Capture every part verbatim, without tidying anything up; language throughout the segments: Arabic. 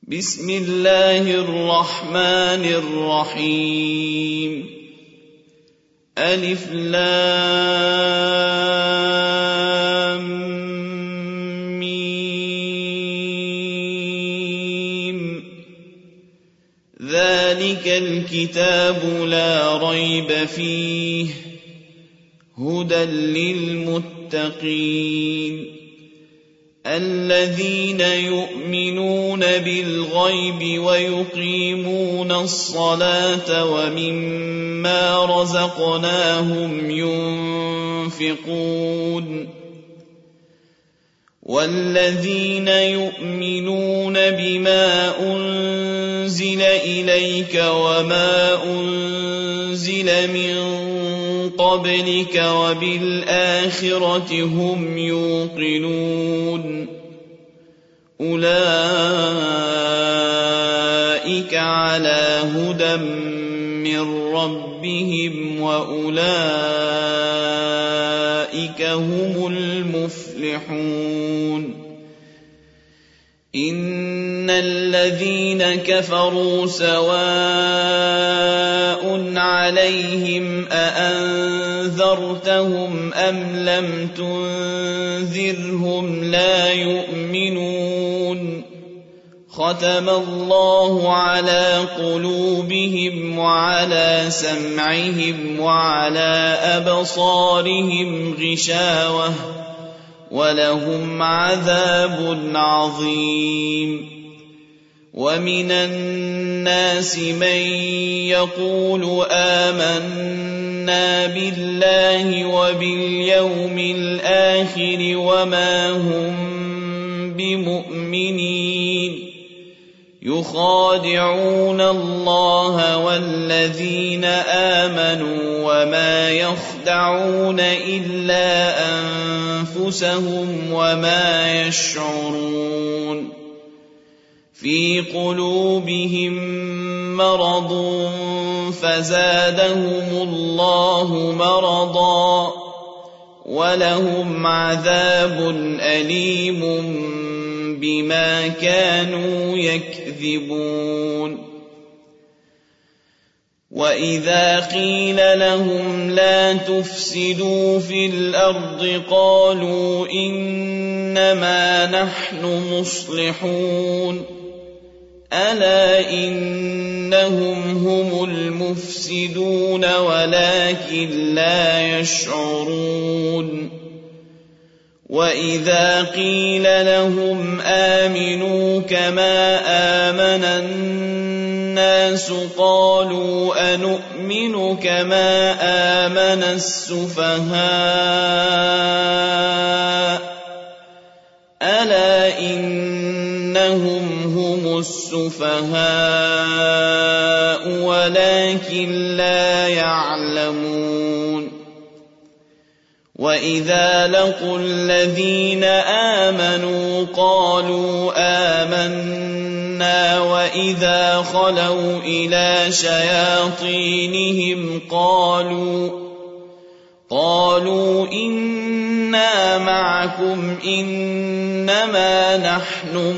بسم الله الرحمن الرحيم ألف لام ميم ذلك الكتاب لا ريب فيه هدى للمتقين الذين يؤمنون بالغيب ويقيمون الصلاة ومما رزقناهم ينفقون والذين يؤمنون بما أنزل إليك وما أنزل من قبلك وبالآخرة هم يوقنون أولئك على هدى من ربهم وأولئك هم المفلحون إن الذين كفروا سواء عليهم أأنذرتهم أم لم تنذرهم لا يؤمنون ختم الله على قلوبهم وعلى سمعهم وعلى أبصارهم غشاوة ولهم عذاب عظيم ومن الناس من يقول آمنا بالله وباليوم الآخر وما هم بمؤمنين يخادعون الله والذين آمنوا وما يخدعون إلا أنفسهم وما يشعرون في قلوبهم مرض فزادهم الله مرضا ولهم عذاب أليم بما كانوا يكذبون وإذا قيل لهم لا تفسدوا في الأرض قالوا إنما نحن مصلحون ألا إنهم هم المفسدون ولكن لا يشعرون وإذا قيل لهم آمنوا كما آمن الناس قالوا أنؤمن كما آمن السفهاء ألا إنهم هم السفهاء ولكن لا يعلمون وإذا لقوا الذين آمنوا قالوا آمنا وإذا خلوا إلى شياطينهم قالوا قالوا إنا معكم إنما نحن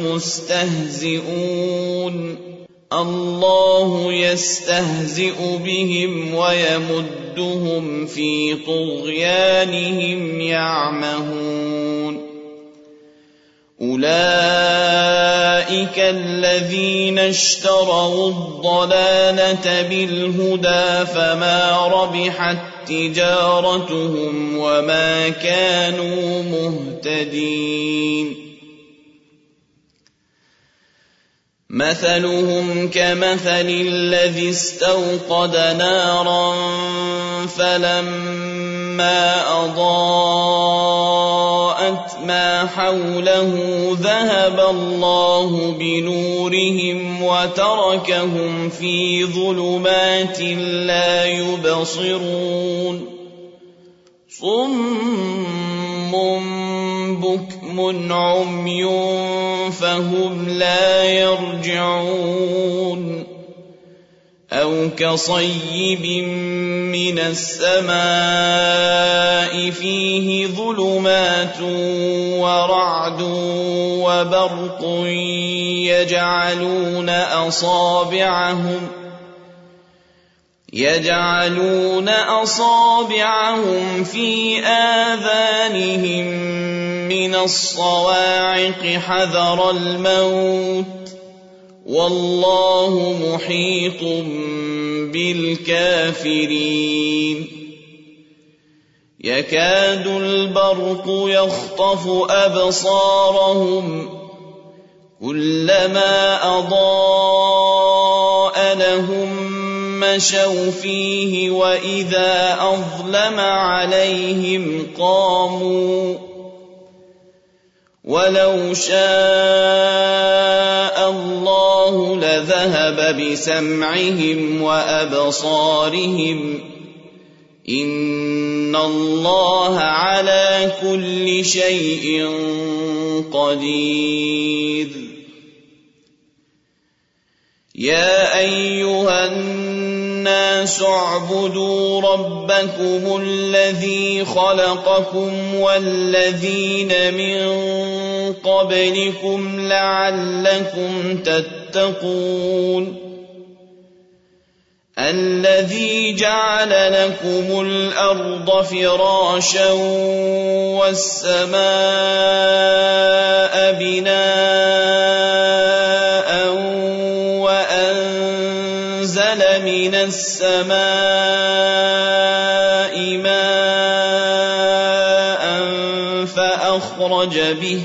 مستهزئون الله يستهزئ بهم ويمدهم في طغيانهم يعمهون أولئك الذين اشتروا الضلالة بالهدى فما ربحت تجارتهم وما كانوا مهتدين مثلهم كمثل الذي استوقد نارا فلما أضاءت ما حوله ذهب الله بنورهم وتركهم في ظلمات لا يبصرون صم بكم عمي فهم لا يرجعون أو كصيب من السماء فيه ظلمات ورعد وبرق يجعلون أصابعهم يجعلون أصابعهم في آذانهم من الصواعق حذر الموت والله محيط بالكافرين يكاد البرق يخطف أبصارهم كلما أضاء لهم مشوا فيه وإذا أظلم عليهم قاموا ولو شاء الله لذهب بسمعهم وأبصارهم إن الله على كل شيء قدير يا أيها الناس اعبدوا ربكم الذي خلقكم والذين من قبلكم لعلكم تتقون الذي جعل لكم الأرض فراشا والسماء بناء وأنزل من السماء ماء فأخرج به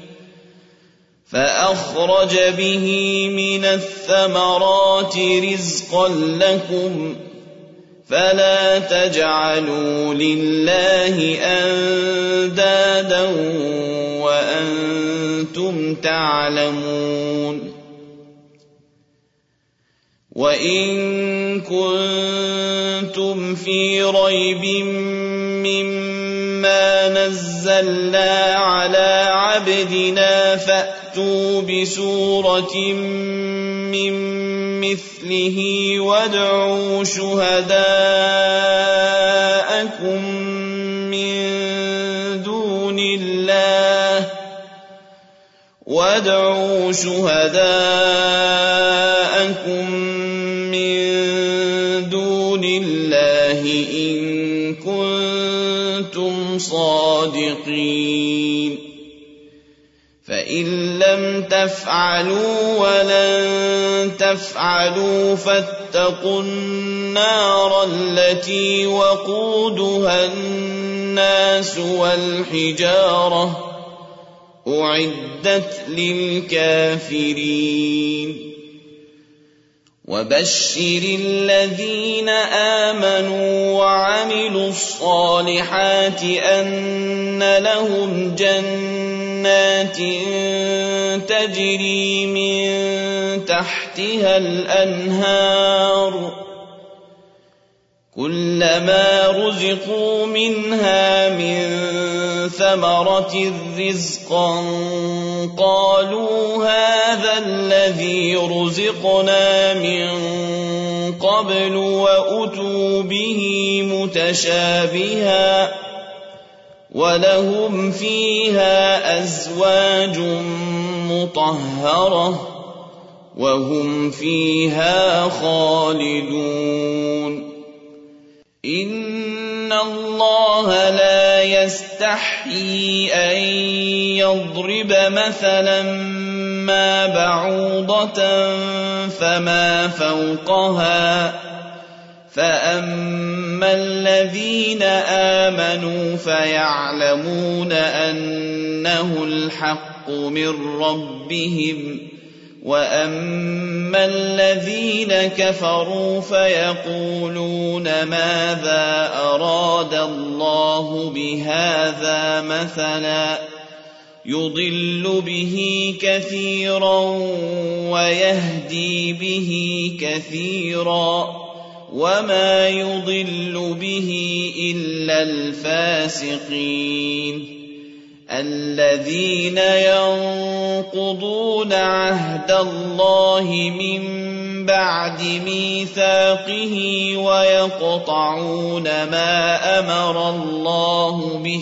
فأخرج به من الثمرات رزقا لكم فلا تجعلوا لله أندادا وأنتم تعلمون وإن كنتم في ريب مما نزلنا على عبدنا فأتوا بسورة من مثله وادعوا شهداءكم من دون الله وادعوا شهداءكم من دون الله إن كنتم صادقين فإن لم تفعلوا ولن تفعلوا فاتقوا النار التي وقودها الناس والحجارة أعدت للكافرين وبشر الذين آمنوا وعملوا الصالحات أن لهم جنات تجري من تحتها الأنهار كلما رزقوا منها من ثمرة رزقا قالوا هذا الذي رزقنا من قبل وأتوا به متشابها ولهم فيها أزواج مطهرة وهم فيها خالدون إن الله لا يستحيي أن يضرب مثلا ما بعوضة فما فوقها فأما الذين آمنوا فيعلمون أنه الحق من ربهم وأما الذين كفروا فيقولون ماذا أراد الله بهذا مثلا يضل به كثيرا ويهدي به كثيرا وما يضل به إلا الفاسقين الذين ينقضون عهد الله من بعد ميثاقه ويقطعون ما أمر الله به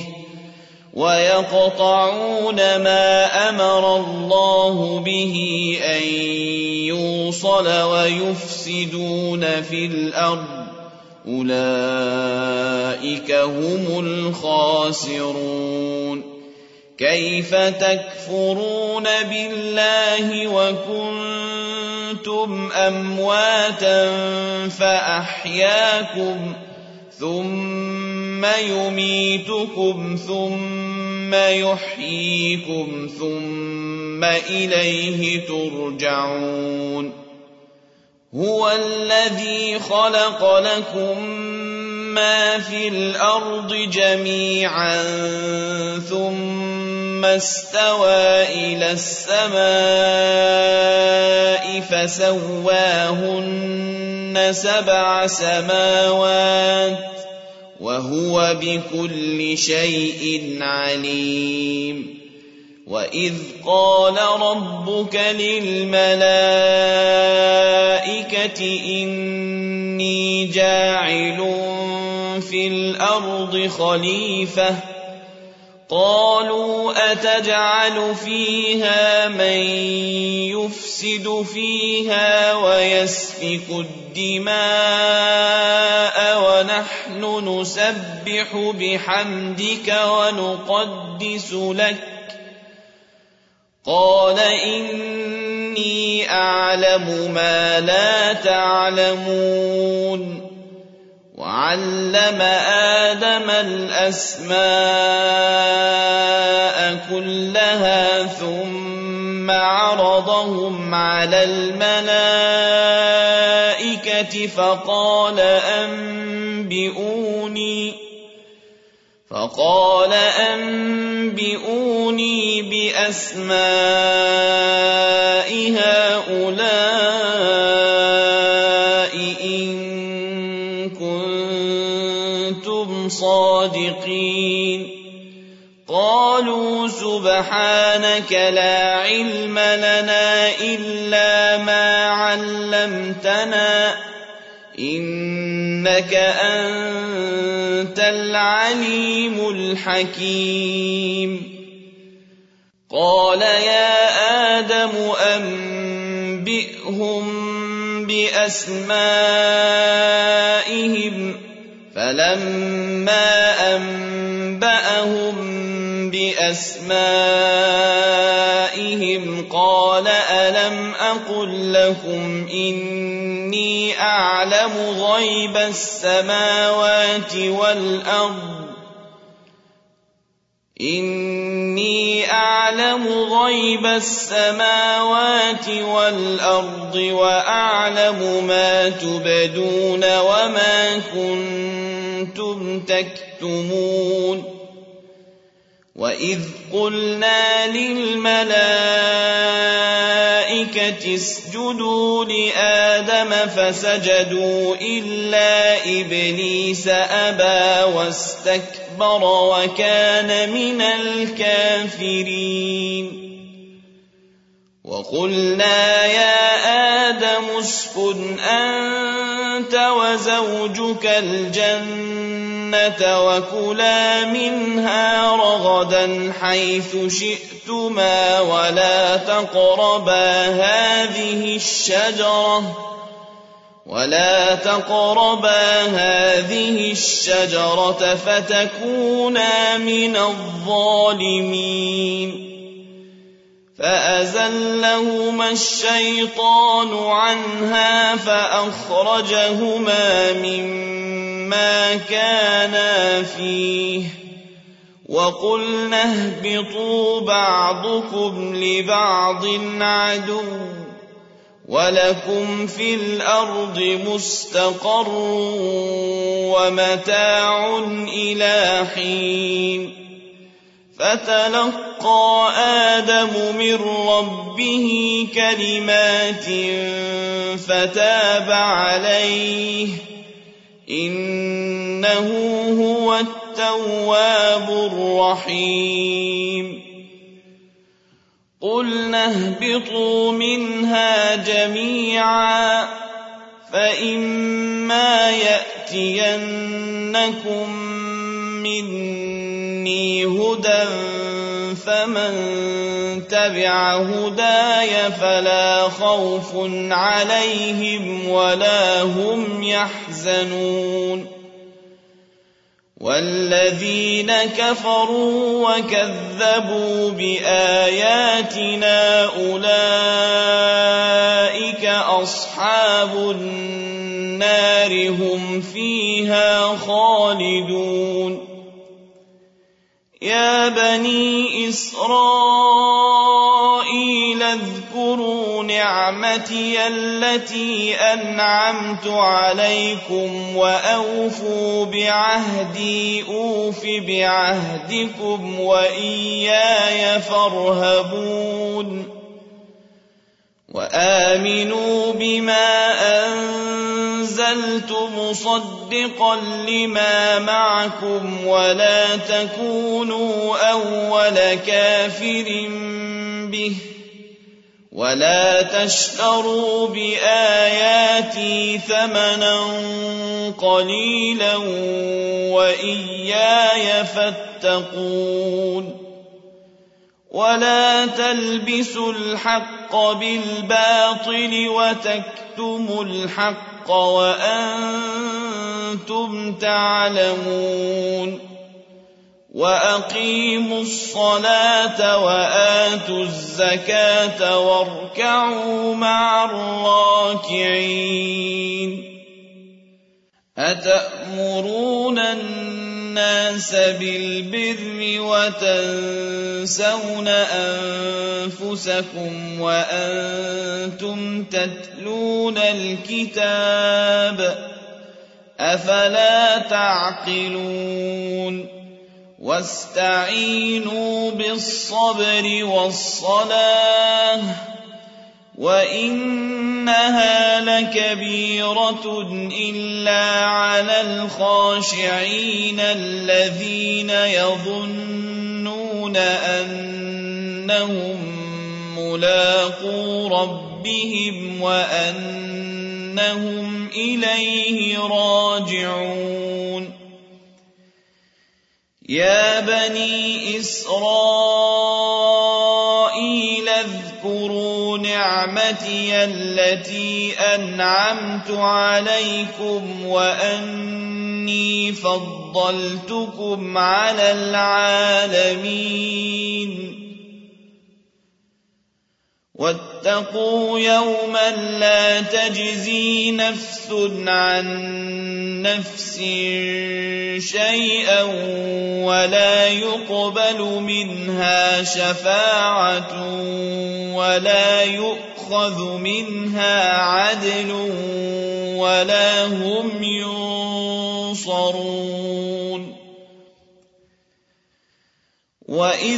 ويقطعون ما أمر الله به أن يوصل ويفسدون في الأرض أولئك هم الخاسرون. كيف تكفرون بالله وكنتم أمواتا فأحياكم ثم يميتكم ثم يحييكم ثم إليه ترجعون. هو الذي خلق لكم ما في الأرض جميعا ثم استوى إلى السماء فسواهن سبع سماوات وهو بكل شيء عليم. وإذ قال ربك للملائكة إني جاعل في الأرض خليفة قالوا أتجعل فيها من يفسد فيها ويسفك الدماء ونحن نسبح بحمدك ونقدس لك قال إني أعلم ما لا تعلمون. وعلم آدم الأسماء كلها ثم عرضهم على الملائكة فقال أنبئوني فقال أنبئوني بأسماء هؤلاء إن كنتم صادقين. قالوا سبحانك لا علم لنا إلا ما علمتنا إنك أنت العليم الحكيم. قال يا آدم أنبئهم بأسمائهم فلما أنبأهم بأسمائهم قال ألم أقل لكم إني أعلم غيب السماوات والأرض إني أعلم غيب السماوات والأرض وأعلم ما تبدون وما كنتم تكتمون. وإذ قلنا للملائكة اسجدوا لآدم فسجدوا إلا إبليس أبى واستكبر وكان من الكافرين. وقلنا يا آدم اسكن أنت وزوجك الجنة وكلا منها رغدا حيث شئتما ولا تقربا هذه الشجرة ولا تقربا هذه الشجرة فتكونا من الظالمين. فأزلهما الشيطان عنها فأخرجهما مما كانا فيه وقلنا اهبطوا بعضكم لبعض عدو ولكم في الأرض مستقر ومتاع إلى حين. فتلقى آدم من ربه كلمات فتاب عليه إنه هو التواب التواب الرحيم قلنا اهبطوا منها جميعا فإما يأتينكم مني هدى فمن تبع هداي فلا خوف عليهم ولا هم يحزنون والذين كفروا وكذبوا بآياتنا أولئك أصحاب النار هم فيها خالدون يا بني إسرائيل اذكروا نعمتي التي أنعمت عليكم وأوفوا بعهدي أوف بعهدكم وإياي فارهبون وآمنوا بما أنزلت مصدقا لما معكم ولا تكونوا أول كافر به ولا تشتروا بآياتي ثمنا قليلا وإياي فاتقون ولا تلبسوا الحق بالباطل وتكتموا الحق وأنتم تعلمون وأقيموا الصلاة وآتوا الزكاة واركعوا مع الراكعين أتأمرون الناس بالبر وتنسون أنفسكم وأنتم تتلون الكتاب أفلا تعقلون واستعينوا بالصبر والصلاة وإنها لكبيرة إلا على الخاشعين الذين يظنون أنهم ملاقو ربهم وأنهم إليه راجعون يا بني إسرائيل اذكروا نعمتي التي أنعمت عليكم وأني فضلتكم على العالمين واتقوا يوما لا تجزي نفس عن نفس شيئا ولا يقبل منها شفاعة ولا يؤخذ منها عدل ولا هم ينصرون وإذ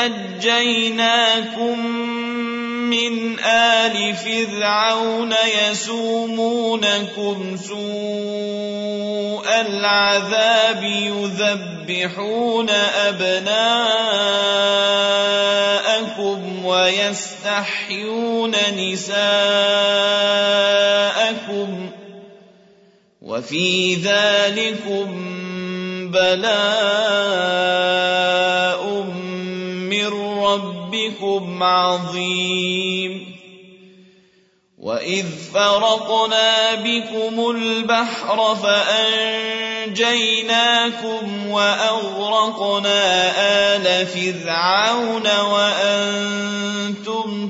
نجيناكم من آل فرعون يسومونكم سوء العذاب يذبحون أبناءكم ويستحيون نساءكم وفي ذلكم بلاء من ربكم عظيم وإذ فرقنا بكم البحر فأنجيناكم وأغرقنا آل فرعون وأنتم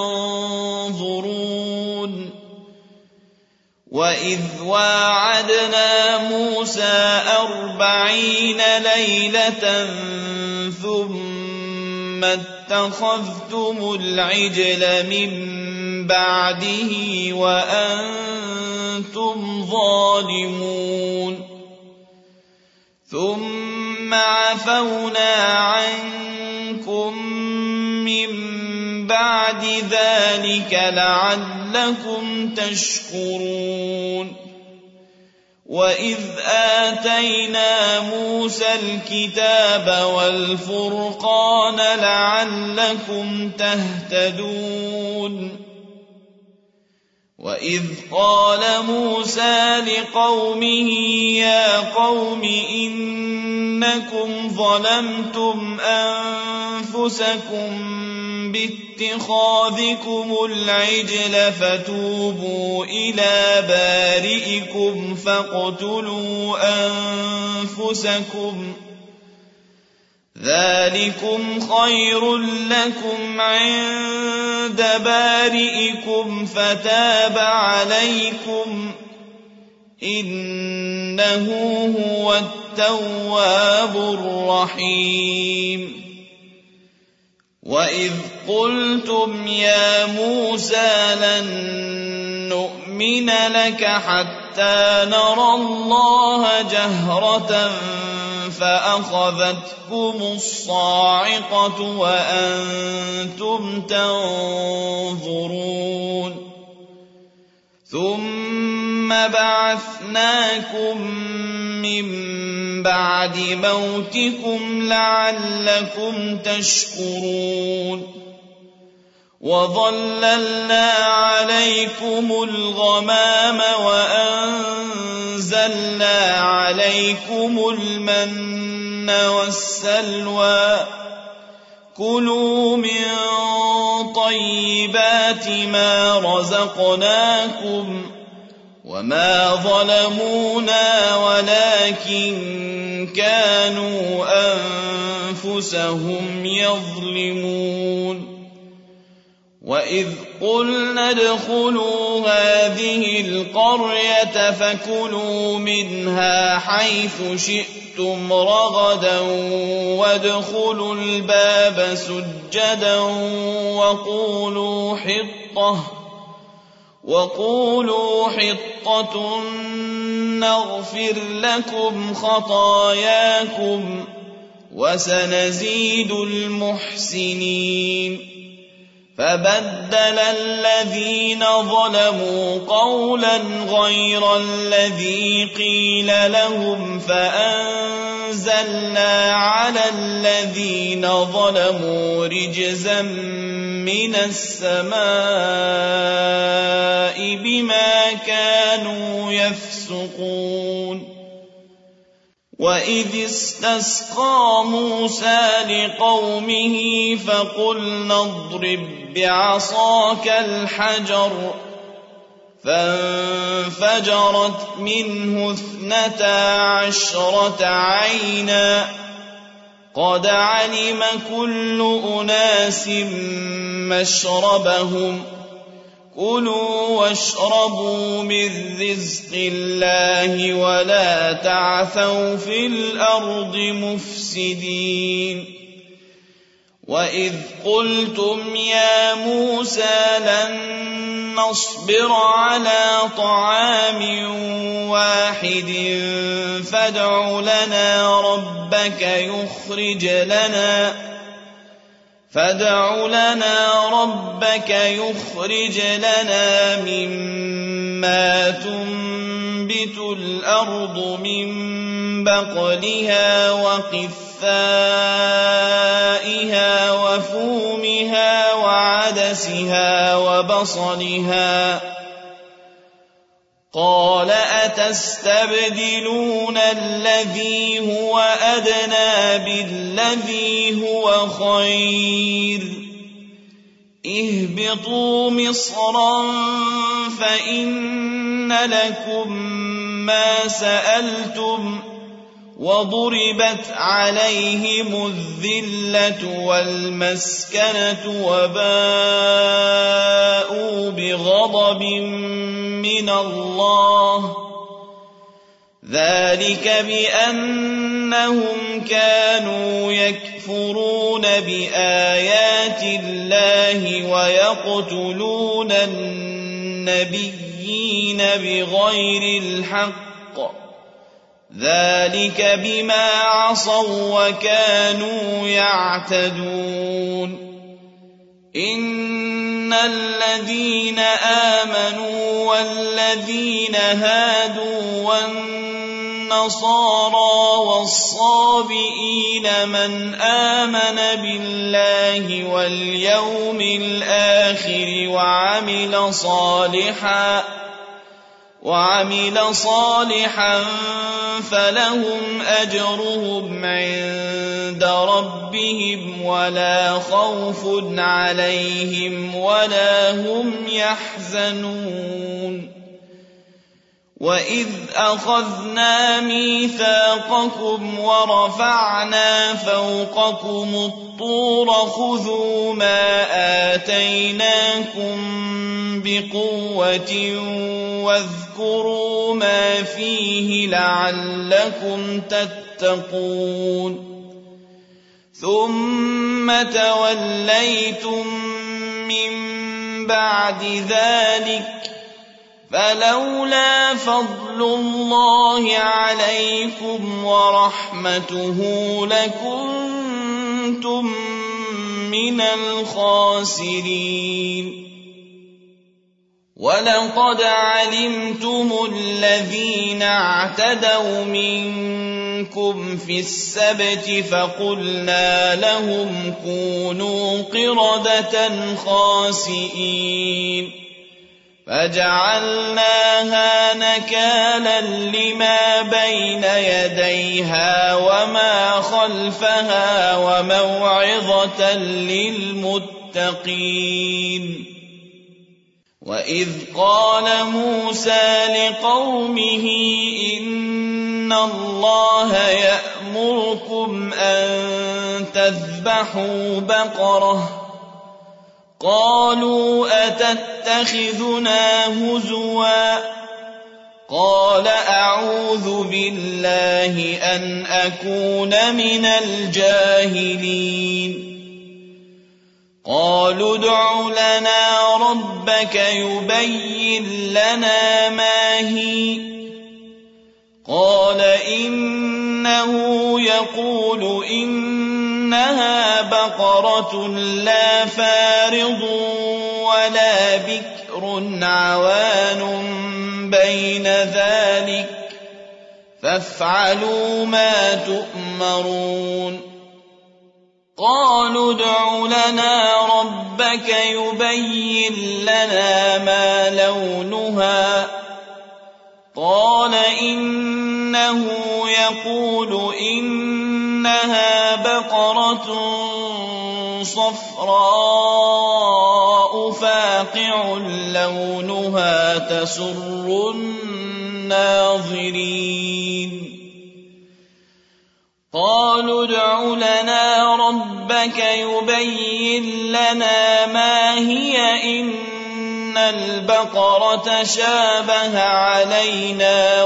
تنظرون وإذ واعدنا موسى أربعين ليلة ثم اتخذتم العجل من بعده وأنتم ظالمون ثم عفونا عنكم من بعد ذلك لعلكم تشكرون وَإِذْ آتَيْنَا مُوسَى الْكِتَابَ وَالْفُرْقَانَ لَعَلَّكُمْ تَهْتَدُونَ وَإِذْ قَالَ مُوسَى لِقَوْمِهِ يَا قَوْمِ إِنَّكُمْ ظَلَمْتُمْ أَنفُسَكُمْ بِاتِّخَاذِكُمُ الْعِجْلَ فَتُوبُوا إِلَىٰ بَارِئِكُمْ فَاقْتُلُوا أَنفُسَكُمْ ذَٰلِكُمْ خَيْرٌ لَّكُمْ عِندَ بَارِئِكُمْ فَتَابَ عَلَيْكُمْ ۚ إِنَّهُ هُوَ التَّوَّابُ الرَّحِيمُ وَإِذْ قُلْتُمْ يَا مُوسَىٰ لَن نُّؤْمِنَ لَكَ حَتَّىٰ نَرَى اللَّهَ جَهْرَةً فَأَخَذَتْكُمُ الصَّاعِقَةُ وَأَنتُمْ تَنظُرُونَ ثُمَّ بَعَثْنَاكُم مِّن بَعْدِ مَوْتِكُمْ لَعَلَّكُمْ تَشْكُرُونَ وَظَلَّلْنَا عَلَيْكُمُ الْغَمَامَ وَأَنزَلْنَا عَلَيْكُمُ الْمَنَّ وَالسَّلْوَىٰ ۖ كُلُوا مِن طَيِّبَاتِ مَا رَزَقْنَاكُمْ ۚ وَمَا ظَلَمُونَا وَلَٰكِن كَانُوا أَنفُسَهُمْ يَظْلِمُونَ وَإِذْ قُلْنَا ادْخُلُوا هَٰذِهِ الْقَرْيَةَ فَكُلُوا مِنْهَا حَيْثُ شِئْتُمْ رَغَدًا وَادْخُلُوا الْبَابَ سُجَّدًا وَقُولُوا حِطَّةٌ وَقُولُوا حِطَّةٌ نَّغْفِرْ لَكُمْ خَطَايَاكُمْ ۚ وَسَنَزِيدُ الْمُحْسِنِينَ فَبَدَّلَ الَّذِينَ ظَلَمُوا قَوْلًا غَيْرَ الَّذِي قِيلَ لَهُمْ فَأَنزَلْنَا عَلَى الَّذِينَ ظَلَمُوا رِجْزًا مِّنَ السَّمَاءِ بِمَا كَانُوا يَفْسُقُونَ وَإِذِ اسْتَسْقَىٰ مُوسَىٰ لِقَوْمِهِ فَقُلْنَا اضْرِب بِّعَصَاكَ الْحَجَرَ ۖ فَانفَجَرَتْ مِنْهُ اثْنَتَا عَشْرَةَ عَيْنًا ۖ قَدْ عَلِمَ كُلُّ أُنَاسٍ مَّشْرَبَهُمْ ۖ كُلُوا وَاشْرَبُوا مِن رِّزْقِ اللَّهِ وَلَا تَعْثَوْا فِي الْأَرْضِ مُفْسِدِينَ وَإِذْ قُلْتُمْ يَا مُوسَىٰ لَن نَّصْبِرَ عَلَىٰ طَعَامٍ وَاحِدٍ فَادْعُ لَنَا رَبَّكَ يُخْرِجْ لَنَا فَادْعُ لَنَا رَبَّكَ يُخْرِجْ لَنَا مِمَّا تُنبِتُ الْأَرْضُ مِن بَقْلِهَا وَقِثَّائِهَا وَفُومِهَا وَعَدَسِهَا وَبَصَلِهَا ۖ قَالَ أَتَسْتَبْدِلُونَ الَّذِي هُوَ أَدْنَىٰ بِالَّذِي هُوَ خَيْرٌ ۚ اهْبِطُوا مِصْرًا فَإِنَّ لَكُم مَّا سَأَلْتُمْ ۗ وَضُرِبَتْ عَلَيْهِمُ الذِّلَّةُ وَالْمَسْكَنَةُ وَبَاءُوا بِغَضَبٍ مِّنَ اللَّهِ ۗ ذَٰلِكَ بِأَنَّهُمْ كَانُوا يَكْفُرُونَ بِآيَاتِ اللَّهِ وَيَقْتُلُونَ النَّبِيِّينَ بِغَيْرِ الْحَقِّ ۗ ذَٰلِكَ بِمَا عَصَوا وَّكَانُوا يَعْتَدُونَ إن الذين آمنوا والذين هادوا والنصارى والصابئين من آمن بالله واليوم الآخر وعمل صالحا وعمل صالحا فلهم أجرهم عند ربهم ولا خوف عليهم ولا هم يحزنون وإذ أخذنا ميثاقكم ورفعنا فوقكم الطور خذوا ما آتيناكم بقوة واذكروا ما فيه لعلكم تتقون ثم توليتم من بعد ذلك فلولا فضل الله عليكم ورحمته لكنتم من الخاسرين ولقد علمتم الذين اعتدوا منكم في السبت فقلنا لهم كونوا قردة خاسئين فجعلناها نكالا لما بين يديها وما خلفها وموعظة للمتقين وإذ قال موسى لقومه إن الله يأمركم أن تذبحوا بقرة قالوا أتتخذنا هزوا قال أعوذ بالله أن أكون من الجاهلين قالوا ادع لنا ربك يبين لنا ما هي قال إنه يقول إنها بقرة لا فارض ولا بكر عوان بين ذلك فافعلوا ما تؤمرون قالوا ادع لنا ربك يبين لنا ما لونها قال إنه يقول إنها بقرة صفراء فاقع لونها تسر الناظرين قالوا ادع لنا ربك يبين لنا ما هي إن البقرة شابه علينا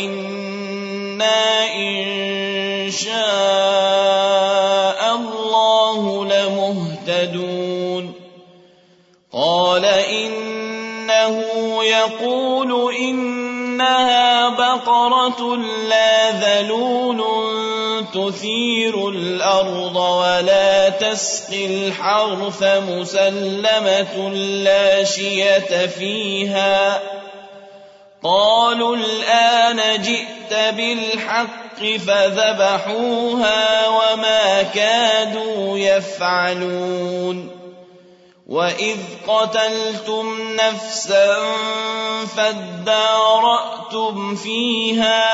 وإنا إن شاء الله لمهتدون قال إنه يقول إنها بقرة لا ذلول تثير الأرض ولا تسقي الحرث مسلمة لا شية فيها قالوا الآن جئت بالحق فذبحوها وما كادوا يفعلون وإذ قتلتم نفسا فادارأتم فيها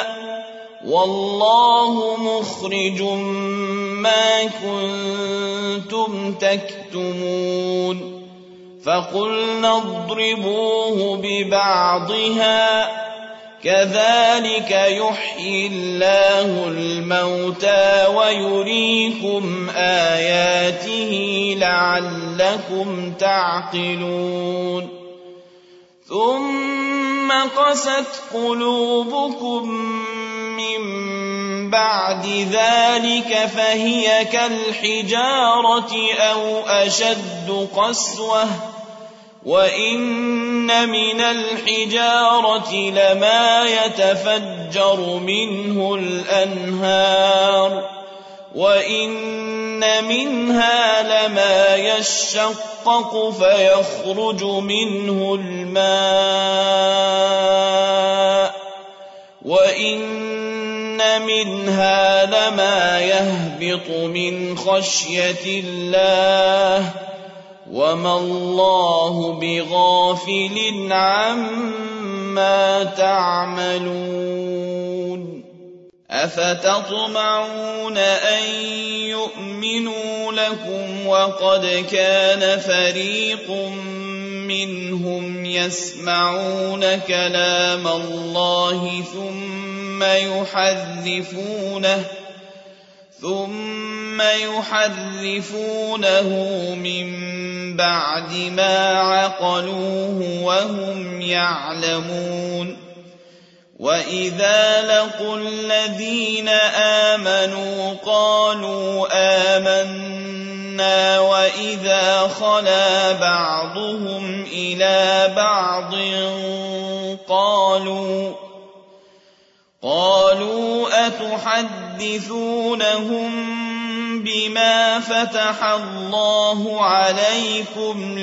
والله مخرج ما كنتم تكتمون فقلنا اضربوه ببعضها كذلك يحيي الله الموتى ويريكم آياته لعلكم تعقلون ثم قست قلوبكم من بعد ذلك فهي كالحجارة أو أشد قسوة وإن من الحجارة لما يتفجر منه الأنهار وَإِنَّ مِنْهَا لَمَا يَشَّقَّقُ فَيَخْرُجُ مِنْهُ الْمَاءُ وَإِنَّ مِنْهَا لَمَا يَهْبِطُ مِنْ خَشْيَةِ اللَّهِ وَمَا اللَّهُ بِغَافِلٍ عَمَّا تَعْمَلُونَ أَفَتَطْمَعُونَ أَن يُؤْمِنُوا لَكُمْ وَقَدْ كَانَ فَرِيقٌ مِّنْهُمْ يَسْمَعُونَ كَلَامَ اللَّهِ ثُمَّ يُحَرِّفُونَهُ ثُمَّ يُحَرِّفُونَهُ مِن بَعْدِ مَا عَقَلُوهُ وَهُمْ يَعْلَمُونَ وَإِذَا لَقُوا الَّذِينَ آمَنُوا قَالُوا آمَنَّا وَإِذَا خَلَا بَعْضُهُمْ إِلَىٰ بَعْضٍ قَالُوا قَالُوا أَتُحَدِّثُونَهُم بِمَا فَتَحَ اللَّهُ عَلَيْكُمْ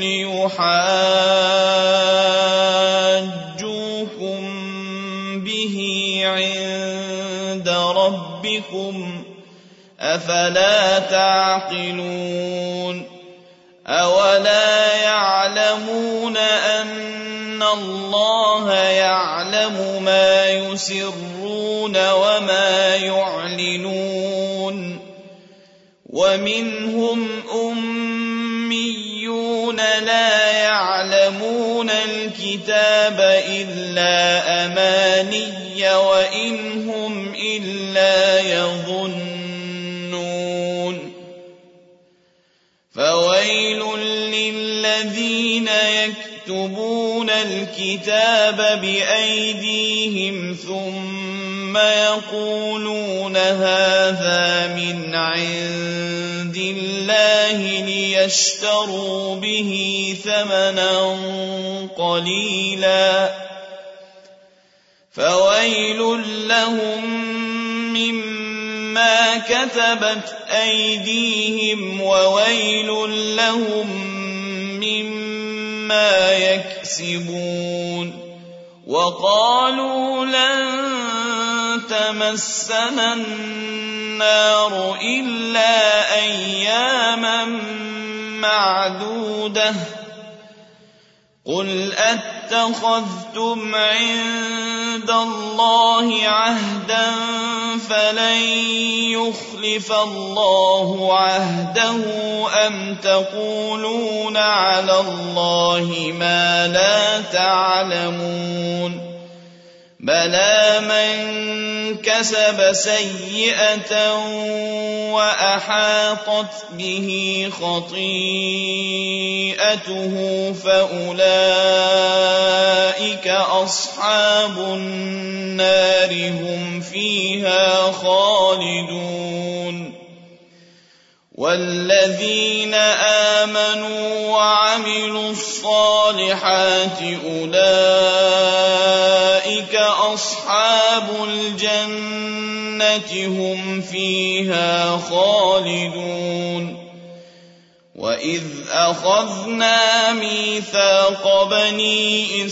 لِيُحَاجُّوكُم بِهِ عِندَ رَبِّكُمْ ۚ أَفَلَا تَعْقِلُونَ أَوَلَا يَعْلَمُونَ أَنَّ اللَّهَ يَعْلَمُ مَا يُسِرُّونَ وَمَا يُعْلِنُونَ وَمِنْهُمْ أُمِّيُّونَ لَا يَعْلَمُونَ الْكِتَابَ إِلَّا أَمَانِيَّ وَإِنْ هُمْ إِلَّا يَظُنُّونَ فَوَيْلٌ لِّلَّذِينَ يَكْتُبُونَ الْكِتَابَ بِأَيْدِيهِمْ ثُمَّ يَقُولُونَ هَٰذَا مِنْ عِندِ اللَّهِ لِيَشْتَرُوا بِهِ ثَمَنًا قَلِيلًا ۖ فَوَيْلٌ لَّهُم مِّمَّا كَتَبَتْ أَيْدِيهِمْ وَوَيْلٌ لَّهُم مِّمَّا يَكْسِبُونَ وَقَالُوا لَن تَمَسَّنَا النَّارُ إِلَّا أَيَّامًا مَّعْدُودَةً ۚ قُلْ أَتَّخَذْتُمْ عِندَ اللَّهِ عَهْدًا فَلَن يُخْلِفَ اللَّهُ عَهْدَهُ أَمْ تَقُولُونَ عَلَى اللَّهِ مَا لَا تَعْلَمُونَ بَلَىٰ مَن كَسَبَ سَيِّئَةً وَأَحَاطَتْ بِهِ خَطِيئَتُهُ فَأُولَٰئِكَ أَصْحَابُ النَّارِ هُمْ فِيهَا خَالِدُونَ وَالَّذِينَ آمَنُوا وَعَمِلُوا الصَّالِحَاتِ أُولَٰئِكَ أَصْحَابُ الْجَنَّةِ هُمْ فِيهَا خَالِدُونَ وَإِذْ أَخَذْنَا مِيثَاقَ بَنِي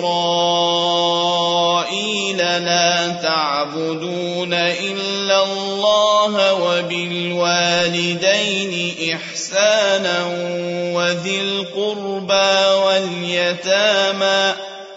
إِسْرَائِيلَ لَا تَعْبُدُونَ إِلَّا اللَّهَ وَبِالْوَالِدَيْنِ إِحْسَانًا وَذِي الْقُرْبَىٰ وَالْيَتَامَىٰ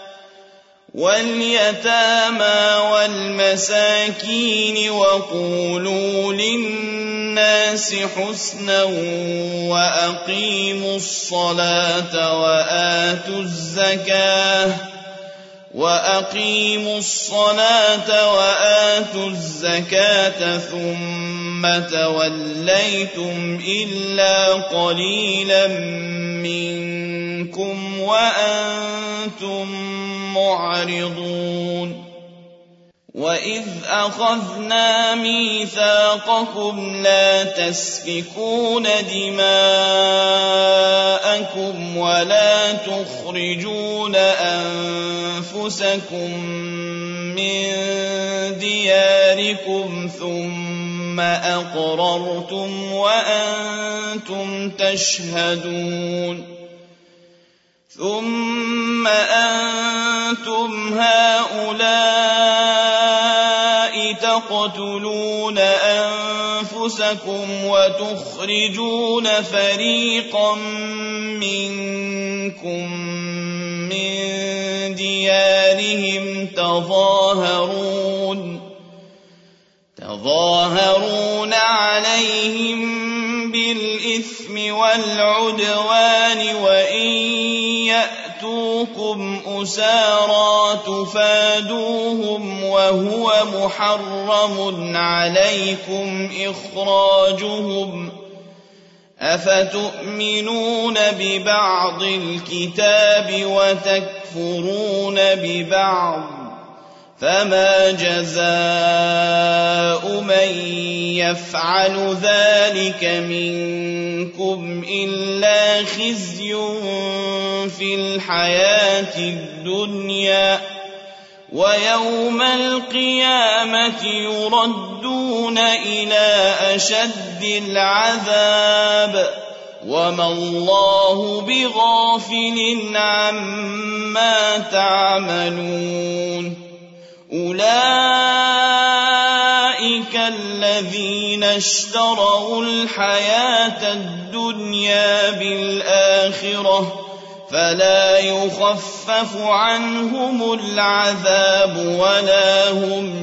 وَالْيَتَامَىٰ وَالْمَسَاكِينِ وَقُولُوا لِلنَّاسِ حُسْنًا وَأَقِيمُوا الصَّلَاةَ وَآتُوا الزَّكَاةَ وَأَقِيمُوا الصَّلَاةَ وَآتُوا الزَّكَاةَ ثُمَّ تَوَلَّيْتُمْ إِلَّا قَلِيلًا مِّنكُمْ وَأَنتُم مُّعْرِضُونَ وَإِذْ أَخَذْنَا مِيثَاقَكُمْ لَا تَسْفِكُونَ دِمَاءَكُمْ وَلَا تُخْرِجُونَ أَنفُسَكُم مِّن دِيَارِكُمْ ثُمَّ ثم أقررتم وأنتم تشهدون ثم أنتم هؤلاء تقتلون أنفسكم وتخرجون فريقا منكم من ديارهم تظاهرون تظاهرون عليهم بالإثم والعدوان وإن يأتوكم أسارى تفادوهم وهو محرم عليكم إخراجهم أفتؤمنون ببعض الكتاب وتكفرون ببعض فما جزاء من يفعل ذلك منكم إلا خزي في الحياة الدنيا ويوم القيامة يردون إلى أشد العذاب وما الله بغافل عما تعملون أولئك الذين اشتروا الحياة الدنيا بالآخرة فلا يخفف عنهم العذاب ولا هم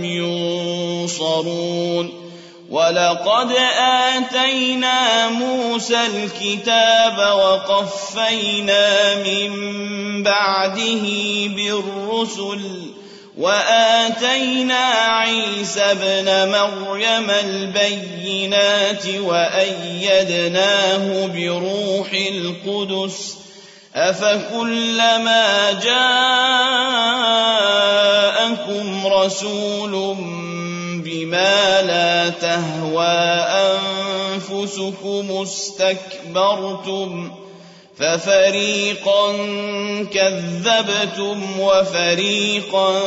ينصرون ولقد آتينا موسى الكتاب وقفينا من بعده بالرسل وآتينا عيسى ابن مريم البينات وأيدناه بروح القدس أفكلما جاءكم رسول بما لا تهوى أنفسكم استكبرتم ففريقا كذبتم وفريقا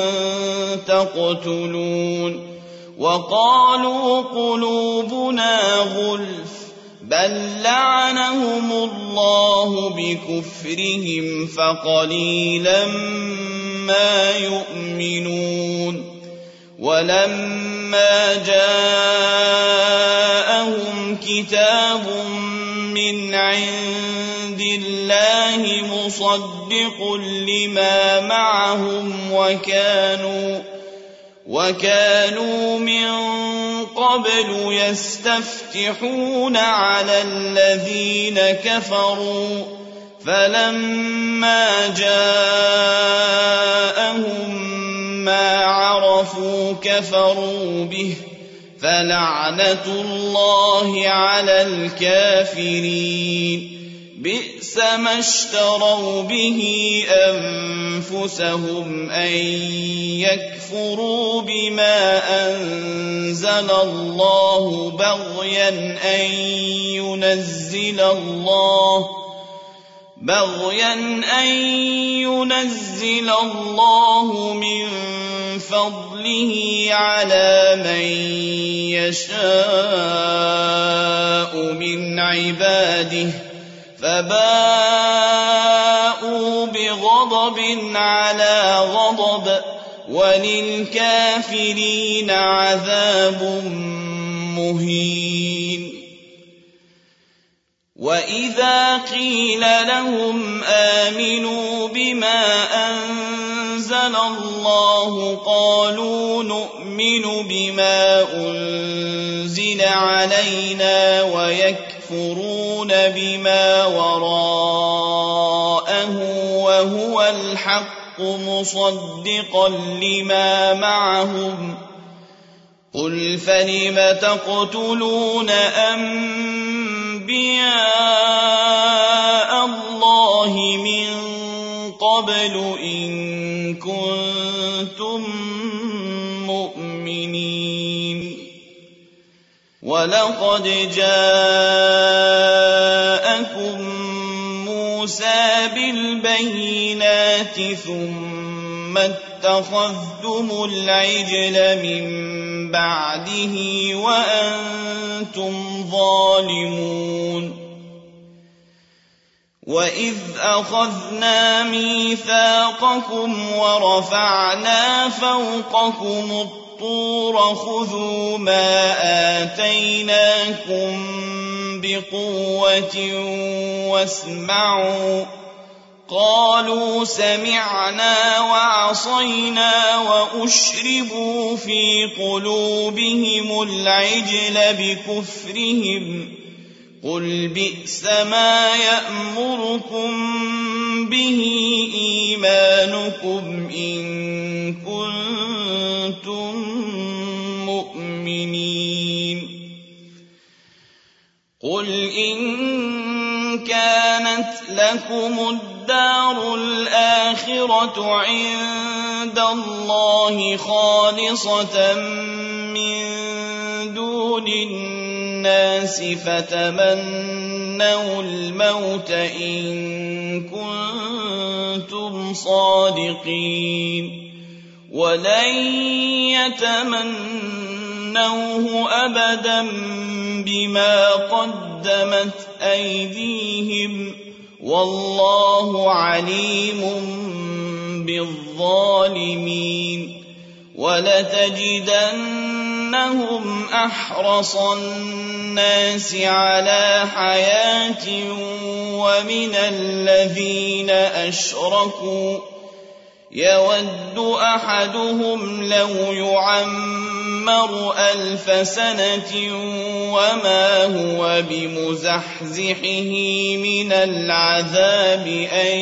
تقتلون وقالوا قلوبنا غلف بل لعنهم الله بكفرهم فقليلا ما يؤمنون ولما جاءهم كتاب من عند الله مصدق لما معهم وكانوا وكانوا من قبل يستفتحون على الذين كفروا فلما جاءهم ما عرفوا كفروا به فلعنة الله على الكافرين بئس ما اشتروا به أنفسهم أن يكفروا بما أنزل الله بغيا أن ينزل الله بغيا أن ينزل الله من فضله على من يشاء من عباده فباءوا بغضب على غضب وللكافرين عذاب مهين وإذا قيل لهم آمنوا بما أنزل الله قالوا نؤمن بما أنزل علينا ويكفرون بما وراءه وهو الحق مصدقا لما معهم قل فلم تقتلون أنبياء الله من قبل إن كنتم مؤمنين ولقد جاءكم موسى بالبينات ثم اتخذتم العجل من بعده وأنتم ظالمون وإذ أخذنا ميثاقكم ورفعنا فوقكم الطور خذوا ما آتيناكم بقوة واسمعوا قالوا سمعنا وعصينا وأشربوا في قلوبهم العجل بكفرهم قل بئس ما يأمركم به إيمانكم إن كنتم مؤمنين قل إن كانت لكم الدار الآخرة عند الله خالصة من دون الناس فتمنوا الموت إن كنتم صادقين ولن يتمنوه أبدا بما قدمت أيديهم والله عليم بالظالمين ولتجدنهم أحرص الناس على حياة ومن الذين أشركوا يود أحدهم لو يعمر ألف سنة وما هو بمزحزحه من العذاب أن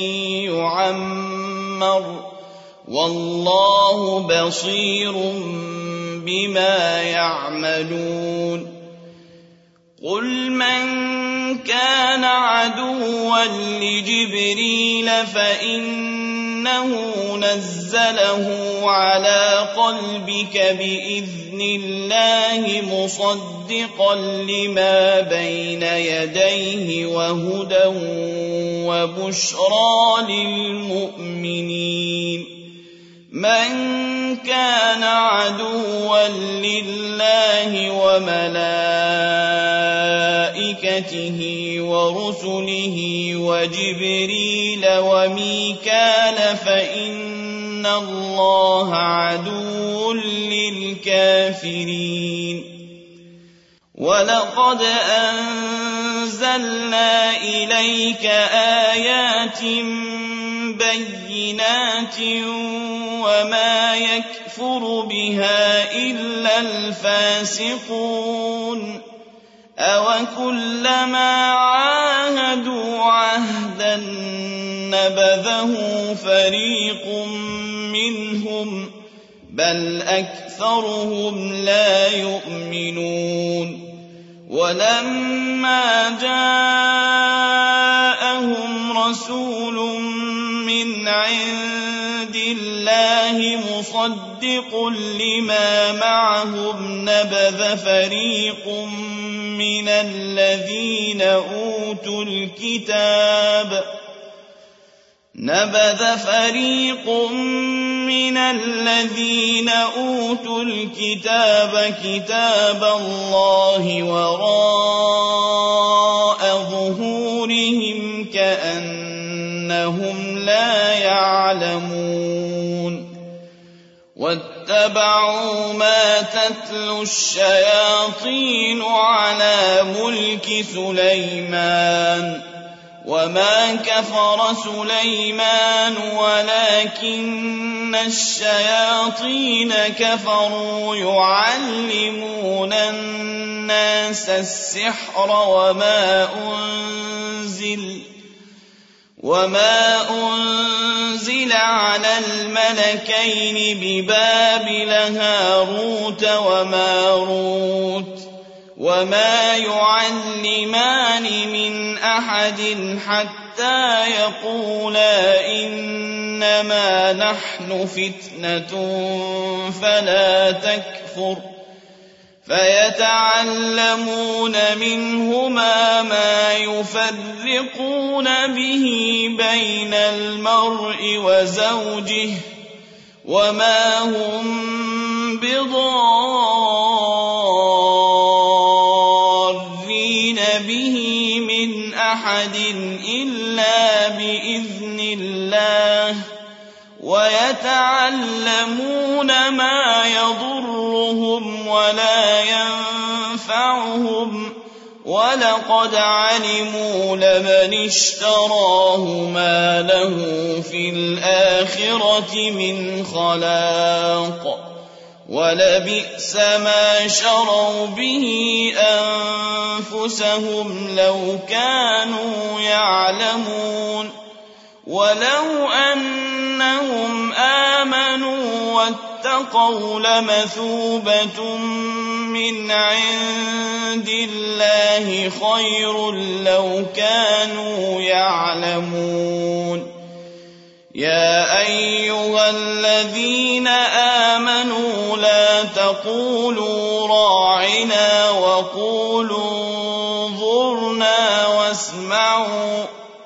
يعمر والله بصير بما يعملون قل من كان عدوا لجبريل فإنه نزله على قلبك بإذن الله مصدقا لما بين يديه وهدى وبشرى للمؤمنين من كان عدوا لله وملائكته ورسله وجبريل وميكال فإن الله عدو للكافرين ولقد أنزلنا إليك آيات بينات وما يكفر بها إلا الفاسقون أوكلما عاهدوا عهدا نبذه فريق منهم بل أكثرهم لا يؤمنون ولما جاءهم رسول من عند الله مصدق لما معهم نبذ فريق من الذين أوتوا الكتاب نبذ فريق من الذين أوتوا الكتاب كتاب الله وراء ظهورهم كأنهم لا يعلمون واتبعوا ما تتلو الشياطين على ملك سليمان وما كفر سليمان ولكن الشياطين كفروا يعلمون الناس السحر وما أنزل وما أنزل على الملكين ببابل هاروت وماروت وما يعلمان من أحد حتى يقولا إنما نحن فتنة فلا تكفر فيتعلمون منهما ما يفرقون به بين المرء وزوجه وما هم بضارين به من أحد إلا بإذن الله ويتعلمون ما يضرهم ولا ينفعهم ولقد علموا لمن اشتراه ما له في الآخرة من خلاق ولبئس ما شروا به أنفسهم لو كانوا يعلمون ولو أنهم آمنوا واتقوا لمثوبة من عند الله خير لو كانوا يعلمون يا أيها الذين آمنوا لا تقولوا راعنا وقولوا انظرنا واسمعوا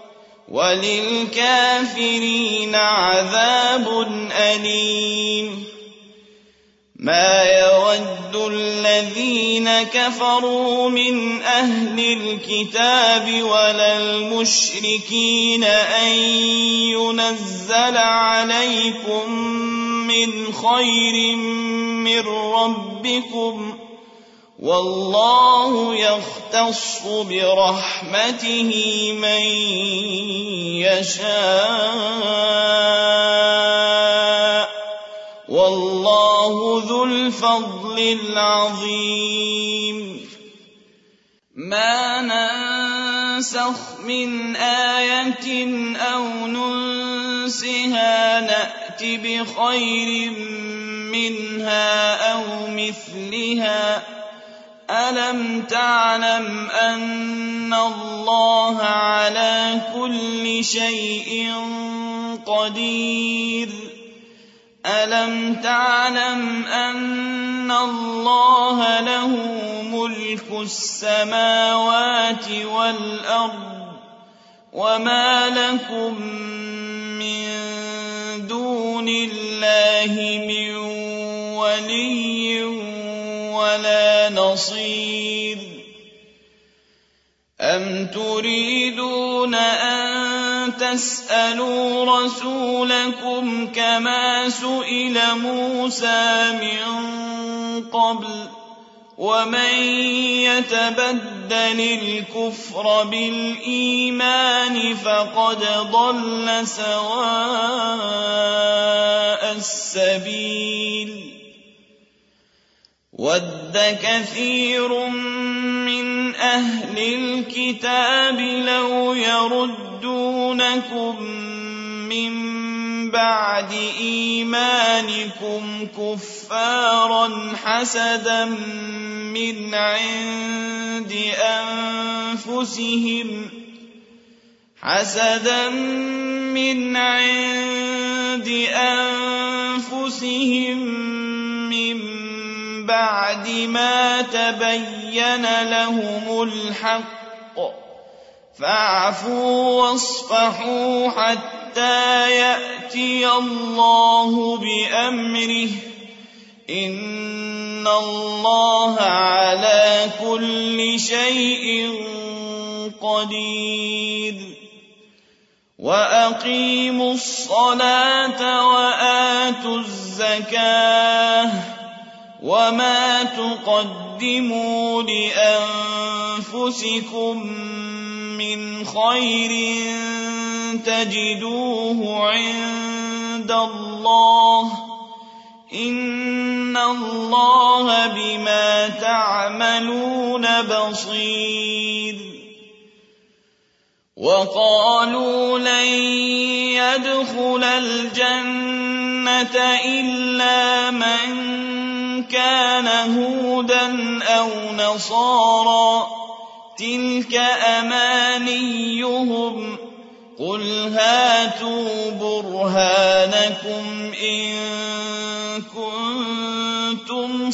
وللكافرين عذاب أليم ما يود الذين كفروا من أهل الكتاب ولا المشركين أن ينزل عليكم من خير من ربكم والله يختص برحمته من يشاء والله ذو الفضل العظيم ما ننسخ من آية أو ننسها نأت بخير منها أو مثلها ألم تعلم أن الله على كل شيء قدير ألم تعلم أن الله له ملك السماوات والأرض وما لكم من دون الله من ولي ولا نصير أم تريدون أن تسألوا رسولكم كما سئل موسى من قبل ومن يتبدل الكفر بالإيمان فقد ضل سواء السبيل ود كثير من أهل الكتاب لو يردونكم من بعد إيمانكم كفارا حسدا من عند أنفسهم حسدا من عند أنفسهم من بعد ما تبين لهم الحق فاعفوا واصفحوا حتى يأتي الله بأمره إن الله على كل شيء قدير وأقيموا الصلاة وآتوا الزكاة وما تقدموا لأنفسكم من خير تجدوه عند الله إن الله بما تعملون بصير وقالوا لن يدخل الجنة إلا من كان هودا أو نصارى تلك أمانيهم قل هاتوا برهانكم إن كنتم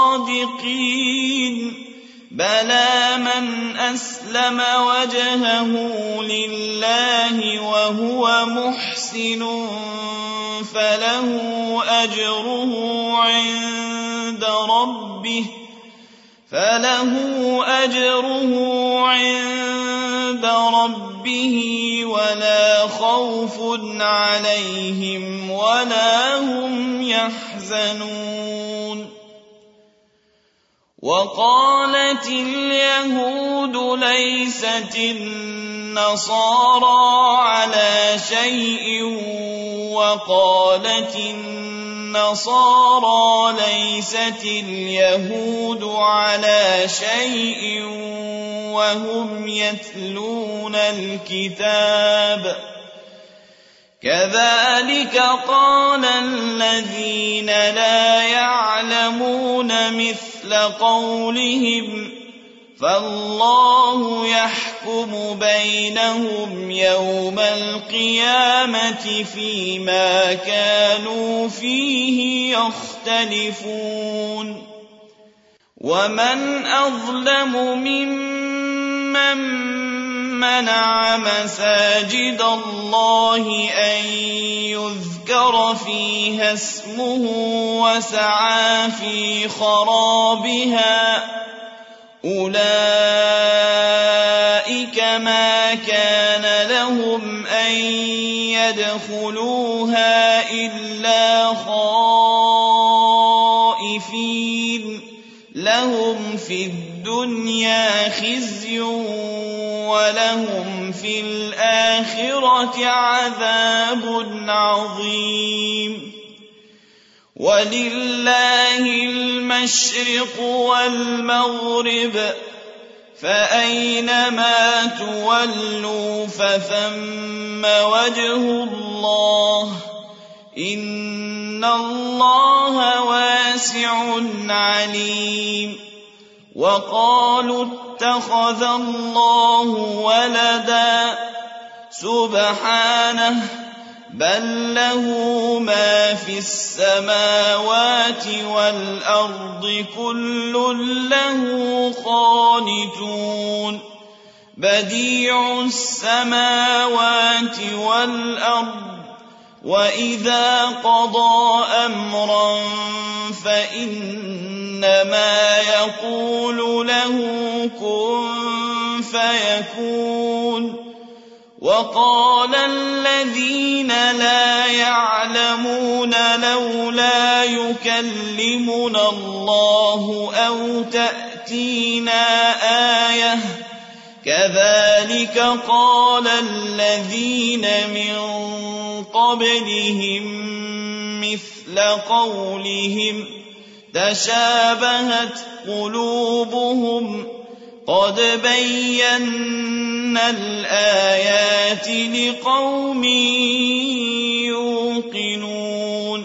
صادقين بلى من أسلم وجهه لله وهو محسن فله أجره عند ربه فله أجره عند ربه ولا خوف عليهم ولا هم يحزنون. وقالت اليهود ليست النصارى على شيء وقالت النصارى ليست اليهود على شيء وهم يتلون الكتاب. كذلك قال الذين لا يعلمون مثل قولهم فالله يحكم بينهم يوم القيامة فيما كانوا فيه يختلفون. ومن أظلم ممن منع مساجد الله أن يذكر فيها اسمه وسعى في خرابها أولئك ما كان لهم أن يدخلوها إلا خائفين لهم في الدنيا خزي ولهم في الآخرة عذاب عظيم. ولله المشرق والمغرب فأينما تولوا فثم وجه الله إن الله واسع عليم. وقالوا اتخذ الله ولدا سبحانه بل له ما في السماوات والأرض كل له قانتون. بديع السماوات والأرض وإذا قضى أمرا فإنما يقول له كن فيكون. وقال الذين لا يعلمون لولا يكلمنا الله أو تأتينا آية كذلك قال الذين من قبلهم مثل قولهم تشابهت قلوبهم قد بينا الآيات لقوم يوقنون.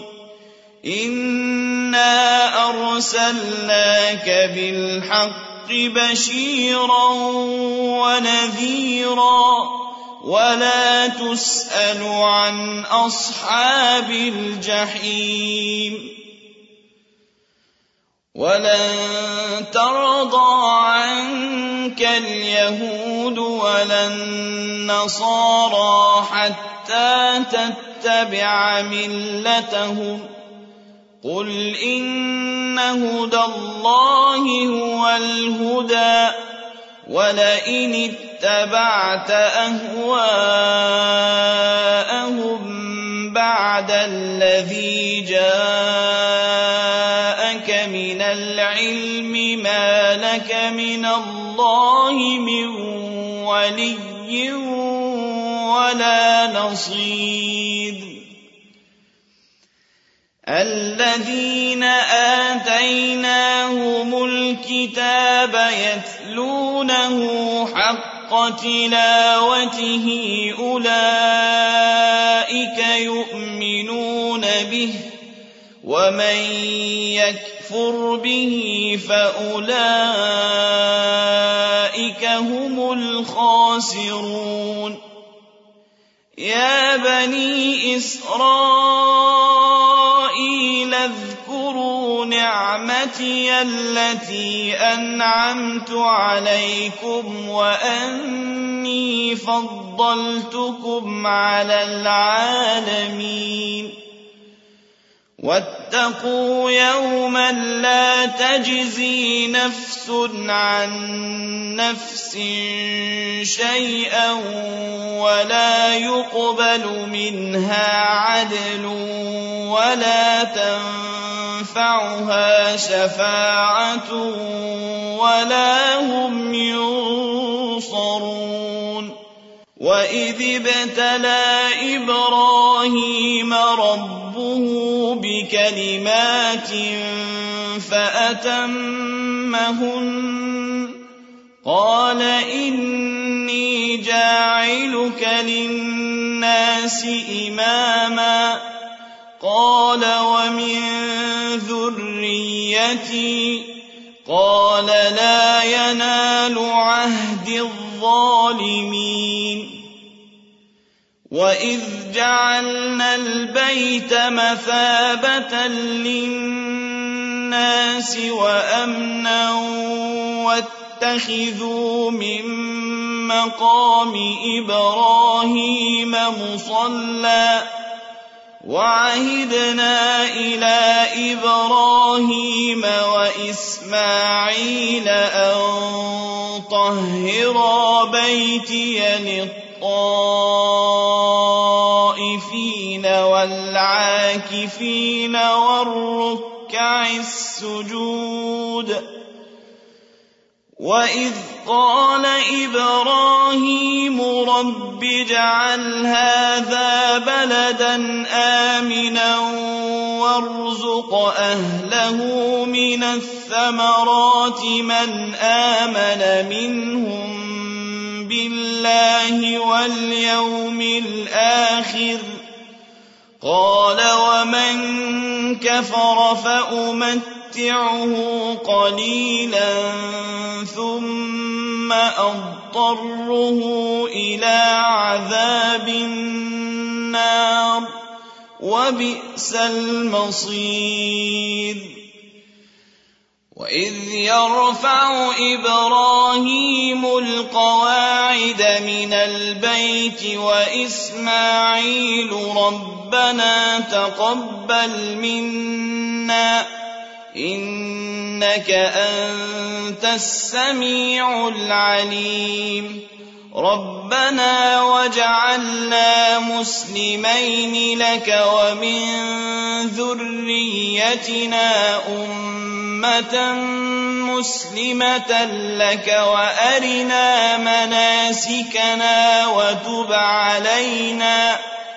إنا أرسلناك بالحق بشيرا ونذيرا ولا تسأل عن أصحاب الجحيم. ولن ترضى عنك اليهود ولا النصارى حتى تتبع ملتهم قل إن هدى الله هو الهدى ولئن اتبعت أهواءهم بعد الذي جاءك من العلم ما لك من الله من ولي ولا نصير. الذين آتيناهم الكتاب يتلونه حق تلاوته أولئك يؤمنون به ومن يكفر به فأولئك هم الخاسرون. يا بني إسرائيل اذكروا نعمتي التي أنعمت عليكم وأني فضلتكم على العالمين. واتقوا يوما لا تجزي نفس عن نفس شيئا ولا يقبل منها عدل ولا تنفعها شفاعة ولا هم ينصرون. وإذ ابتلى إبراهيم ربه بكلمات فأتمهن قال إني جاعلك للناس إماما قال ومن ذريتي قال لا ينال عهد الظالمين. وإذ جعلنا البيت مثابة للناس وأمنا واتخذوا من مقام إبراهيم مصلى وعهدنا إلى إبراهيم وإسماعيل أن طهرا بيتي للطائفين والعاكفين والركع السجود. وإذ قال إبراهيم رب اجعل هذا بلدا آمنا وارزق أهله من الثمرات من آمن منهم بالله واليوم الآخر قال ومن كفر فأمتعه قليلا ثم أضطره إلى عذاب النار وبئس المصير. وإذ يرفع إبراهيم القواعد من البيت وإسماعيل ربنا تقبل منا إنك أنت السميع العليم. ربنا واجعلنا مسلمين لك ومن ذريتنا أمة مسلمة لك وأرنا مناسكنا وتب علينا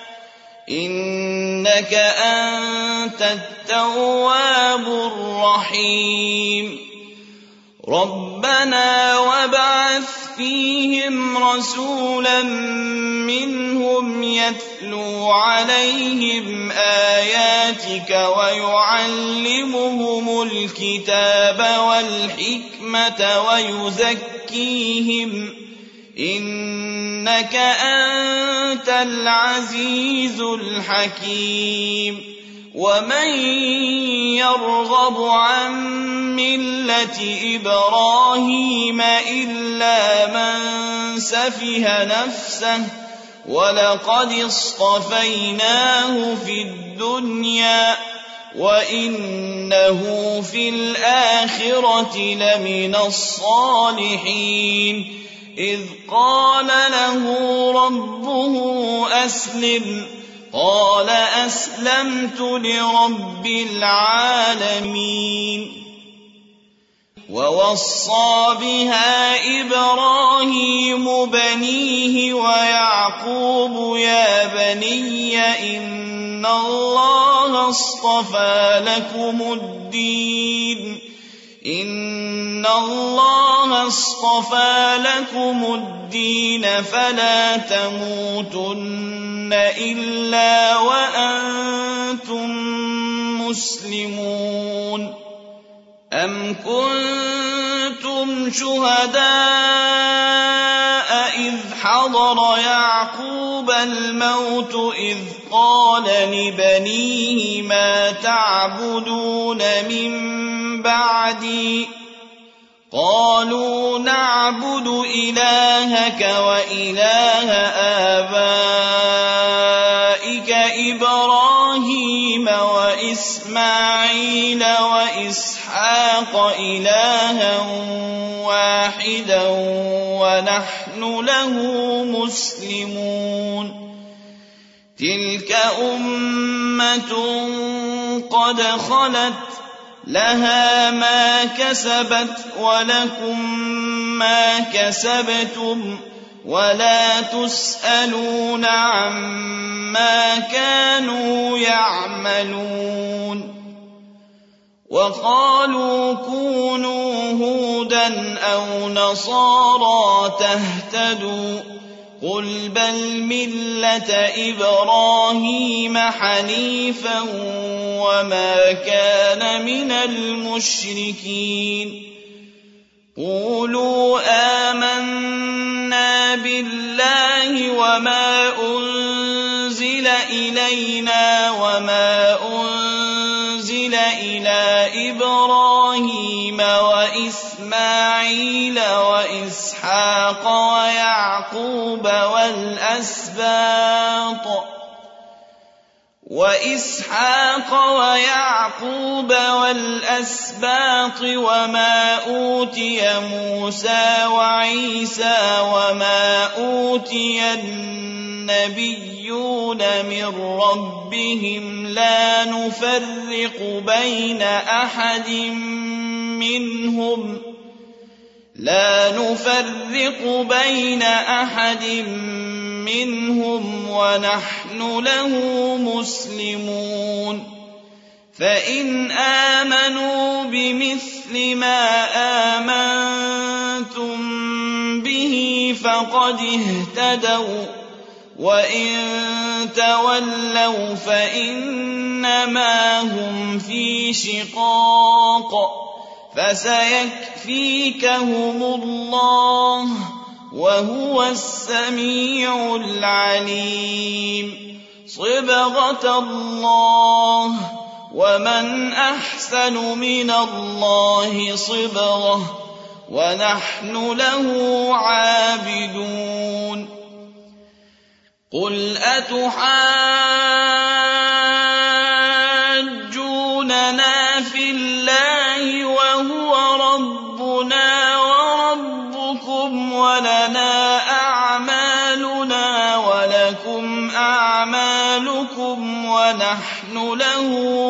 إنك أنت التواب الرحيم. ربنا وابعث فيهم رسولا منهم يتلو عليهم آياتك ويعلمهم الكتاب والحكمة ويزكيهم إنك أنت العزيز الحكيم. ومن يرغب عن ملة إبراهيم إلا من سفه نفسه ولقد اصطفيناه في الدنيا وإنه في الآخرة لمن الصالحين. إذ قال له ربه أسلم قال أسلمت لرب العالمين. ووصى بها إبراهيم بنيه ويعقوب يا بني إن الله اصطفى لكم الدين إن الله اصطفى لكم الدين فلا تموتن إلا وأنتم مسلمون. أم كنتم شهداء إذ حضر يعقوب الموت إذ قال لبنيه ما تعبدون من بعدي قالوا نعبد إلهك وإله آبائك إبراهيم وإسحاق وإسماعيل وإسحاق إلها واحدا ونحن له مسلمون تلك أمة قد خلت لها ما كسبت ولكم ما كسبتم ولا تسألون عما كانوا يعملون وقالوا كونوا هودا أو نصارى تهتدوا قل بل ملة إبراهيم حنيفا وما كان من المشركين قولوا آمنا بالله وما أنزل إلينا وما أنزل إلى إبراهيم وإسماعيل وإسحاق ويعقوب والأسباط وإسحاق ويعقوب والأسباط وما أوتي موسى وعيسى وما أوتي النبيون من ربهم لا نفرق بين أحد منهم لا نفرق بين أحد منهم ونحن له مسلمون فإن آمنوا بمثل ما آمنتم به فقد اهتدوا وإن تولوا فإنما هم في شقاق فسيكفيكهم الله وهو السميع العليم صبغة الله ومن أحسن من الله صبغة ونحن له عابدون قل أتحاجوننا في الله وهو ربنا وربكم ولنا أعمالنا ولكم أعمالكم ونحن له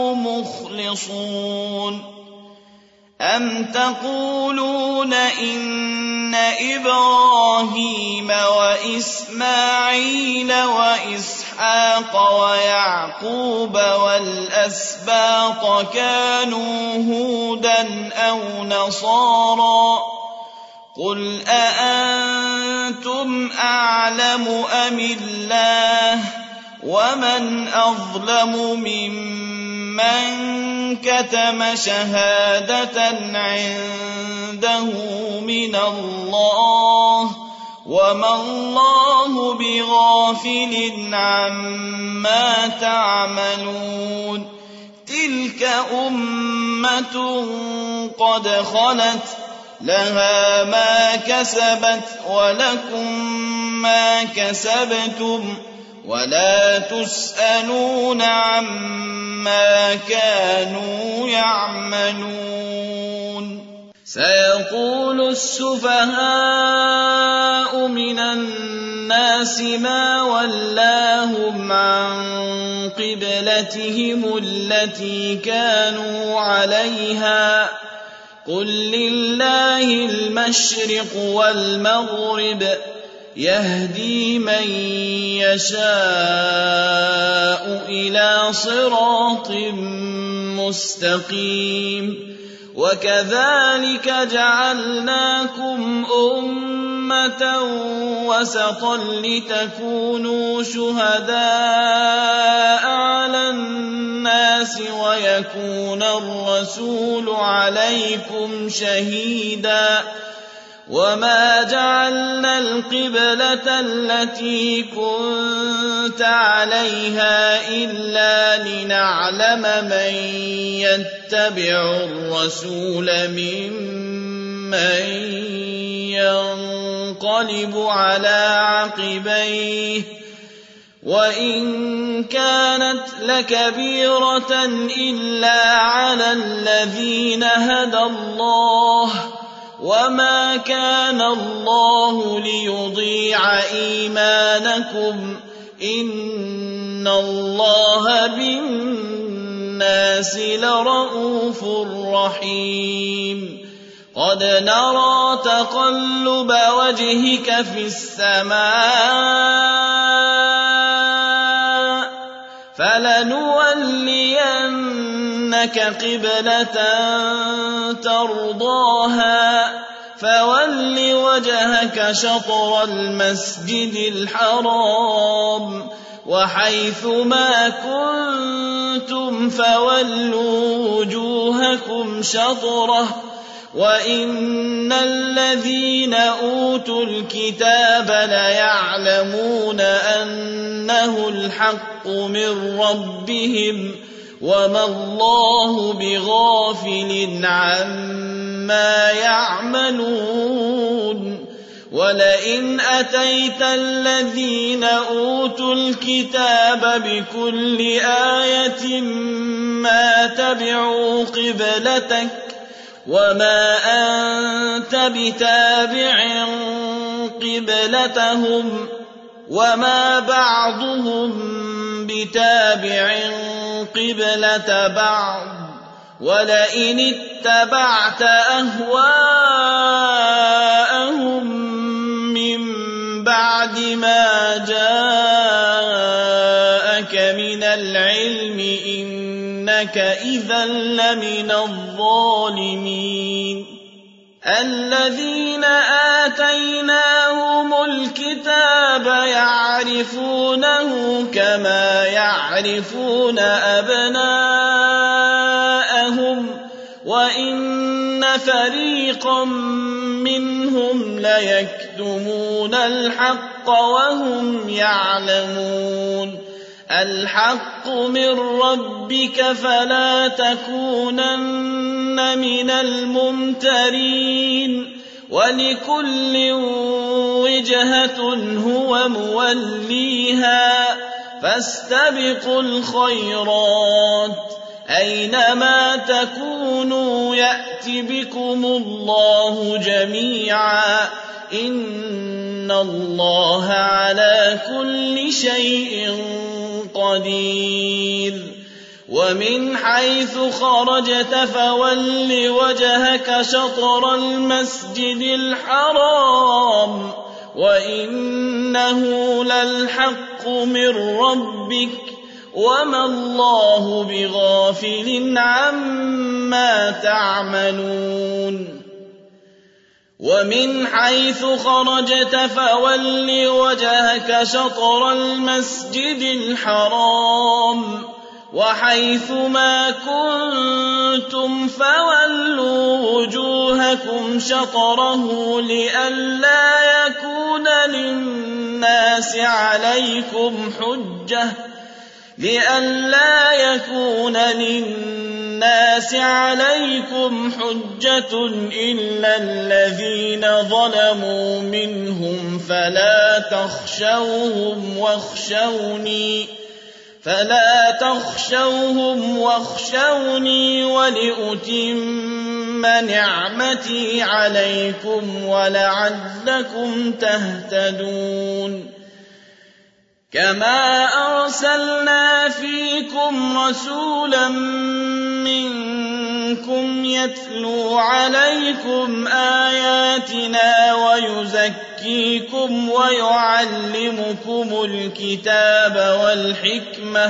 مخلصون أم تقولون إن إبراهيم وإسماعيل وإسحاق ويعقوب والأسباط كانوا هودا أو نصارى قل أأنتم أعلم أم الله ومن أظلم ممن كتم شهادة عنده من الله وما الله بغافل عما تعملون تلك أمة قد خلت لها ما كسبت ولكم ما كسبتم ولا تسألون عما كانوا يعملون سيقول السفهاء من الناس ما ولاهم عن قبلتهم التي كانوا عليها قل لله المشرق والمغرب يهدي من يشاء إلى صراط مستقيم وكذلك جعلناكم أمة وسطا لتكونوا شهداء على الناس ويكون الرسول عليكم شهيدا وما جعلنا القبلة التي كنت عليها إلا لنعلم من يتبع الرسول ممن ينقلب على عقبيه وإن كانت لكبيرة إلا على الذين هدى الله وما كان الله ليضيع إيمانكم إن الله بالناس لرءوف رحيم قد نرى تقلب وجهك في السماء فلنولينك قبلة ترضاها فول وجهك شطر المسجد الحرام وحيث ما كنتم فولوا وجوهكم شطره وإن الذين أوتوا الكتاب ليعلمون أنه الحق من ربهم وما الله بغافل عما يعملون ولئن أتيت الذين أوتوا الكتاب بكل آية ما تبعوا قبلتك وما أنت بتابع قبلتهم وما بعضهم بتابع قبلة بعض ولئن اتبعت أهواءهم من بعد ما جاءك من العلم إنك إذا لمن الظالمين الذين آتيناهم الكتاب يعرفونه كما يعرفون أبناءهم وإن فريقا منهم ليكتمون الحق وهم يعلمون الحق من ربك فلا تكونن من الممترين ولكل وجهة هو موليها فاستبقوا الخيرات أينما تكونوا يأت بكم الله جميعا إن الله على كل شيء قدير ومن حيث خرجت فول وجهك شطر المسجد الحرام وإنه للحق من ربك وما الله بغافل عما تعملون ومن حيث خرجت فول وجهك شطر المسجد الحرام وحيث ما كنتم فولوا وجوهكم شطره لئلا يكون للناس عليكم حجة لئلا يكون للناس عليكم حجة إلا الذين ظلموا منهم فلا تخشوهم واخشوني فلا تخشوهم واخشوني ولأتم نعمتي عليكم ولعلكم تهتدون كما أرسلنا فيكم رسولا منكم يتلو عليكم آياتنا ويزكيكم ويعلمكم الكتاب والحكمة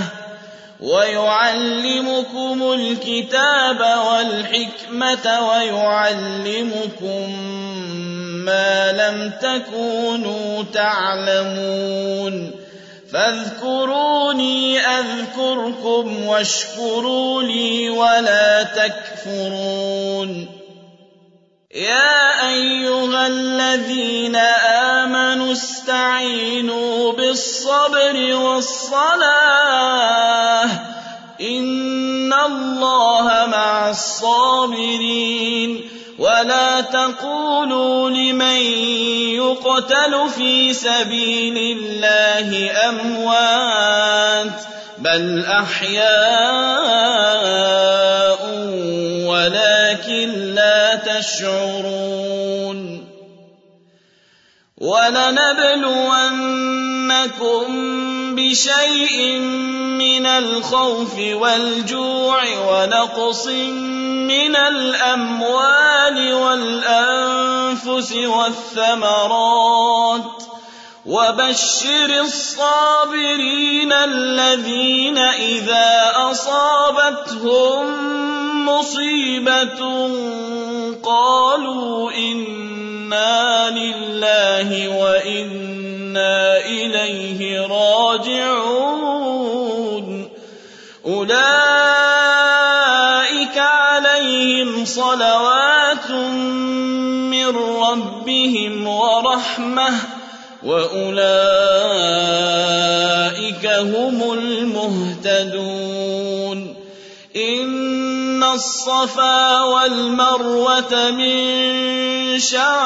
ويعلمكم الكتاب والحكمة ويعلمكم ما لم تكونوا تعلمون فاذكروني أذكركم واشكروا لي ولا تكفرون يا أيها الذين آمنوا استعينوا بالصبر والصلاة إن الله مع الصابرين ولا تقولوا لمن يقتل في سبيل الله أموات بل أحياء ولكن لا تشعرون ولنبلونكم بشيء من الخوف والجوع ونقص من الأموال والأنفس والثمرات وبشر الصابرين الذين إذا أصابتهم مصيبة قالوا إنا لله وإنا إليه راجعون أولئك عليهم صلوات من ربهم ورحمة وأولئك هم المهتدون إن الصفا والمروة من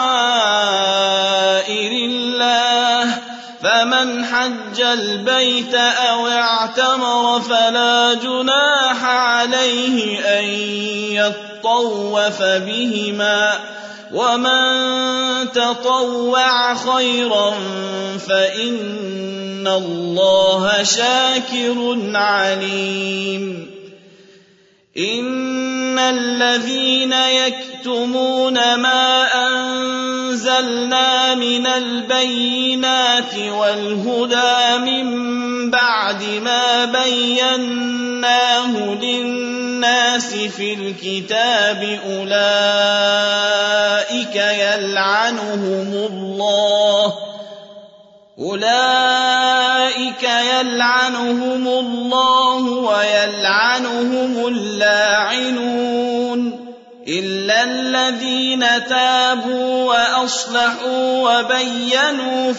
شعائر الله فمن حج البيت أو اعتمر فلا جناح عليه أن يطوف بهما ومن تطوع خيرا فإن الله شاكر عليم إن الذين يكتمون ما أنزلنا من البينات والهدى من بعد ما بيناه للناس في الكتاب أولئك يلعنهم الله أولئك يلعنهم الله ويلعنهم اللاعنون إلا الذين تابوا وأصلحوا وبينوا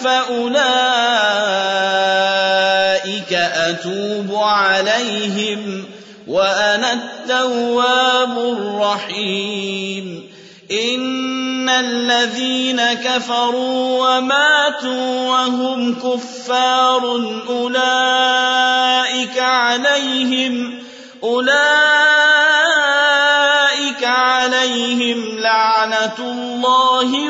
فأولئك أتوب عليهم وأنا التواب الرحيم إن الذين كفروا وماتوا وهم كفار أولئك عليهم أولئك عليهم لعنة الله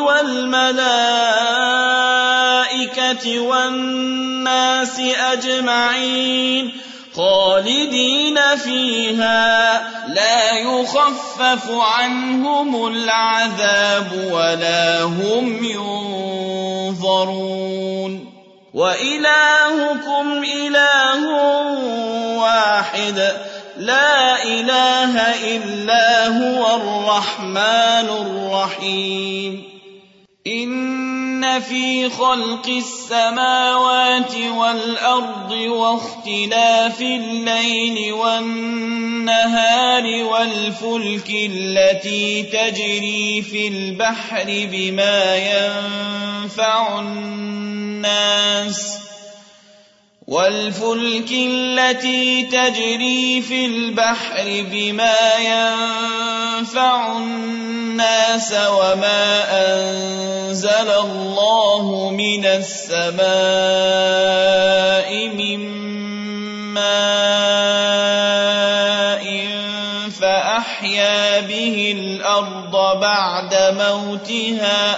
والملائكة والناس أجمعين خالدين فيها لا يخفف عنهم العذاب ولا هم ينظرون وإلهكم إله واحد لا إله إلا هو الرحمن الرحيم إن في خلق السماوات والأرض واختلاف الليل والنهار والفلك التي تجري في البحر بما ينفع الناس والفلك التي تجري في البحر بما ينفع الناس وما أنزل الله من السماء من ماء فأحيا به الأرض بعد موتها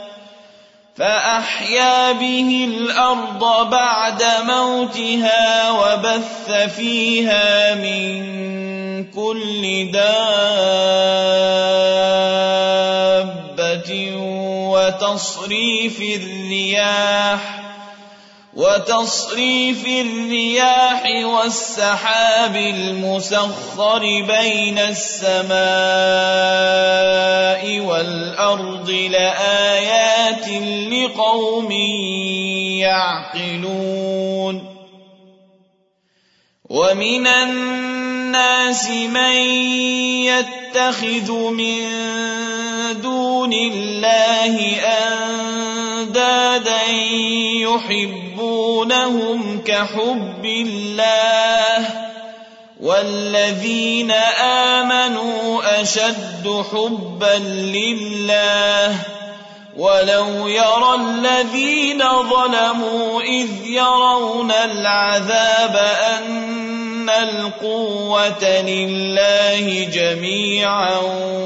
فأحيا به الأرض بعد موتها وبث فيها من كل دابة وتصريف الرياح وتصريف الرياح والسحاب المسخر بين السماء والأرض لآيات لقوم يعقلون ومن الناس من يتخذ من دون الله أندادا يحبونهم كحب الله والذين آمنوا أشد حبا لله ولو يرى الذين ظلموا إذ يرون العذاب أن القوة لله جميعا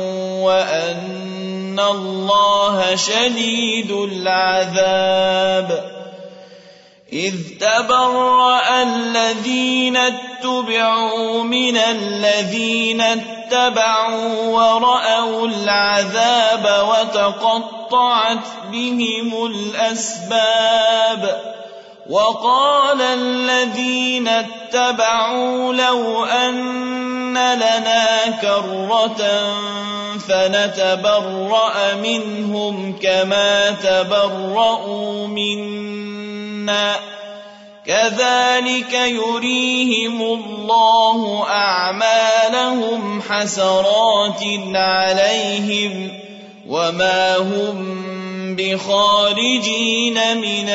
وأن الله شديد العذاب إذ تبرأ الذين اتبعوا من الذين اتبعوا ورأوا العذاب وتقطعت بهم الأسباب وقال الذين اتبعوا لو أن لنا كرة فنتبرأ منهم كما تبرأوا منا كذلك يريهم الله أعمالهم حسرات عليهم وما هم بخارجين من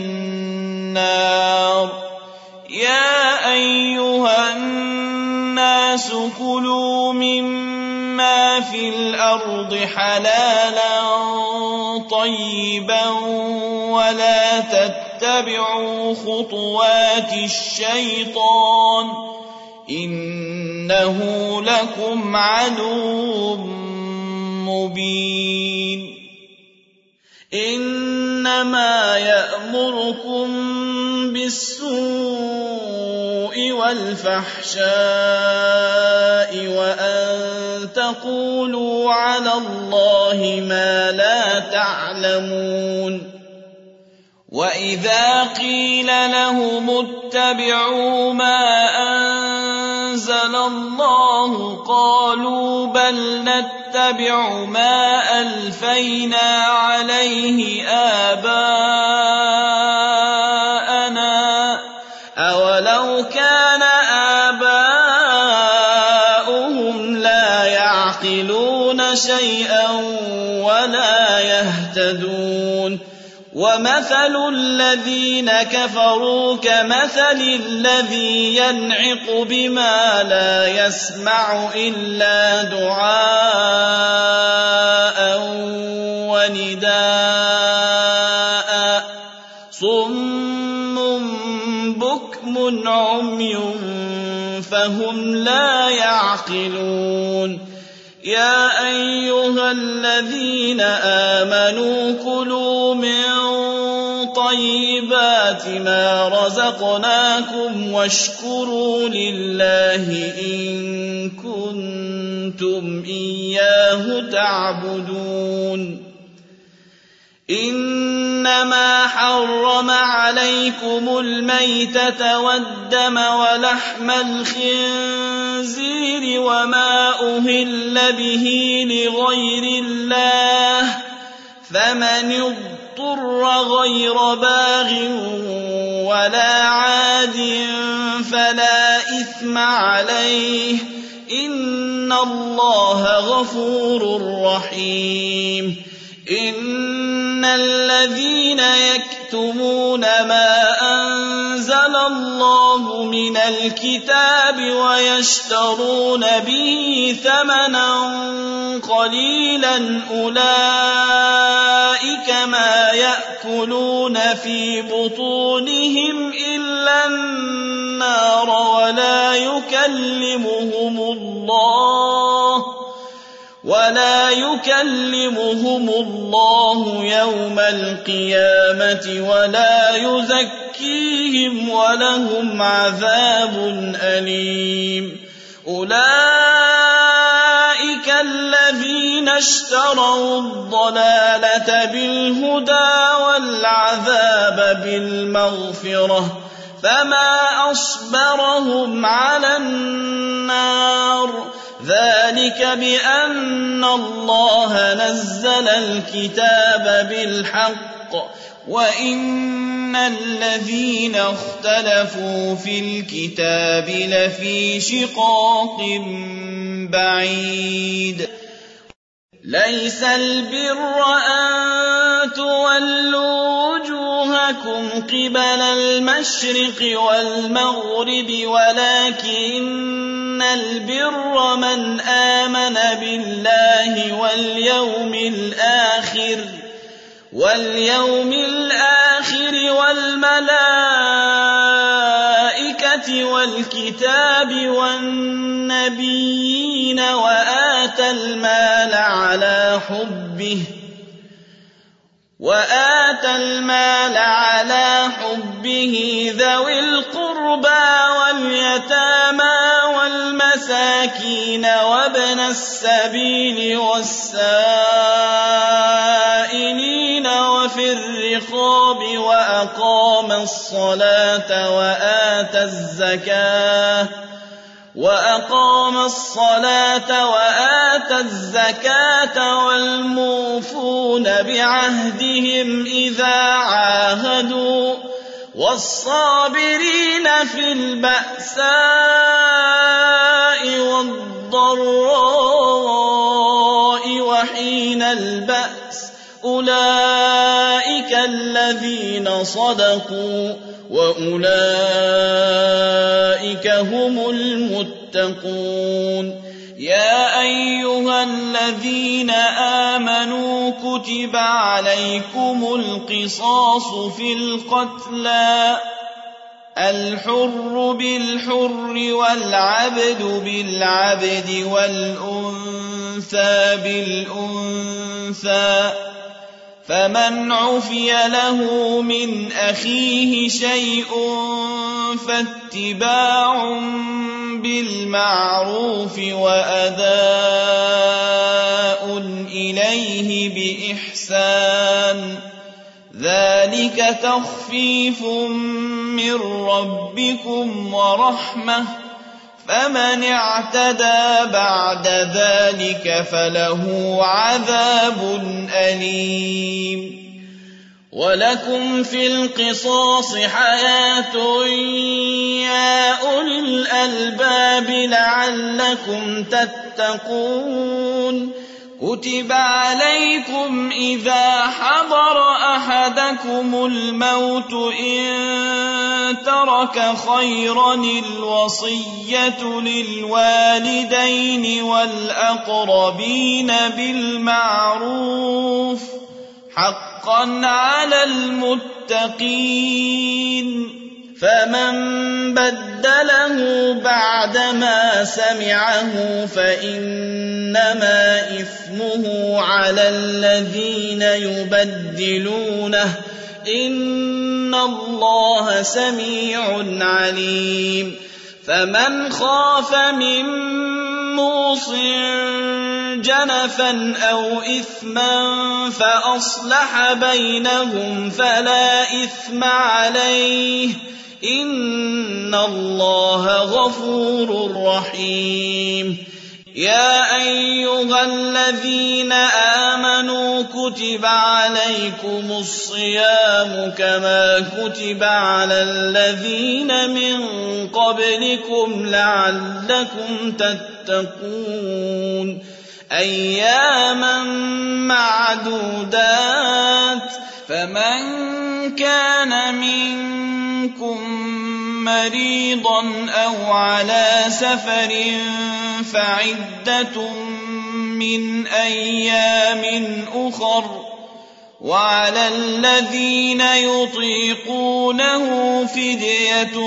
النار يا أيها الناس كلوا مما في الأرض حلالا طيبا ولا تتبعوا خطوات الشيطان إنه لكم عدو مبين إنما يأمركم بالسوء والفحشاء وأن تقولوا على الله ما لا تعلمون وإذا قيل لهم اتبعوا ما أنزل الله قالوا بل نتبع ما ألفينا عليه آباءنا أولو كان آباؤهم لا يعقلون شيئا ولا يهتدون ومثل الذين كفروا كمثل الذي ينعق بما لا يسمع إلا دعاء ونداء صم بكم عمي فهم لا يعقلون يا أيها الذين آمنوا كلوا من طيبات ما رزقناكم واشكروا لله إن كنتم إياه تعبدون إنما حرم عليكم الميتة والدم ولحم الخنزير وما أهل به لغير الله فمن اضطر غير باغ ولا عاد فلا إثم عليه إن الله غفور رحيم إن الذين يكتمون ما أنزل الله من الكتاب ويشترون به ثمنا قليلا أولئك ما يأكلون في بطونهم إلا النار ولا يكلمهم الله ولا يكلمهم الله يوم القيامة ولا يزكيهم ولهم عذاب أليم أولئك الذين اشتروا الضلالة بالهدى والعذاب بالمغفرة فما أصبرهم على النار ذلك بأن الله نزل الكتاب بالحق وإن الذين اختلفوا في الكتاب لفي شقاق بعيد ليس البر أن تولوا وجوهكم قبل المشرق والمغرب ولكن البر من آمن بالله واليوم الآخر واليوم الآخر والملائكة والكتاب والنبيين وآتى المال على حبه وآتى المال على حبه ذوي القربى واليتامى والمساكين وابن السبيل والسائلين وفي الرقاب وأقام الصلاة وآتى الزكاة وأقام الصلاة وآتى الزكاة والموفون بعهدهم إذا عاهدوا والصابرين في البأساء والضراء وحين البأس أولئك الذين صدقوا وأولئك هم المتقون يا أيها الذين آمنوا كتب عليكم القصاص في القتلى الحر بالحر والعبد بالعبد والأنثى بالأنثى فمن عفي له من أخيه شيء فاتباع بالمعروف وأداء إليه بإحسان ذلك تخفيف من ربكم ورحمة فمن اعتدى بعد ذلك فله عذاب أليم ولكم في القصاص حياة يا أولي الألباب لعلكم تتقون كتب عليكم إذا حضر أحدكم الموت إن ترك خيرا الوصية للوالدين والأقربين بالمعروف حقا على المتقين فمن بدله بعدما سمعه فإنما إثمه على الذين يبدلونه إن الله سميع عليم فمن خاف من موصٍ جنفا أو إثما فأصلح بينهم فلا إثم عليه إن الله غفور رحيم يا أيها الذين آمنوا كتب عليكم الصيام كما كتب على الذين من قبلكم لعلكم تتقون أياما معدودات فمن كان منكم مريضا أو على سفر فعدة من أيام أخر وعلى الذين يطيقونه فدية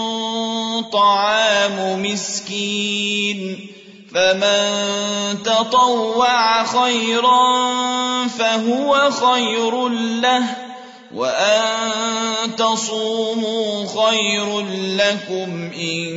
طعام مسكين فمن تطوع خيرا فهو خير له وأن تصوموا خير لكم إن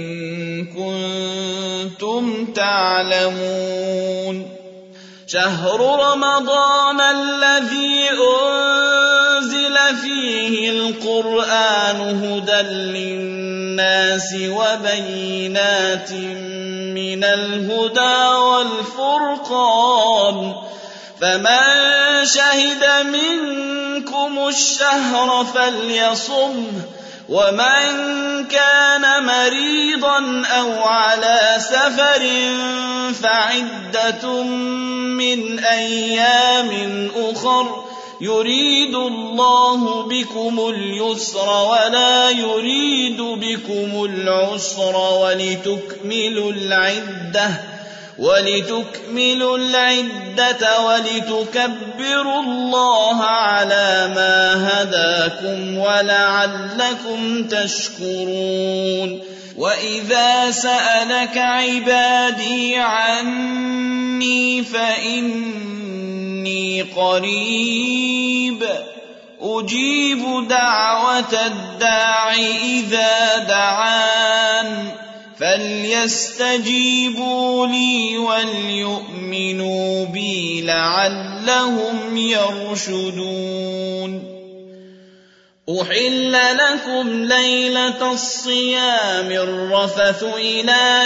كنتم تعلمون شهر رمضان الذي أنزل فيه القرآن هدى للناس وبينات من الهدى والفرقان فمن شهد منكم الشهر فليصمه ومن كان مريضا أو على سفر فعدة من أيام أخر يريد الله بكم اليسر ولا يريد بكم العسر ولتكملوا العدة ولتكملوا العدة ولتكبروا الله على ما هداكم ولعلكم تشكرون. وإذا سألك عبادي عني فإني قريب أجيب دعوة الداع إذا دعان فليستجيبوا لي وليؤمنوا بي لعلهم يرشدون. أحل لكم ليلة الصيام الرفث إلى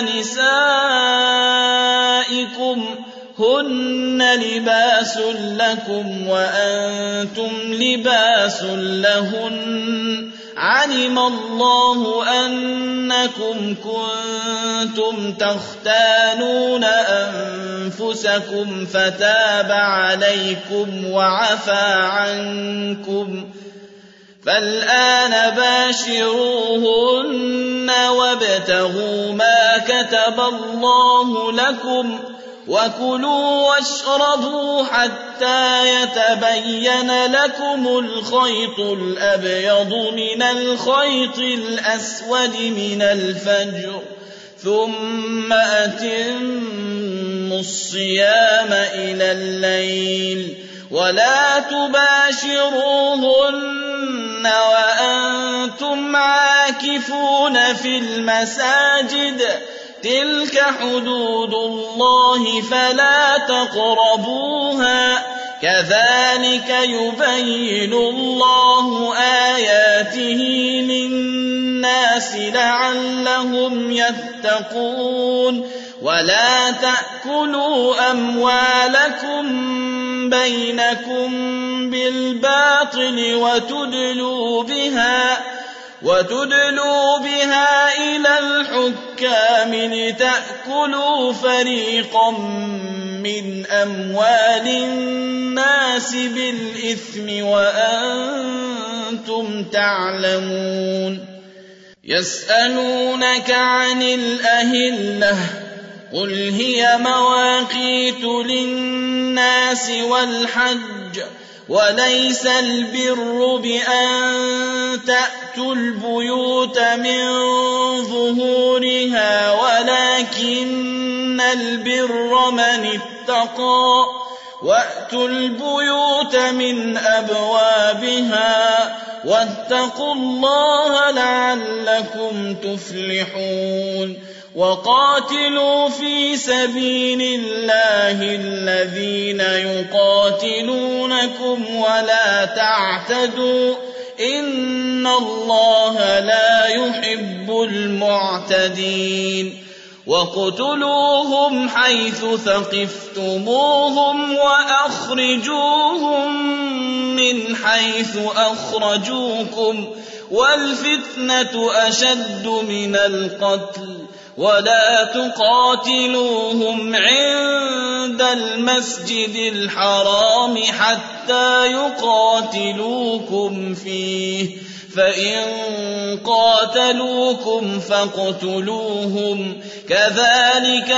نسائكم هن لباس لكم وأنتم لباس لهن علم الله أنكم كنتم تختانون أنفسكم فتاب عليكم وعفى عنكم فالآن باشروهن وابتغوا ما كتب الله لكم وكلوا واشربوا حتى يتبين لكم الخيط الأبيض من الخيط الأسود من الفجر ثم أتموا الصيام إلى الليل ولا تباشروهن وأنتم عاكفون في المساجد تلك حدود الله فلا تقربوها كذلك يبين الله آياته للناس لعلهم يتقون. ولا تأكلوا أموالكم بينكم بالباطل وتدلوا بها وتدلوا بها إلى الحكام لتأكلوا فريقا من أموال الناس بالإثم وأنتم تعلمون. يسألونك عن الأهلة قل هي مواقيت للناس والحج وليس البر بأن تأتوا البيوت من ظهورها ولكن البر من اتقى وأتوا البيوت من أبوابها واتقوا الله لعلكم تفلحون. وقاتلوا في سبيل الله الذين يقاتلونكم ولا تعتدوا إن الله لا يحب المعتدين. وَاقْتُلُوهُمْ حَيْثُ ثَقِفْتُمُوهُمْ وَأَخْرِجُوهُمْ مِنْ حَيْثُ أَخْرَجُوكُمْ وَالْفِتْنَةُ أَشَدُّ مِنَ الْقَتْلِ وَلَا تُقَاتِلُوهُمْ عِندَ الْمَسْجِدِ الْحَرَامِ حَتَّى يُقَاتِلُوكُمْ فِيهِ فَإِن قَاتَلُوكُمْ فَاقْتُلُوهُمْ كَذَلِكَ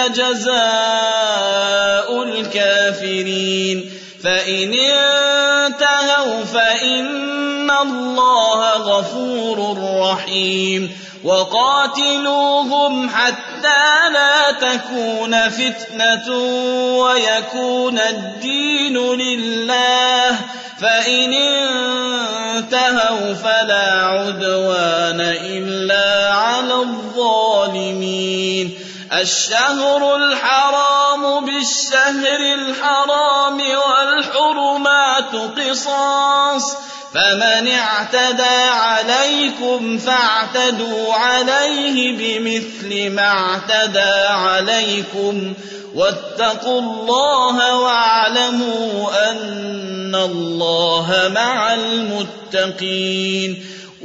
جَزَاءُ الْكَافِرِينَ. فَإِنِ انتهوا فَإِنَّ اللَّهَ غَفُورٌ رَّحِيمٌ. وَقَاتِلُوهُمْ حَتَّى لَا تَكُونَ فِتْنَةٌ وَيَكُونَ الدِّينُ لِلَّهِ فَإِنِ انتهوا فَلَا عُدْوَانَ إِلَّا عَلَى الظَّالِمِينَ. الشهر الحرام بالشهر الحرام والحرمات قصاص فمن اعتدى عليكم فاعتدوا عليه بمثل ما اعتدى عليكم واتقوا الله واعلموا أن الله مع المتقين.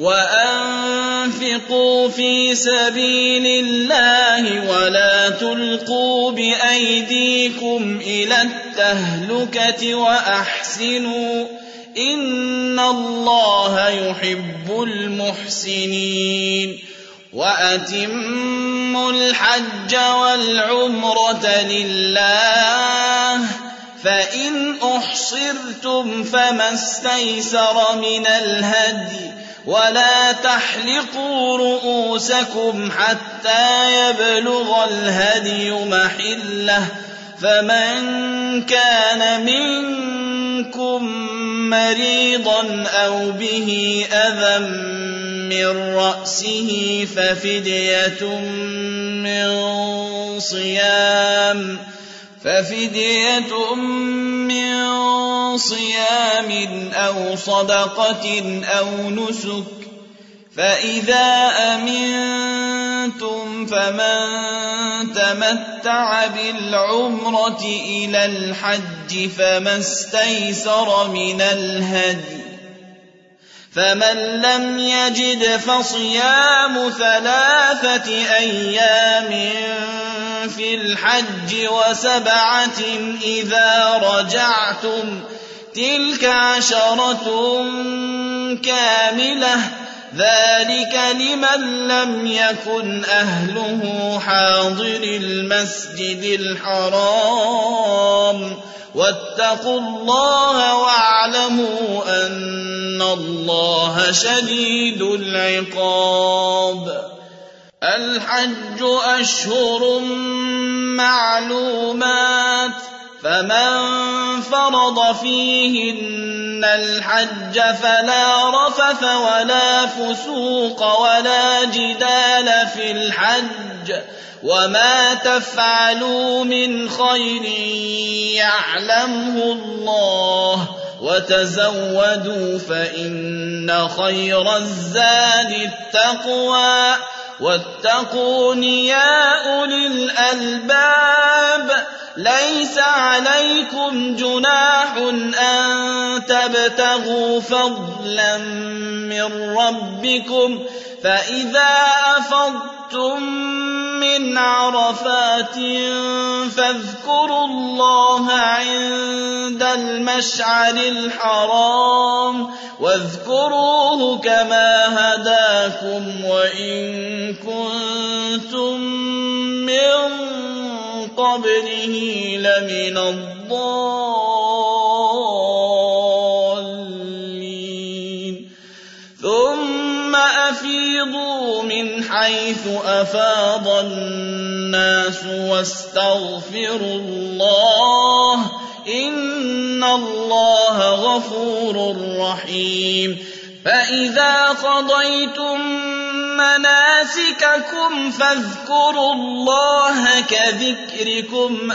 وأنفقوا في سبيل الله ولا تلقوا بأيديكم إلى التهلكة وأحسنوا إن الله يحب المحسنين وأتموا الحج والعمرة لله فإن أحصرتم فما استيسر من الهدي ولا تحلقوا رؤوسكم حتى يبلغ الهدي محله فمن كان منكم مريضا أو به أذى من رأسه ففدية من صيام ففدية من صيام أو صدقة أو نسك فإذا أمنتم فمن تمتع بالعمرة إلى الحج فما استيسر من الهدي فمن لم يجد فصيام ثلاثة أيام في الحج وسبعة إذا رجعتم تلك عشرة كاملة ذلك لمن لم يكن أهله حاضر المسجد الحرام واتقوا الله واعلموا أن الله شديد العقاب الحج أشهر معلومات فمن فرض فيهن الحج فلا رفث ولا فسوق ولا جدال في الحج وما تفعلوا من خير يعلمه الله وتزودوا فإن خير الزاد التقوى واتقون يا أولي الألباب ليس عليكم جناح أن تبتغوا فضلا من ربكم فإذا أفضتم من عرفات فاذكروا الله عند المشعر الحرام واذكروه كما هداكم وإن كنتم من قبله لمن الضالين ثم أفيضوا من حيث أفاض الناس واستغفروا الله إن الله غفور رحيم فإذا قضيتم مناسككم فاذكروا الله كذكركم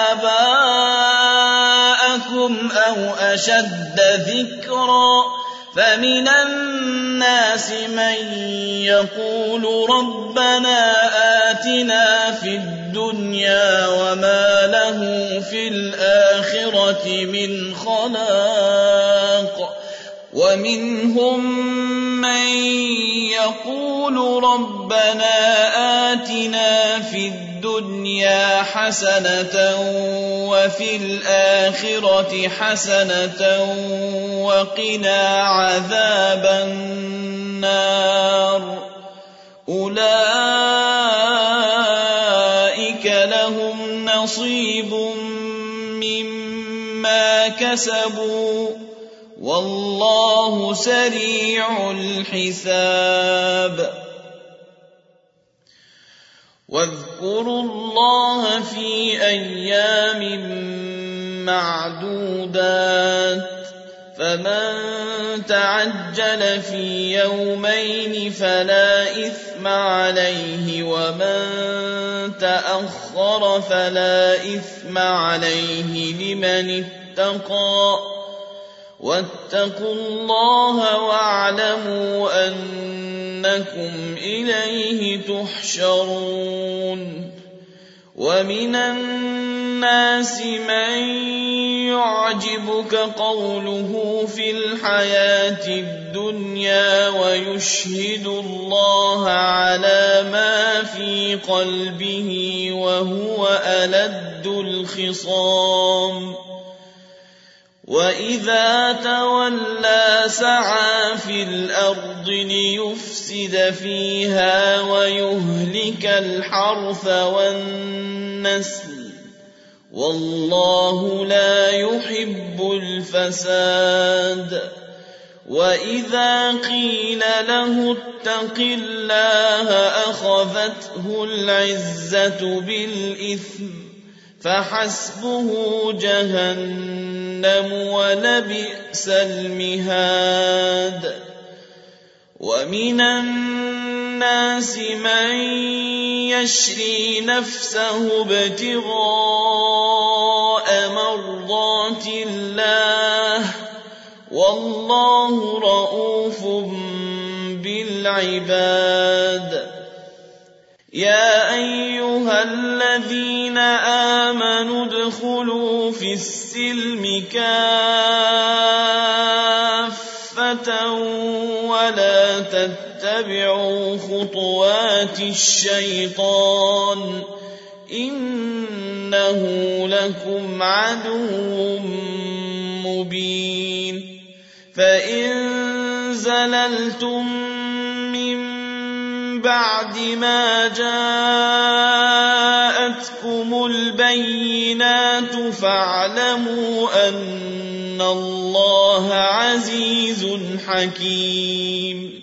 آباءكم أو أشد ذكرا فمن الناس من يقول ربنا آتنا في الدنيا وما له في الآخرة من خلاق ومنهم من يقول ربنا آتنا في الدنيا حسنة وفي الآخرة حسنة وقنا عذاب النار أولئك لهم نصيب مما كسبوا والله سريع الحساب واذكروا الله في أيام معدودات فمن تعجل في يومين فلا إثم عليه ومن تأخر فلا إثم عليه لمن اتقى واتقوا الله واعلموا أنكم إليه تحشرون ومن الناس من يعجبك قوله في الحياة الدنيا ويشهد الله على ما في قلبه وهو ألد الخصام وَإِذَا تَوَلَّى سَعَىٰ فِي الْأَرْضِ لِيُفْسِدَ فِيهَا وَيُهْلِكَ الْحَرْثَ وَالنَّسْلَ ۗ وَاللَّهُ لَا يُحِبُّ الْفَسَادَ. وَإِذَا قِيلَ لَهُ اتَّقِ اللَّهَ أَخَذَتْهُ الْعِزَّةُ بِالْإِثْمِ فَحَسْبُهُ جَهَنَّمُ وَلَبِئْسَ الْمِهَادُ. وَمِنَ النَّاسِ مَن يَشْرِي نَفْسَهُ ابْتِغَاءَ مَرْضَاتِ اللَّهِ ۗ وَاللَّهُ رَءُوفٌ بِالْعِبَادِ. يَا أَيُّهَا الَّذِينَ آمَنُوا ادْخُلُوا فِي السِّلْمِ كَافَّةً وَلَا تَتَّبِعُوا خُطُوَاتِ الشَّيْطَانِ ۚ إِنَّهُ لَكُمْ عَدُوٌّ مُّبِينٌ. فَإِن زَلَلْتُم مِّن بَعْدِ مَا جَاءَتْكُمُ الْبَيِّنَاتُ فَاعْلَمُوا أَنَّ اللَّهَ عَزِيزٌ حَكِيمٌ.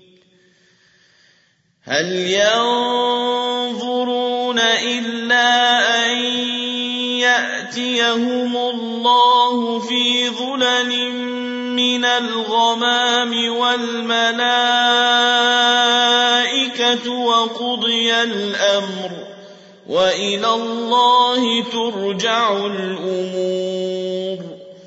هَلْ يَنظُرُونَ إِلَّا أَن يَأْتِيَهُمُ اللَّهُ فِي ظُلَلٍ مِّنَ الْغَمَامِ وَالْمَلَائِكَةُ وَقُضِيَ الْأَمْرُ ۚ وَإِلَى اللَّهِ تُرْجَعُ الْأُمُورُ.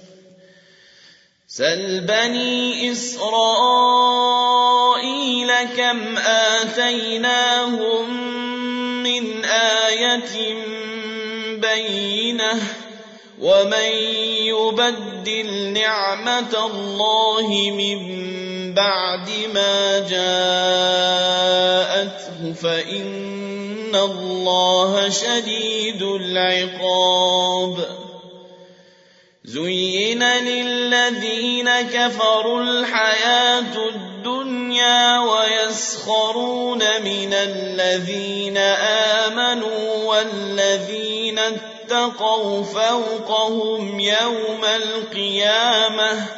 سَلْ بَنِي إِسْرَائِيلَ كَمْ آتَيْنَاهُم مِّنْ آيَةٍ بَيِّنَةٍ ۗ وَمَن يُبَدِّلْ نِعْمَةَ اللَّهِ مِن بَعْدِ مَا جَاءَتْهُ فَإِنَّ اللَّهَ شَدِيدُ الْعِقَابِ. زُيِّنَ لِلَّذِينَ كَفَرُوا الْحَيَاةُ الدُّنْيَا وَيَسْخَرُونَ مِنَ الَّذِينَ آمَنُوا وَالَّذِينَ اتَّقَوْا فَوْقَهُمْ يَوْمَ الْقِيَامَةِ ۗ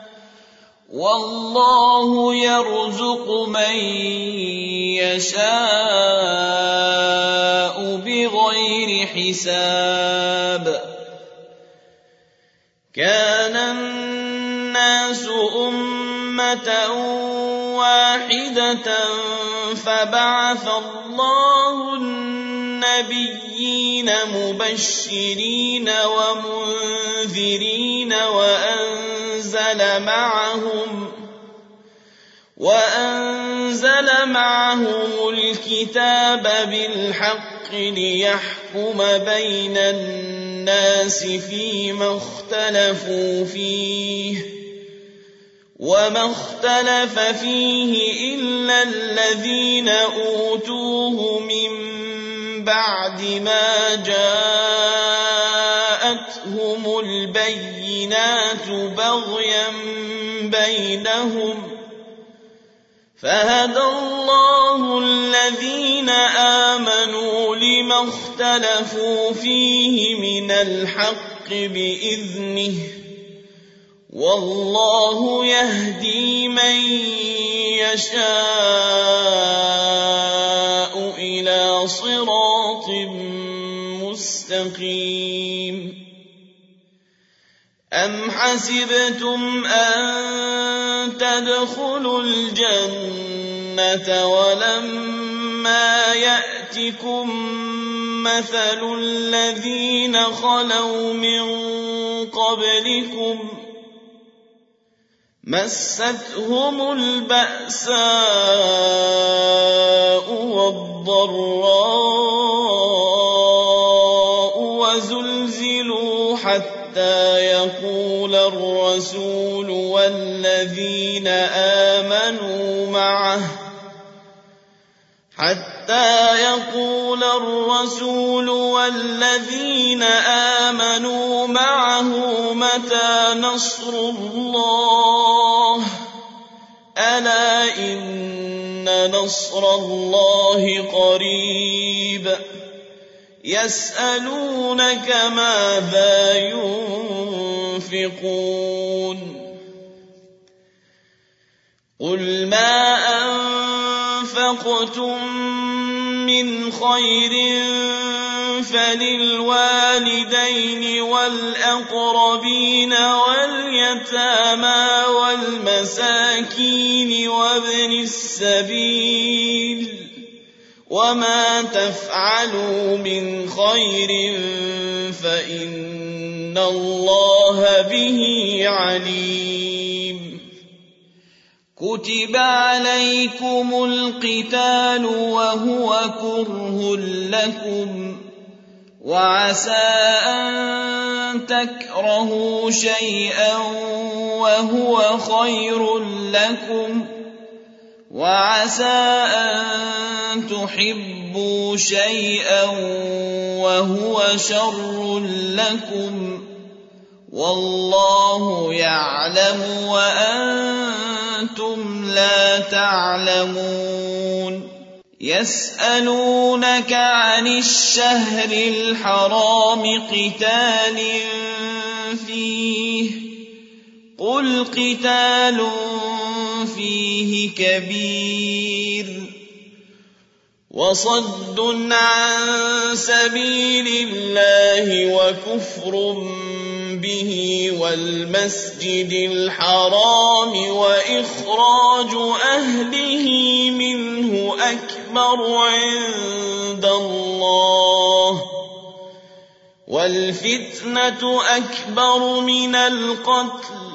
وَاللَّهُ يَرْزُقُ مَن يَشَاءُ بِغَيْرِ حِسَابٍ. كَانَ النَّاسُ أُمَّةً وَاحِدَةً فَبَعَثَ اللَّهُ النَّبِيِّينَ مُبَشِّرِينَ وَمُنذِرِينَ وَأَنزَلَ مَعَهُمْ وَأَنزَلَ مَعَهُمُ الْكِتَابَ بِالْحَقِّ لِيَحْكُمَ بَيْنَ النَّاسِ فِيمَا اخْتَلَفُوا فِيهِ ۚ وَمَا اخْتَلَفَ فِيهِ إِلَّا الَّذِينَ أُوتُوهُ مِن بَعْدِ مَا جَاءَتْهُمُ الْبَيِّنَاتُ بَغْيًا بَيْنَهُمْ ۖ فَهَدَى اللَّهُ الَّذِينَ آمَنُوا لِمَا اخْتَلَفُوا فِيهِ مِنَ الْحَقِّ بِإِذْنِهِ ۗ وَاللَّهُ يَهْدِي مَن يَشَاءُ إِلَىٰ صِرَاطٍ مُّسْتَقِيمٍ. أَمْ حَسِبْتُمْ أَن تَدْخُلُوا الْجَنَّةَ وَلَمَّا يَأْتِكُم مَّثَلُ الَّذِينَ خَلَوْا مِن قَبْلِكُم ۖ مَّسَّتْهُمُ الْبَأْسَاءُ وَالضَّرَّاءُ وَزُلْزِلُوا حَتَّىٰ يَقُولَ الرَّسُولُ وَالَّذِينَ آمَنُوا مَعَهُ حتى يقول الرسول والذين آمنوا معه متى نصر الله ألا إن نصر الله قريب يسألونك ماذا ينفقون قل ما أنفقتم من خير فللوالدين والأقربين واليتامى والمساكين وابن السبيل وما تفعلوا من خير فإن الله به عليم كتب عليكم القتال وهو كره لكم وعسى أن تكرهوا شيئا وهو خير لكم وعسى أن تحبوا شيئا وهو شر لكم والله يعلم وأنتم لا تعلمون يسألونك عن الشهر الحرام قتال فيه قل قتال فيه كبير وصد عن سبيل الله وكفر به والمسجد الحرام وإخراج أهله منه أكبر عند الله والفتنة أكبر من القتل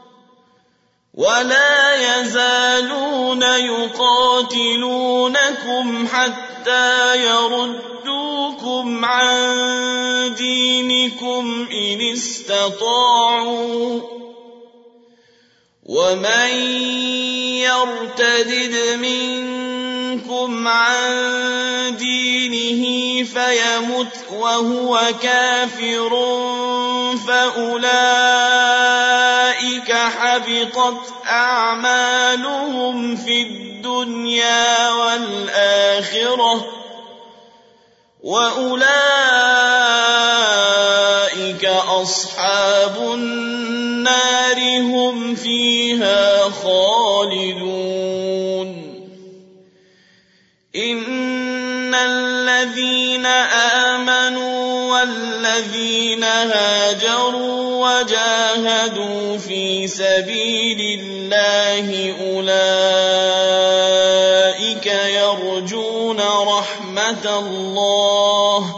ولا يزالون يقاتلونكم حتى يردوكم عن دينكم إن استطاعوا ومن يرتدد منكم عن دينه فيمت وهو كافر فأولئك حبطت أعمالهم في الدنيا والآخرة وأولئك أصحاب النار هم فيها خالدون إن الذين آمنوا والذين هاجروا وجاهدوا في سبيل الله أولئك يرجون رحمة الله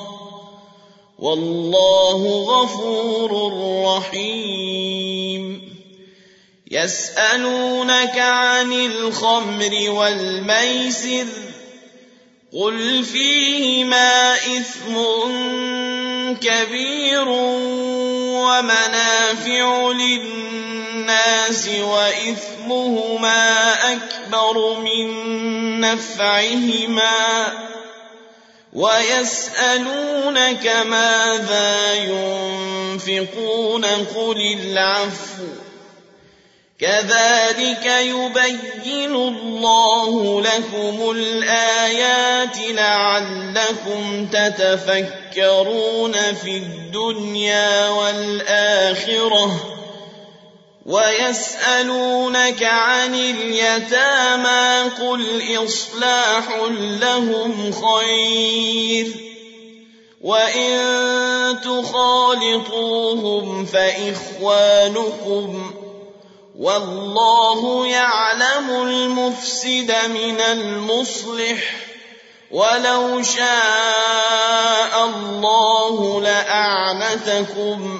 والله غفور رحيم يسألونك عن الخمر والميسر قل فيهما إثم كبير ومنافع للناس وإثمهما أكبر من نفعهما ويسألونك ماذا ينفقون قل العفو كذلك يبين الله لكم الآيات لعلكم تتفكرون في الدنيا والآخرة ويسألونك عن اليتامى قل إصلاح لهم خير وإن تخالطوهم فإخوانكم والله يعلم المفسد من المصلح ولو شاء الله لأعنتكم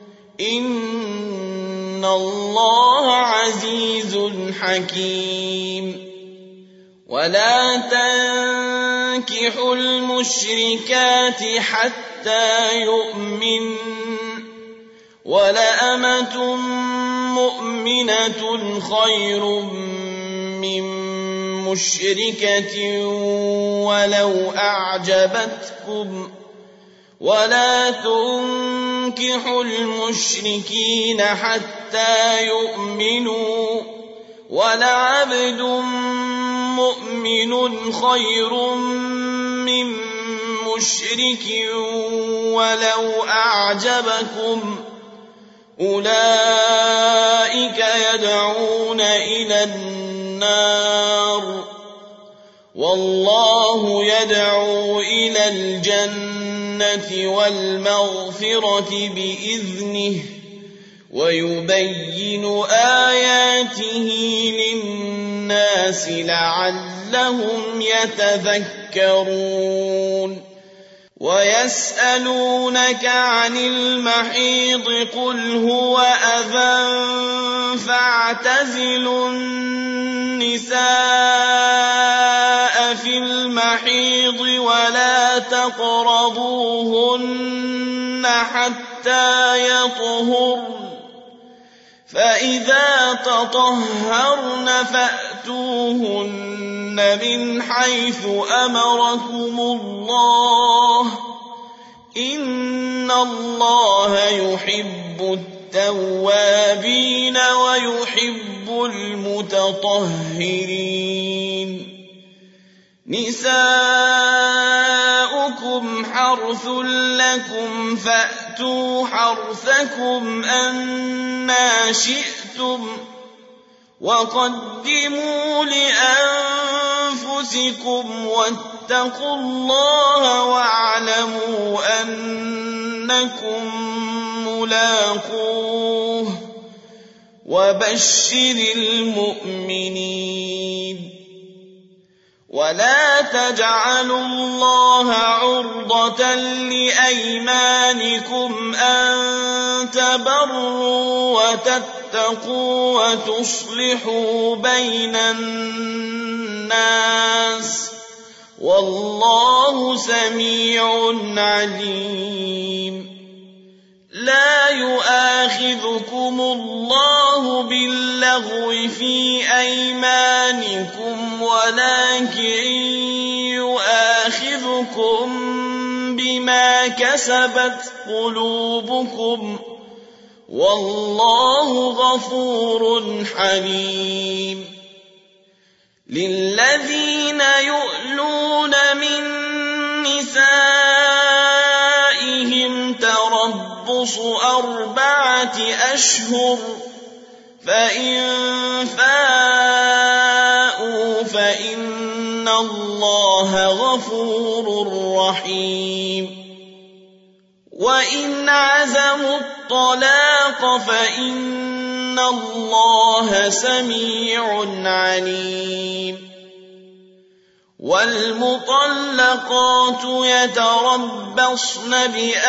إن الله عزيز حكيم ولا تنكحوا المشركات حتى يؤمن ولأمة مؤمنة خير من مشركة ولو أعجبتكم ولا تنكحوا المشركين حتى يؤمنوا ولعبد مؤمن خير من مشرك ولو أعجبكم أولئك يدعون إلى النار والله يدعو إلى الجنة والمغفرة بإذنه ويبين آياته للناس لعلهم يتذكرون ويسألونك عن المحيض قل هو أذى فاعتزلوا النساء في المحيض ولا تقربوهن حتى يطهرن فإذا تطهرن فأتوهن من حيث أمركم الله إن الله يحب التوابين ويحب المتطهرين نساؤكم حرث لكم فأتوا حرثكم أنى شئتم وقدموا لأنفسكم واتقوا الله واعلموا أنكم ملاقوه وبشر المؤمنين ولا تجعلوا الله عرضة لأيمانكم أن تبروا وتتقوا وتصلحوا بين الناس والله سميع عليم لا يؤاخذكم الله باللغو في أيمانكم ولكن يؤاخذكم بما كسبت قلوبكم والله غفور حليم للذين يؤلون من نسائهم تربص أربعة أشهر فإن فاءوا فإن الله غفور رحيم وإن عزموا الطلاق فإن الله سميع عليم والمطلقات يتربصن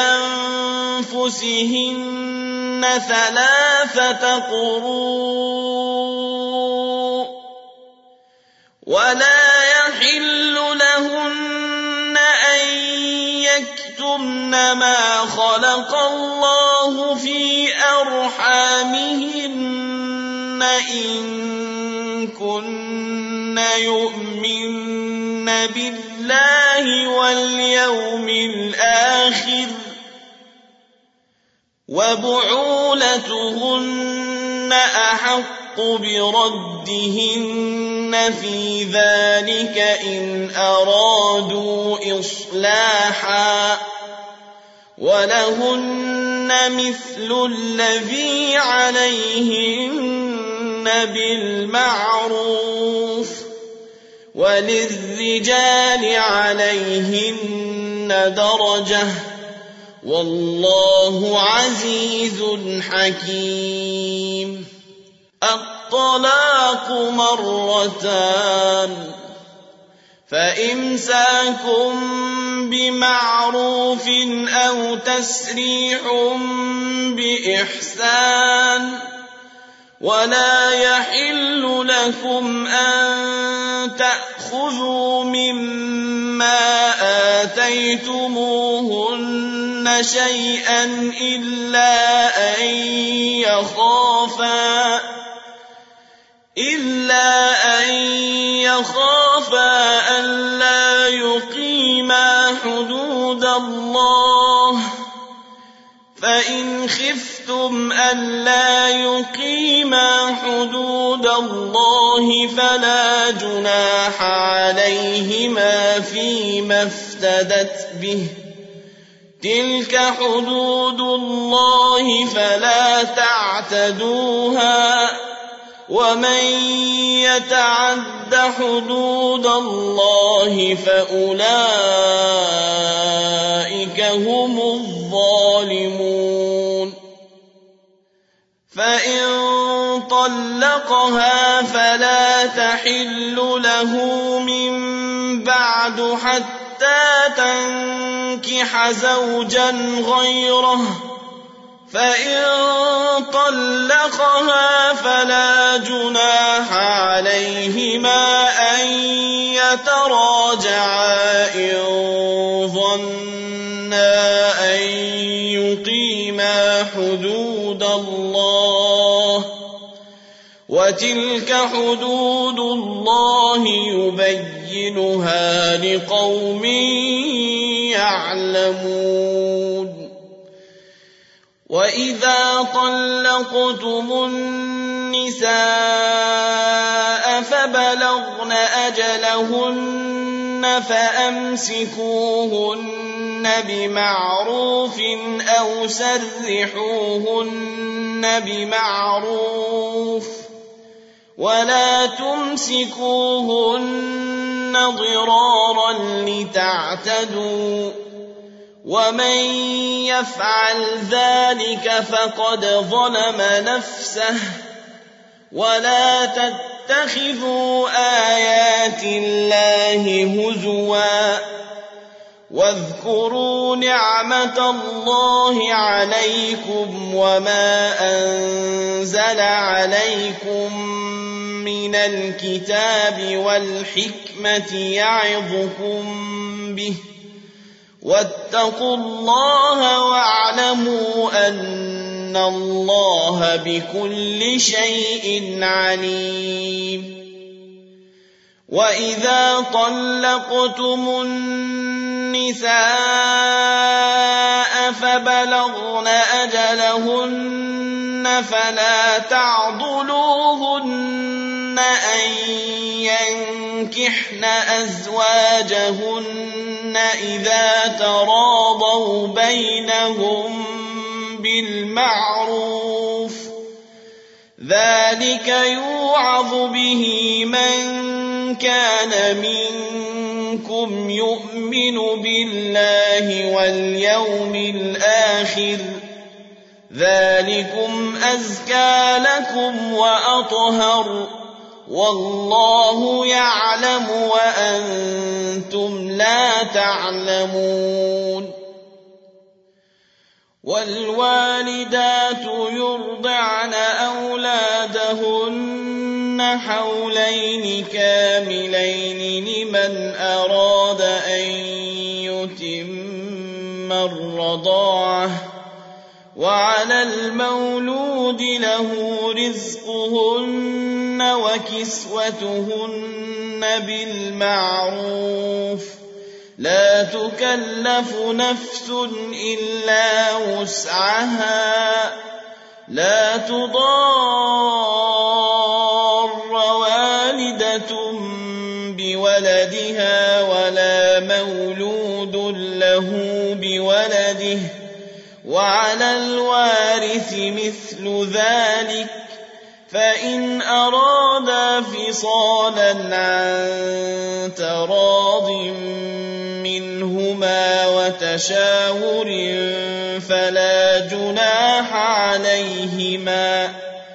بأنفسهن ثلاثة قروء ولا يحل لهن أن يكتمن ما خلق الله في أرحامهن إن كن يؤمن بالله واليوم الآخر وبعولتهن أحق بردهن في ذلك إن أرادوا إصلاحا ولهن مثل الذي عليهن بالمعروف وللرجال عليهن درجة والله عزيز حكيم الطلاق مرتان فإمساكم بمعروف أو تسريح بإحسان ولا يحل لكم أن تأخذوا مما آتيتموهن شيئا إلا أن يخافا إلا أن يخافا ألا يقيما حدود الله فإن خفتم ألا يقيما حدود الله فلا جناح عليهما فيما افتدت به تلك حدود الله فلا تعتدوها ومن يتعد حدود الله فأولئك هم الظالمون فإن طلقها فلا تحل له من بعد حتى تنكح زوجا غيره فإن طلقها فلا جناح عليهما أن يتراجعا إن ظنا أن يقيما حدود الله وتلك حدود الله يبينها لقوم يعلمون وإذا طلقتم النساء فبلغن أجلهن فأمسكوهن بمعروف أو سرحوهن بمعروف ولا تمسكوهن ضرارا لتعتدوا ومن يفعل ذلك فقد ظلم نفسه ولا تتخذوا آيات الله هزوا واذكروا نعمة الله عليكم وما أنزل عليكم من الكتاب والحكمة يعظكم به واتقوا الله واعلموا أن الله بكل شيء عليم وإذا طلقتم النساء فبلغن أجلهن فلا تعضلوهن أن ينكحن أزواجهن إذا تراضوا بينهم بالمعروف ذلك يوعظ به من كان منكم يؤمن بالله واليوم الآخر ذلكم أزكى لكم وأطهر والله يعلم وأنتم لا تعلمون والوالدات يرضعن أولادهن حولين كاملين لمن أراد أن يتم الرضاعة وعلى المولود له رزقهن وكسوتهن بالمعروف لا تكلف نفس إلا وسعها لا تضار والدة بولدها ولا مولود له بولده وعلى الوارث مثل ذلك فإن أرادا فصالا عن تراض منهما وتشاور فلا جناح عليهما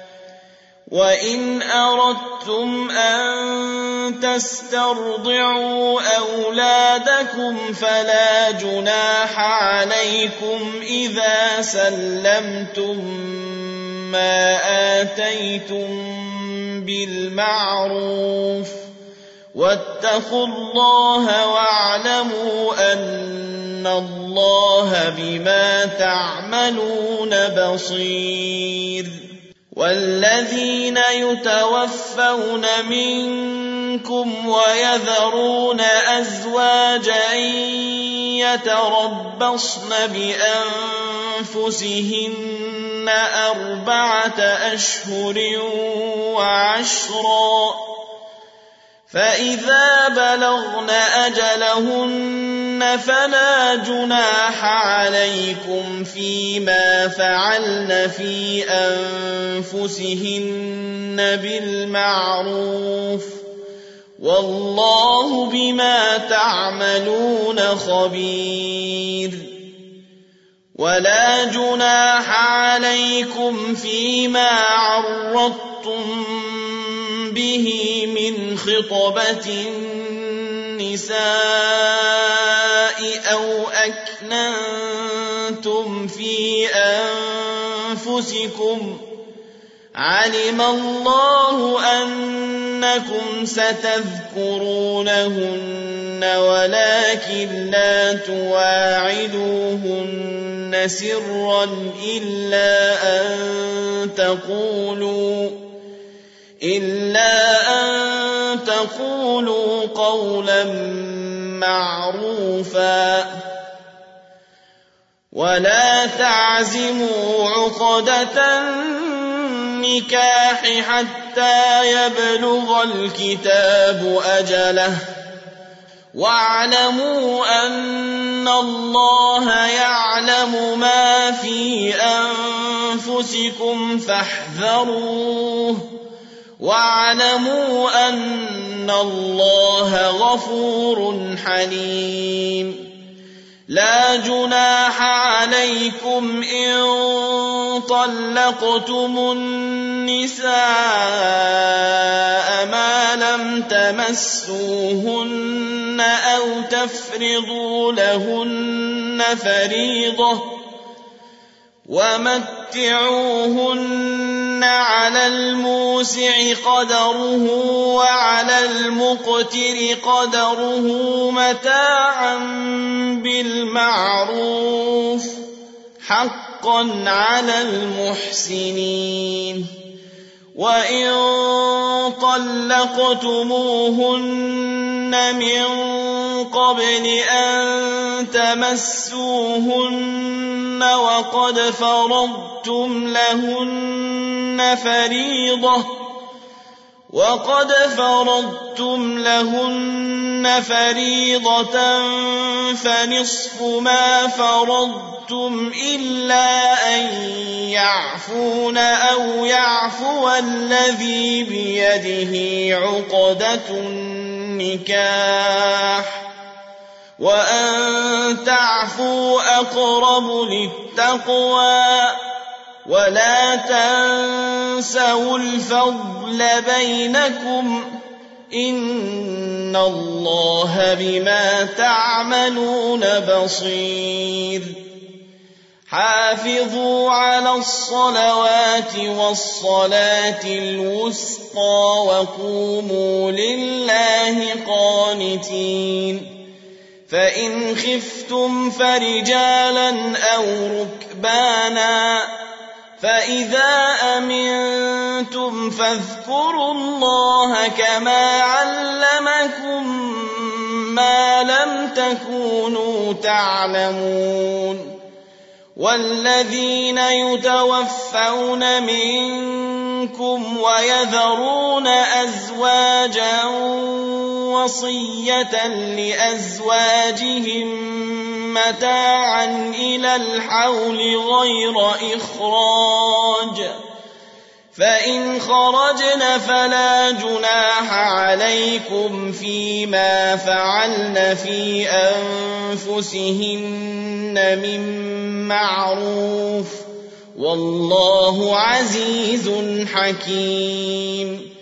وإن أردتم أن تسترضعوا أولادكم فلا جناح عليكم إذا سلمتم ما آتيتم بالمعروف واتقوا الله واعلموا أن الله بما تعملون بصير والذين يتوفون منكم منكم ويذرون أزواجا يتربصن بأنفسهن أربعة أشهر وعشرا فإذا بلغن أجلهن فلا جناح عليكم فيما فعلن في أنفسهن بالمعروف والله بما تعملون خبير ولا جناح عليكم فيما عرضتم به من خطبة النساء أو أكننتم في أنفسكم علم الله أنكم ستذكرونهن ولكن لا تواعدوهن سرا إلا أن تقولوا إلا أن تقولوا قولا معروفا ولا تعزموا عقدة النكاح حتى يبلغ الكتاب أجله واعلموا أن الله يعلم ما في أنفسكم فاحذروه واعلموا أن الله غفور حليم لا جناح عليكم إن طلقتم النساء ما لم تمسوهن أو تفرضوا لهن فريضة ومتعوهن على الموسع قدره وعلى المقتر قدره متاعا بالمعروف حقا على المحسنين وإن طلقتموهن من قبل أن تمسوهن وقد فرضتم لهن فريضة وقد فرضتم لهن فريضة فنصف ما فرضتم إلا أن يعفون أو يعفو الذي بيده عقدة النكاح وأن تعفوا أقرب للتقوى ولا تنسوا الفضل بينكم إن الله بما تعملون بصير حافظوا على الصلوات والصلاة الوسطى وقوموا لله قانتين فإن خفتم فرجالا أو ركبانا فإذا أمنتم فاذكروا الله كما علمكم ما لم تكونوا تعلمون والذين يتوفون منكم ويذرون أزواجا وصية لأزواجهم متاعا إلى الحول غير إخراج فإن خرجن فلا جناح عليكم فيما فعلن في أنفسهن من معروف والله عزيز حكيم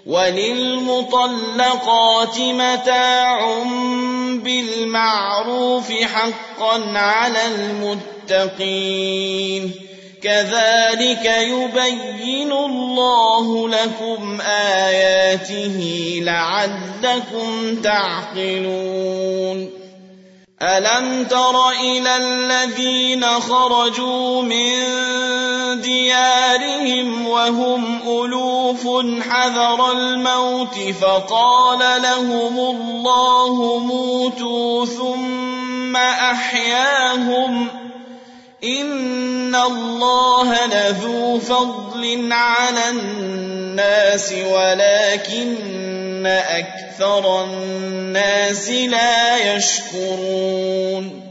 وللمطلقات متاع بالمعروف حقا على المتقين كذلك يبين الله لكم آياته لعلكم تعقلون ألم تر إلى الذين خرجوا من ديارهم وهم ألوف حذر الموت فقال لهم الله موتوا ثم أحياهم إن الله لذو فضل على الناس ولكن أكثر الناس لا يشكرون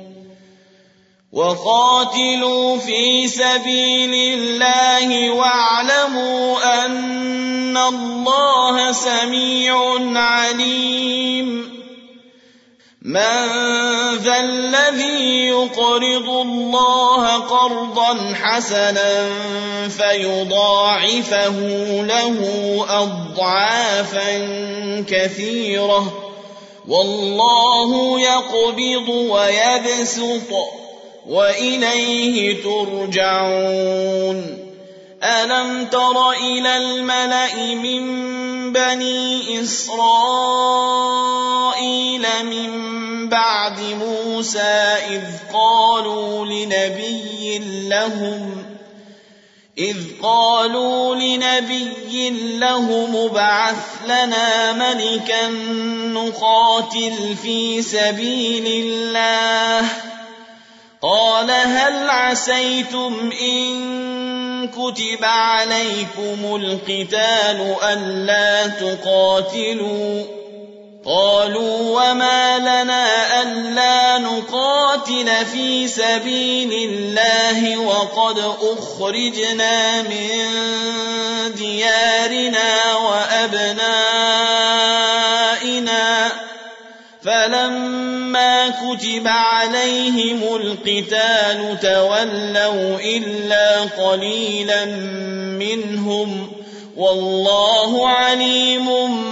وقاتلوا في سبيل الله واعلموا أن الله سميع عليم من ذا الذي يقرض الله قرضا حسنا فيضاعفه له أضعافا كثيرة والله يقبض ويبسط وإليه ترجعون ألم تر إلى الملأ من بني إسرائيل من بعد موسى إذ قالوا لنبي لهم إذ قالوا لنبي لهم ابعث لنا ملكا نقاتل في سبيل الله قال هل عسيتم إن كتب عليكم القتال ألا تقاتلوا قالوا وما لنا ألا نقاتل في سبيل الله وقد أخرجنا من ديارنا وأبنائنا فلما كتب عليهم القتال تولوا إلا قليلا منهم والله عليم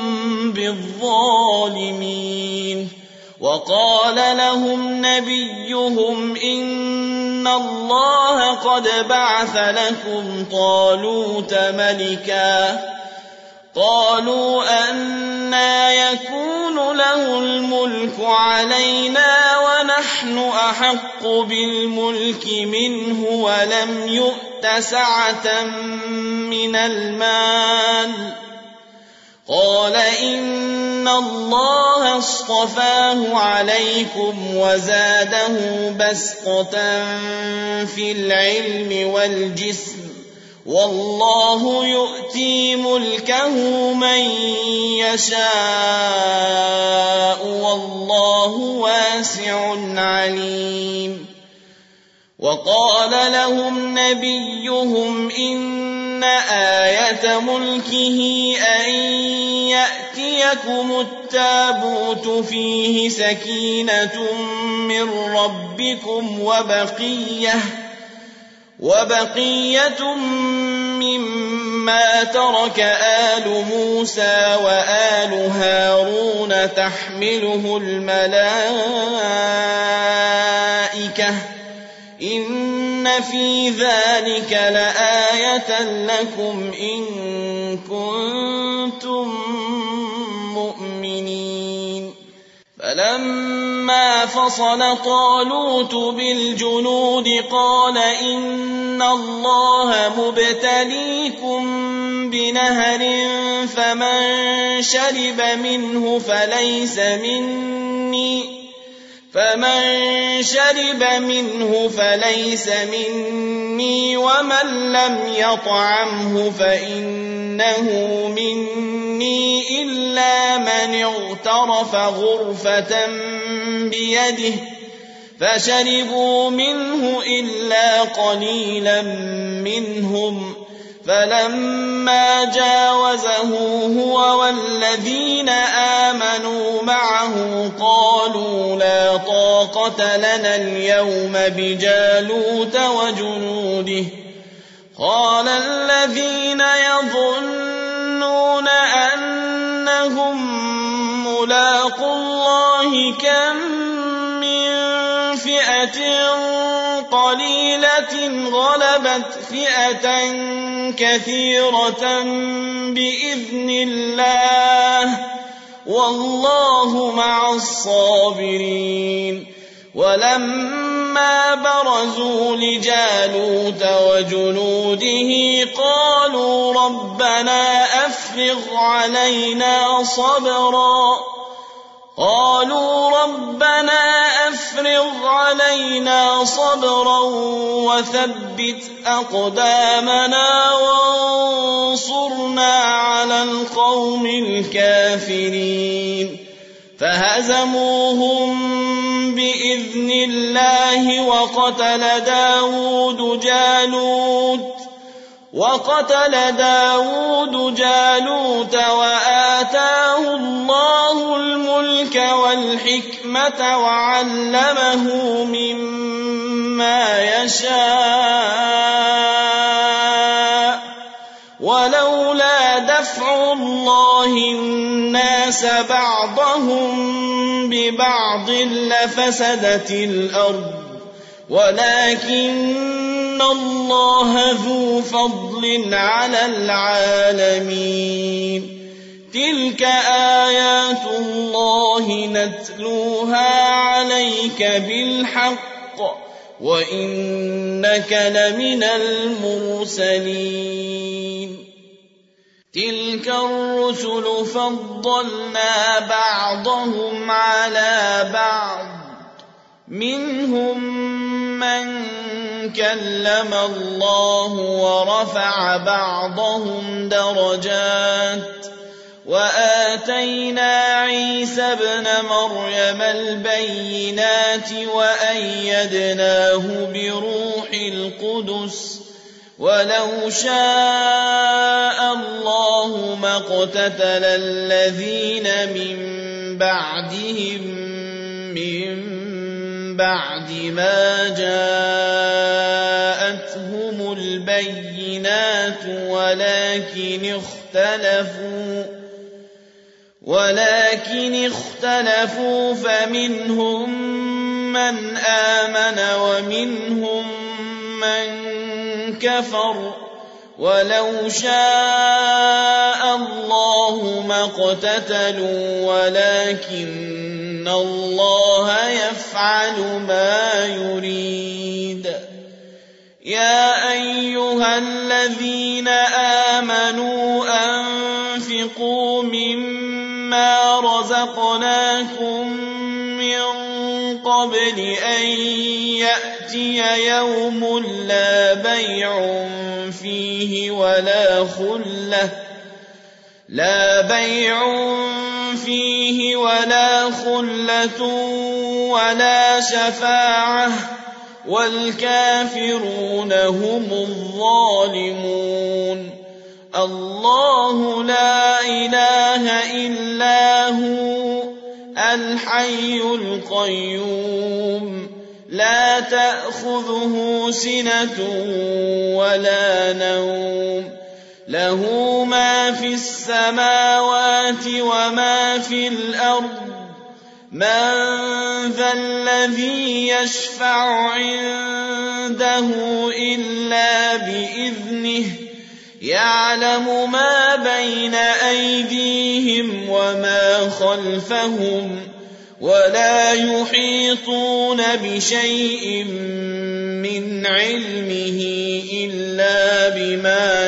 بالظالمين وقال لهم نبيهم إن الله قد بعث لكم طالوت ملكا قالوا أنى يكون له الملك علينا ونحن أحق بالملك منه ولم يؤت سعة من المال قال إن الله اصطفاه عليكم وزاده بسطة في العلم والجسم والله يؤتي ملكه من يشاء والله واسع عليم وقال لهم نبيهم إن آية ملكه أن يأتيكم التابوت فيه سكينة من ربكم وبقية وبقية مما ترك آل موسى وآل هارون تحمله الملائكة إن في ذلك لآية لكم إن كنتم مؤمنين فلما فصل طالوت بالجنود قال إن الله مبتليكم بنهر فمن شرب منه فليس مني فمن شرب منه فليس مني ومن لم يطعمه فإنه مني إلا من اغترف غرفة بيده فشربوا منه إلا قليلا منهم فلما جاوزه هو والذين آمنوا معه قالوا لا طاقة لنا اليوم بجالوت وجنوده قال الذين يظنون أنهم ملاقو الله كم من فئة قليلة غلبت فئة كثيرة بإذن الله والله مع الصابرين ولما برزوا لجالوت وجنوده قالوا ربنا أفرغ علينا صبرا قالوا ربنا أفرغ علينا صبرا وثبت أقدامنا وانصرنا على القوم الكافرين فهزموهم بإذن الله وقتل داود جالوت وقتل داود جالوت وآتاه الله الملك والحكمة وعلمه مما يشاء ولولا دفع الله الناس بعضهم ببعض لفسدت الأرض ولكن الله ذو فضل على العالمين تلك آيات الله نتلوها عليك بالحق وإنك لمن المرسلين تلك الرسل فضلنا بعضهم على بعض منهم من كلم الله ورفع بعضهم درجات وآتينا عيسى ابن مريم البينات وأيدناه بروح القدس ولو شاء الله ما اقتتل الذين من بعدهم من بعد ما جاءتهم البينات ولكن اختلفوا ولكن اختلفوا فمنهم من آمن ومنهم من كفر ولو شاء الله ما اقتتلوا ولكن الله يفعل ما يريد يا أيها الذين آمنوا أنفقوا مما رزقناكم من قبل أن يأتي يوم لا بيع فيه ولا خلة لا بيع فيه ولا خلة ولا شفاعة والكافرون هم الظالمون الله لا إله إلا هو الحي القيوم لا تأخذه سنة ولا نوم له ما في السماوات وما في الأرض من ذا الذي يشفع عنده إلا بإذنه يعلم ما بين أيديهم وما خلفهم ولا يحيطون بشيء من علمه إلا بما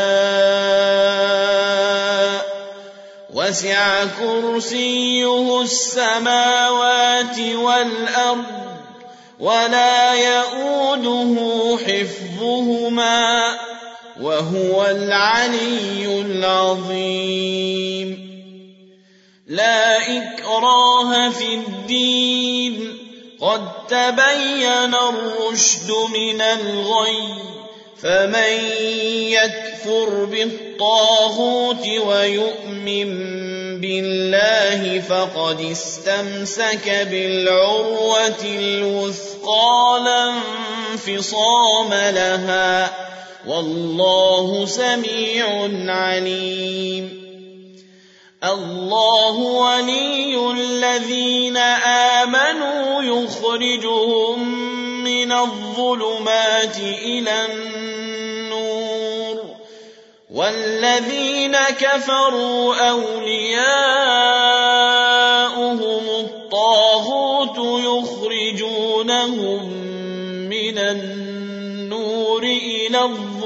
شاء وسع كرسيه السماوات والأرض ولا يؤوده حفظهما وهو العلي العظيم لا إكراه في الدين قد تبين الرشد من الغي فمن يكفر بالطاغوت ويؤمن بالله فقد استمسك بالعروة الوثقى لا انفصام لها والله سميع عليم الله ولي الذين آمنوا يخرجهم من الظلمات إلى النور والذين كفروا أولياؤهم الطاغوت يخرجون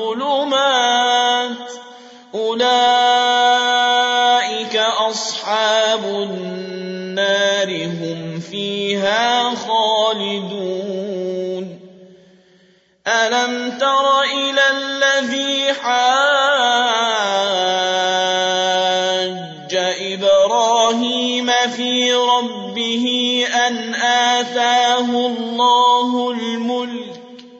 الظُّلُمَاتِ أُولَئِكَ أَصْحَابُ النَّارِ هُمْ فِيهَا خَالِدُونَ أَلَمْ تَرَ إِلَى الَّذِي حَاجَّ إِبْرَاهِيمَ فِي رَبِّهِ أَنْ آتَاهُ اللَّهُ الْمُلْكَ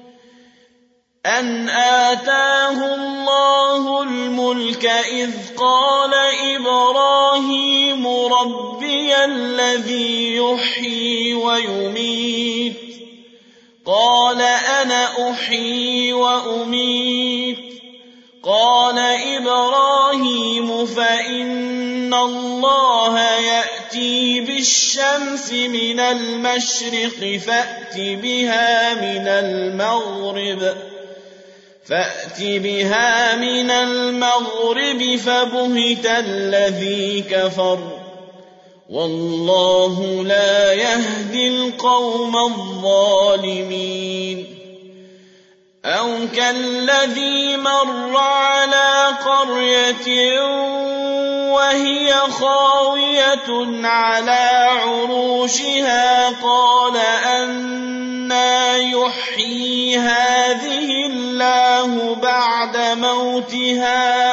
أَنْ آتَاهُ اللَّهُ الْمُلْكَ إِذْ قَالَ إِبْرَاهِيمُ رَبِّيَ الَّذِي يُحْيِي وَيُمِيتُ قَالَ أَنَا أُحْيِي وَأُمِيتُ قَالَ إِبْرَاهِيمُ فَإِنَّ اللَّهَ يَأْتِي بِالشَّمْسِ مِنَ الْمَشْرِقِ فَأْتِ بِهَا مِنَ الْمَغْرِبِ فَأْتِ بِهَا مِنَ الْمَغْرِبِ فَبُهِتَ الَّذِي كَفَرَ وَاللَّهُ لَا يَهْدِي الْقَوْمَ الظَّالِمِينَ أَوْ كَالَّذِي مَرَّ عَلَىٰ قَرْيَةٍ وَهِيَ خَاوِيَةٌ عَلَىٰ عُرُوشِهَا قَالَ أَنَّىٰ يُحْيِي هَٰذِهِ اللَّهُ بَعْدَ مَوْتِهَا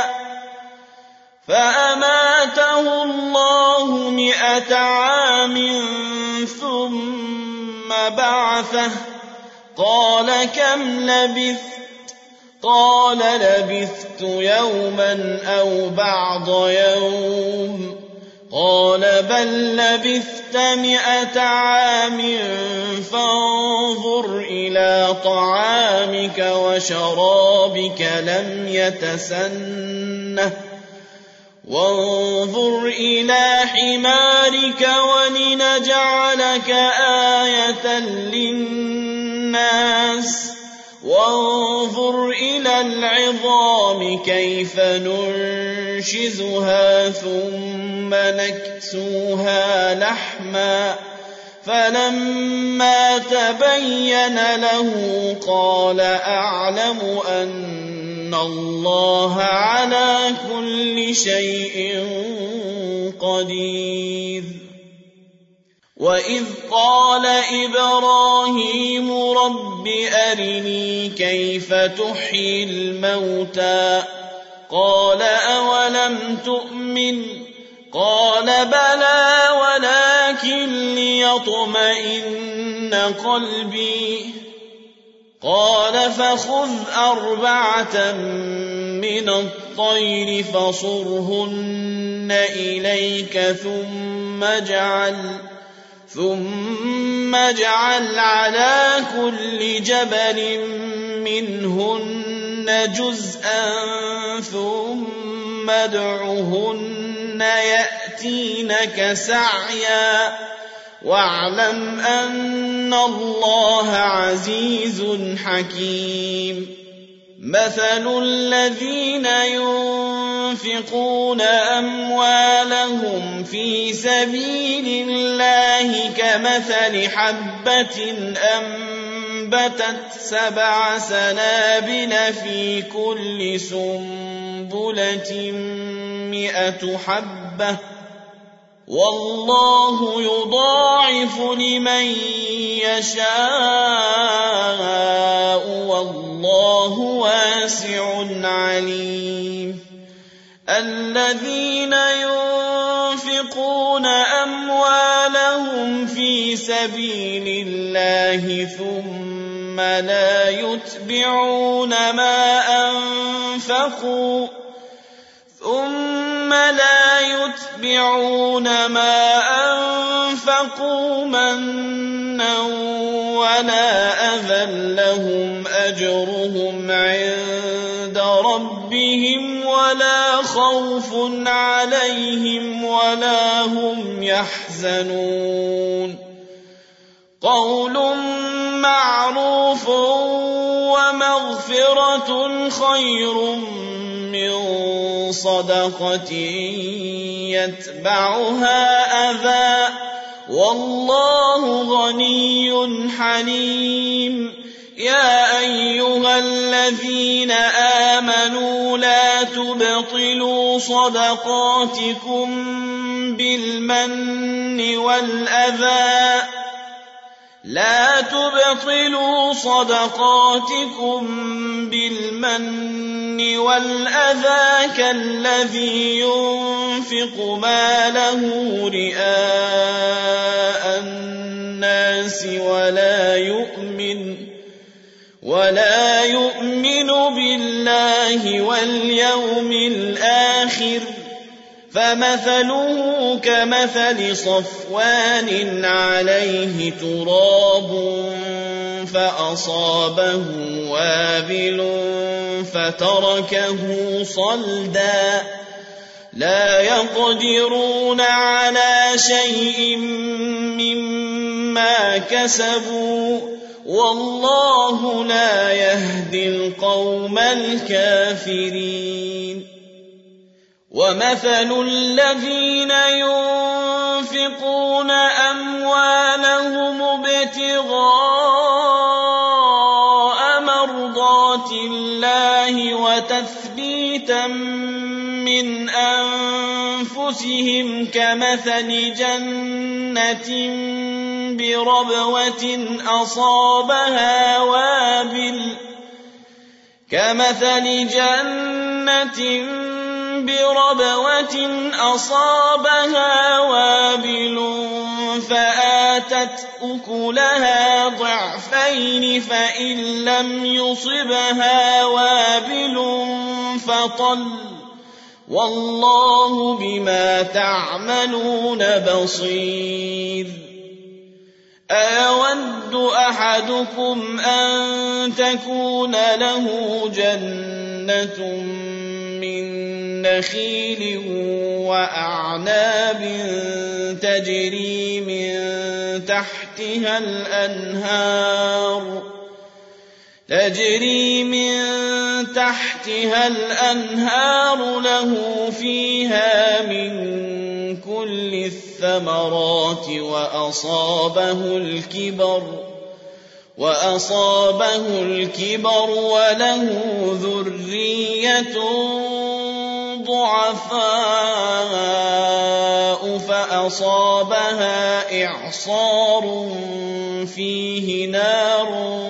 فَأَمَاتَهُ اللَّهُ مِائَةَ عَامٍ ثُمَّ بَعَثَهُ قَالَ كَمْ لَبِثْتَ قَالَ لَبِثْتُ يَوْمًا أَوْ بَعْضَ يَوْمٍ قَالَ بَل لَّبِثْتَ مِائَةَ عَامٍ فَانظُرْ إِلَىٰ طَعَامِكَ وَشَرَابِكَ لَمْ يَتَسَنَّهْ وَانظُرْ إِلَىٰ حِمَارِكَ وَلِنَجْعَلَكَ آيَةً لِّلنَّاسِ وَانظُرْ إِلَى الْعِظَامِ كَيْفَ نُنشِزُهَا ثُمَّ نَكْسُوهَا لَحْمًا فَلَمَّا تَبَيَّنَ لَهُ قَالَ أَعْلَمُ أَنَّ اللَّهَ عَلَىٰ كُلِّ شَيْءٍ قَدِيرٌ وَإِذْ قَالَ إِبْرَاهِيمُ رَبِّ أَرِنِي كَيْفَ تُحْيِي الْمَوْتَىٰ قَالَ أَوَلَمْ تُؤْمِنْ قَالَ بَلَىٰ وَلَٰكِن لِّيَطْمَئِنَّ قَلْبِي قَالَ فَخُذْ أَرْبَعَةً مِّنَ الطَّيْرِ فَصُرْهُنَّ إِلَيْكَ ثُمَّ اجْعَلْ ثُمَّ اجْعَلْ عَلَىٰ كُلِّ جَبَلٍ مِّنْهُنَّ جُزْءًا ثُمَّ ادْعُهُنَّ يَأْتِينَكَ سَعْيًا وَاعْلَمْ أَنَّ اللَّهَ عَزِيزٌ حَكِيمٌ مَثَلُ الَّذِينَ يُنفِقُونَ أَمْوَالَهُمْ فِي سَبِيلِ اللَّهِ كَمَثَلِ حَبَّةٍ أَنبَتَتْ سَبْعَ سَنَابِلَ في كُلِّ سُنبُلَةٍ مِّائَةُ حَبَّةٍ وَاللَّهُ يُضَاعِفُ لِمَن يَشَاءُ وَاللَّهُ وَاسِعٌ عَلِيمٌ الَّذِينَ يُنفِقُونَ أَمْوَالَهُمْ فِي سَبِيلِ اللَّهِ ثُمَّ لَا يُتْبِعُونَ مَا أَنفَقُوا ثُمَّ لا يُتْبِعُونَ مَا أَنفَقُوا مَنًّا وَلَا أَذًى لَّهُمْ أَجْرُهُمْ عِندَ رَبِّهِمْ وَلَا خَوْفٌ عَلَيْهِمْ وَلَا هُمْ يَحْزَنُونَ قَوْلٌ مَّعْرُوفٌ وَمَغْفِرَةٌ خَيْرٌ مِّن صَدَقَةٍ يَتْبَعُهَا أَذًى وَاللَّهُ غَنِيٌّ حَلِيمٌ يا أيها الذين آمنوا لا تبطلوا صدقاتكم بالمن والأذى لا تبطلوا صدقاتكم بالمن والأذى كالذي ينفق ماله رئاء الناس ولا يؤمن ولا يؤمن بالله واليوم الآخر فمثله كمثل صفوان عليه تراب فأصابه وابل فتركه صلدا لا يقدرون على شيء مما كسبوا والله لا يهدي القوم الكافرين ومثل الذين ينفقون أموالهم ابتغاء مرضات الله وتثبيتا من أنفسهم كمثل جنة بربوة أصابها وابل كمثل جنة بربوة أصابها وابل فآتت أكلها ضعفين فإن لم يصبها وابل فطل والله بما تعملون بصير أيود أحدكم أن تكون له جنة من نخيل وأعناب تجري من تحتها الأنهار تجري من تحتها الأنهار له فيها من كل الثمرات وأصابه الكبر وأصابه الكبر وله ذرية ضعفاء فأصابها إعصار فيه نار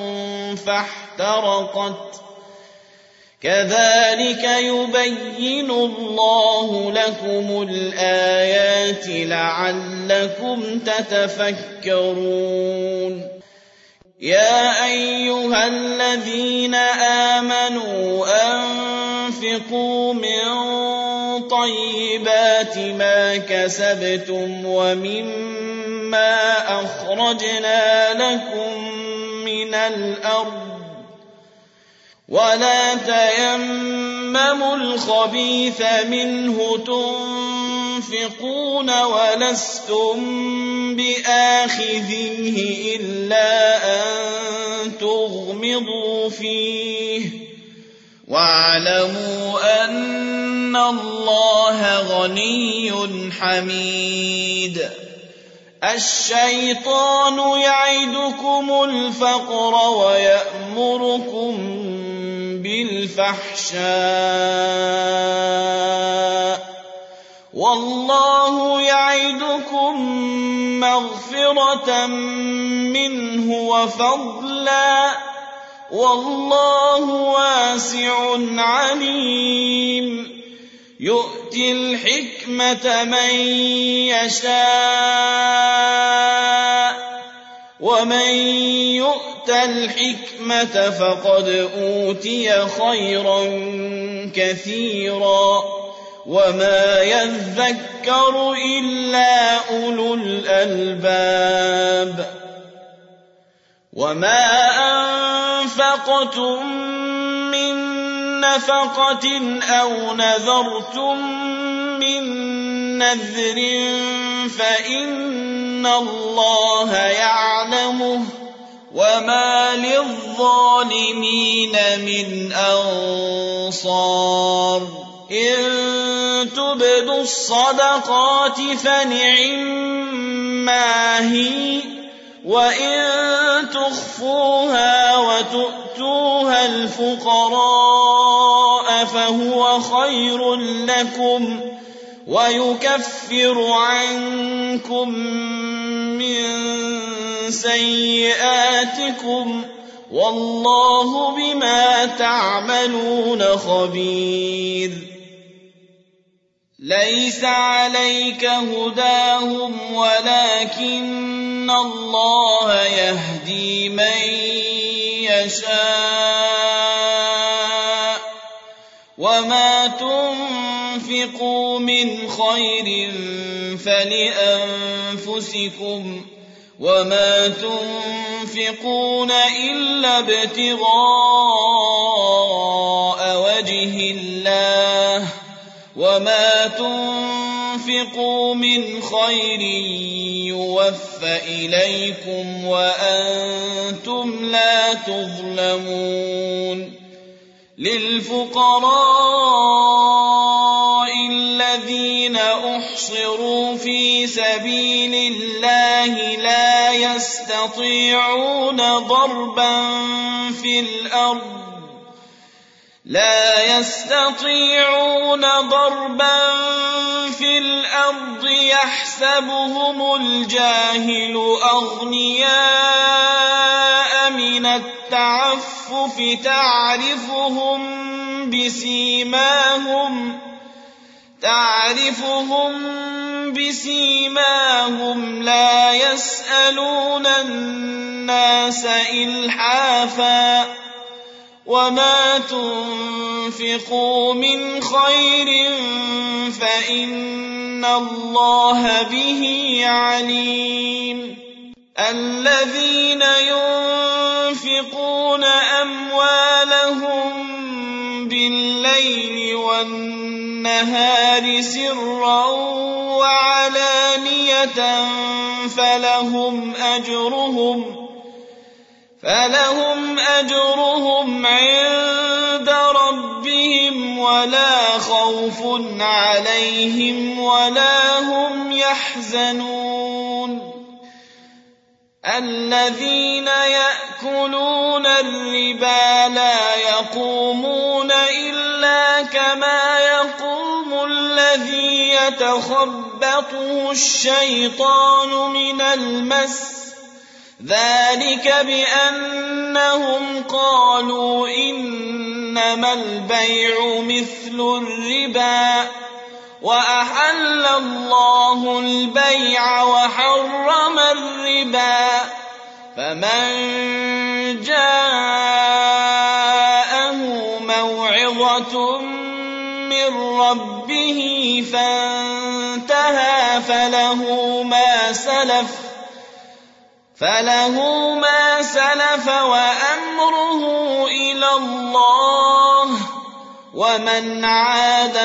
فاحترقت كذلك يبين الله لكم الآيات لعلكم تتفكرون يا أيها الذين آمنوا أنفقوا من طيبات ما كسبتم ومما أخرجنا لكم من الأرض ولا تيمموا الخبيث منه تنفقون ولستم بآخذيه إلا أن تغمضوا فيه واعلموا أن الله غني حميد الشيطان يعدكم الفقر ويأمركم بالفحشاء والله يعدكم مغفرة منه وفضلا والله واسع عليم يؤتي الحكمة من يشاء ومن يؤت الحكمة فقد أوتي خيرا كثيرا وما يذكر إلا أولو الألباب وما أنفقتم من نفقة أو نذرتم من نذر فإن الله يعلمه وما للظالمين من أنصار إن تبدوا الصدقات فنعما هي وإن تخفوها وتؤتوها الفقراء فهو خير لكم ويكفر عنكم من سيئاتكم والله بما تعملون خبير. ليس عليك هداهم ولكن الله يهدي من يشاء وما تنفقوا من خير فلأنفسكم وما تنفقون إلا ابتغاء وجه الله وما تنفقوا من خير يوفى إليكم وأنتم لا تظلمون. للفقراء الذين أحصروا في سبيل الله لا يستطيعون ضربا في الأرض لا يستطيعون ضربا في الأرض يحسبهم الجاهل أغنياء من التعفف تعرفهم بسيماهم تعرفهم بسيماهم لا يسألون الناس إلحافا وما تنفقوا من خير فإن الله به عليم. الذين ينفقون أموالهم بالليل والنهار سرا وعلانية فلهم أجرهم فلهم أجرهم عند ربهم ولا خوف عليهم ولا هم يحزنون. الذين يأكلون الربا لا يقومون إلا كما يقوم الذي يتخبطه الشيطان من المس ذلك بأنهم قالوا إنما البيع مثل الربا وأحل الله البيع وحرم الربا فمن جاءه موعظة من ربه فانتهى فله ما سلف فله ما سلف وأمره إلى الله ومن عاد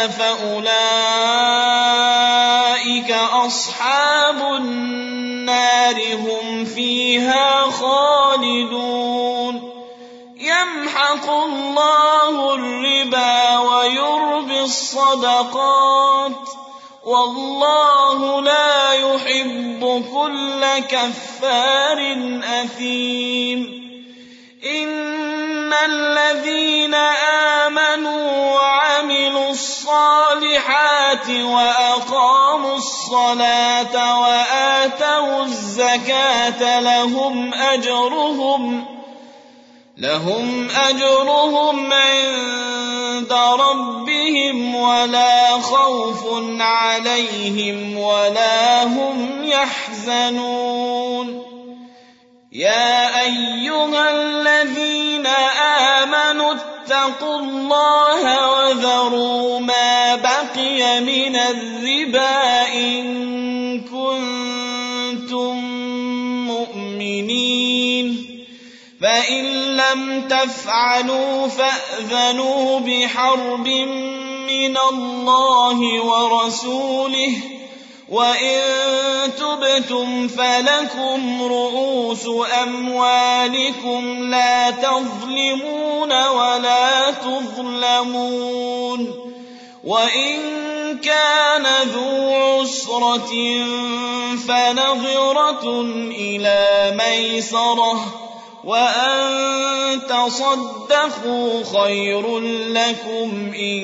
فأولئك أصحاب النار هم فيها خالدون. يمحق الله الربا ويربي الصدقات والله لا يحب كل كفار أثيم. إن الذين آمنوا وعملوا الصالحات وأقاموا الصلاة وآتوا الزكاة لهم أجرهم لهم أجرهم عند ربهم ولا خوف عليهم ولا هم يحزنون. يا أيها الذين آمنوا اتقوا الله وذروا ما بقي من الربا إن كنتم مؤمنين فإن لم تفعلوا فأذنوا بحرب من الله ورسوله وإن تبتم فلكم رؤوس أموالكم لا تظلمون ولا تظلمون وإن كان ذو عسرة فنظرة إلى ميسرة وأن تصدقوا خير لكم إن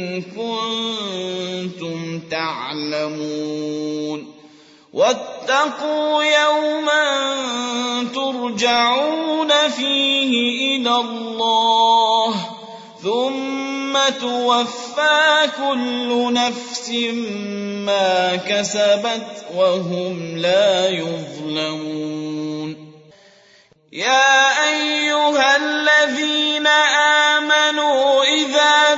كنتم تعلمون واتقوا يوما ترجعون فيه إلى الله ثم توفى كل نفس ما كسبت وهم لا يظلمون يا أيها الذين آمنوا إذا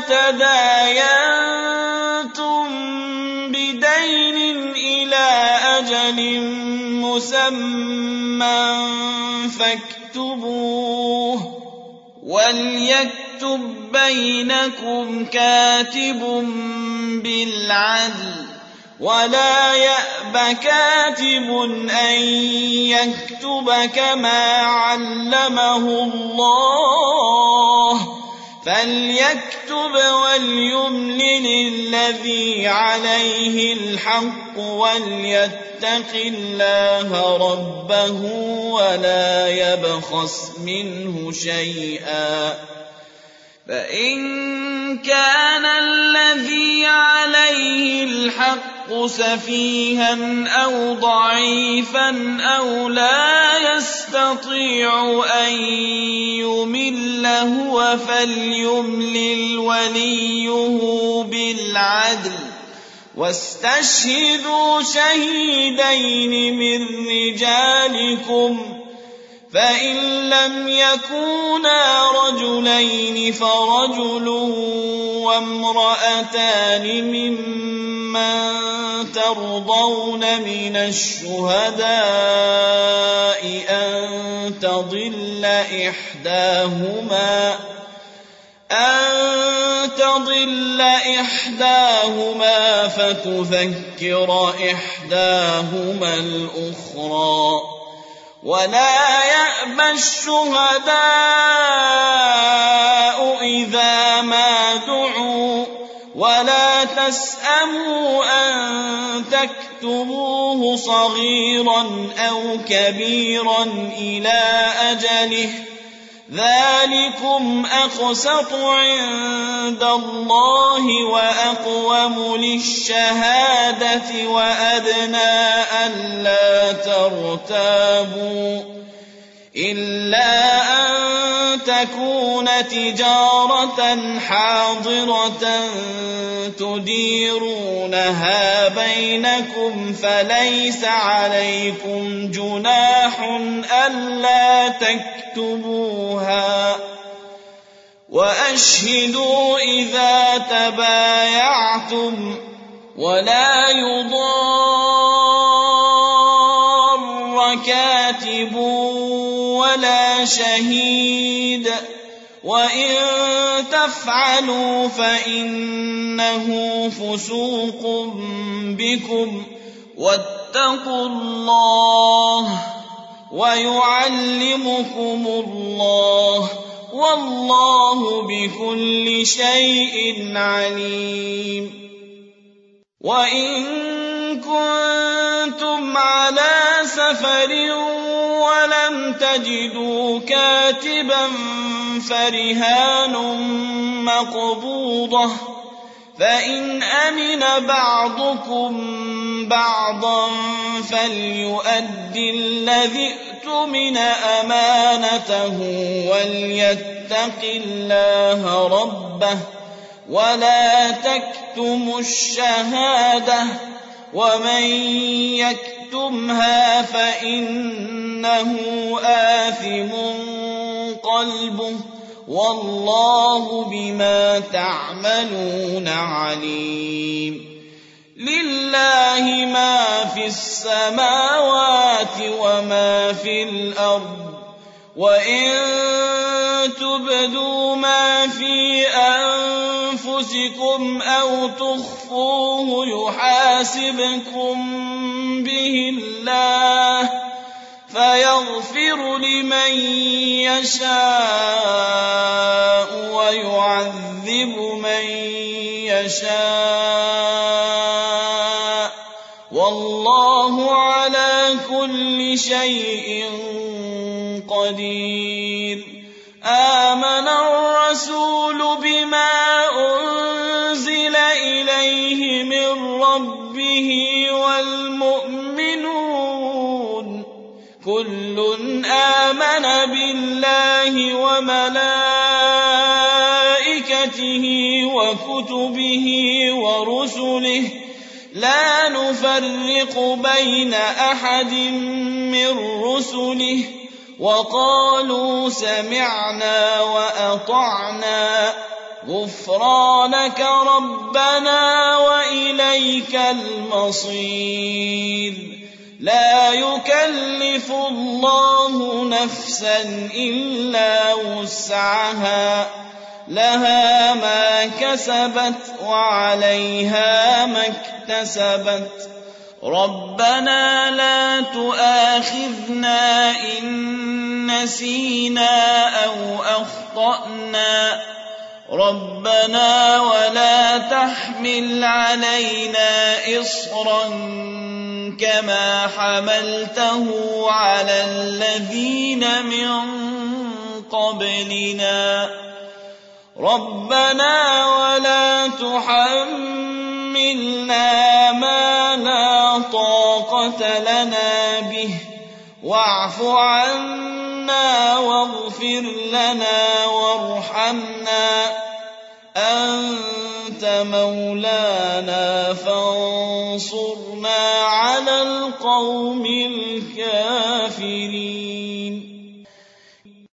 تداينتم بدين إلى أجل مسمى فاكتبوه وليكتب بينكم كاتب بالعدل ولا يأب كاتب أن يكتب كما علمه الله فليكتب وليملل الذي عليه الحق وليتق الله ربه ولا يبخس منه شيئا فإن كان الذي عليه الحق سفيها أو ضعيفا أو لا يستطيع أن يمل هو فليملل وليه بالعدل واستشهدوا شهيدين من رجالكم فإن لم يكونا رجلين فرجل وامرأتان ممن ترضون من الشهداء أن تضل إحداهما أن تضل إحداهما فتذكر إحداهما الأخرى ولا يأبى الشهداء إذا ما دعوا ولا تسأموا أن تكتبوه صغيرا أو كبيرا إلى أجله ذلكم أقسط عند الله وأقوم للشهادة وأدنى ألا ترتابوا إلا أن تكون تجارة حاضرة تديرونها بينكم فليس عليكم جناح ألا تكتبوها وأشهدوا إذا تبايعتم ولا يضار كاتب ولا شهيد وإن تفعلوا فإنه فسوق بكم واتقوا الله ويعلمكم الله والله بكل شيء عليم وإن كنتم على سفر ولم تجدوا كاتبا فرهان مقبوضة فإن أمن بعضكم بعضا فليؤدي الذي اؤتمن أمانته وليتق الله ربه ولا تكتموا الشهادة ومن يكتمها فإنه آثم قلبه والله بما تعملون عليم لله ما في السماوات وما في الأرض وإن تبدوا ما في أنفسكم أو تخفوه يحاسبكم به الله فيغفر لمن يشاء ويعذب من يشاء والله على كل شيء قدير. آمن الرسول بما أنزل إليه من ربه والمؤمنون كل آمن بالله وملائكته وكتبه ورسله لا نفرق بين أحد من رسله وقالوا سمعنا وأطعنا غفرانك ربنا وإليك المصير. لا يكلف الله نفسا إلا وسعها لها ما كسبت وعليها ما اكتسبت ربنا لا تؤاخذنا إن نسينا أو أخطأنا ربنا ولا تحمل علينا إصرا كما حملته على الذين من قبلنا ربنا ولا تحملنا ما لا طاقة لنا به واعف عنا واغفر لنا وارحمنا أنت مولانا فانصرنا على القوم الكافرين.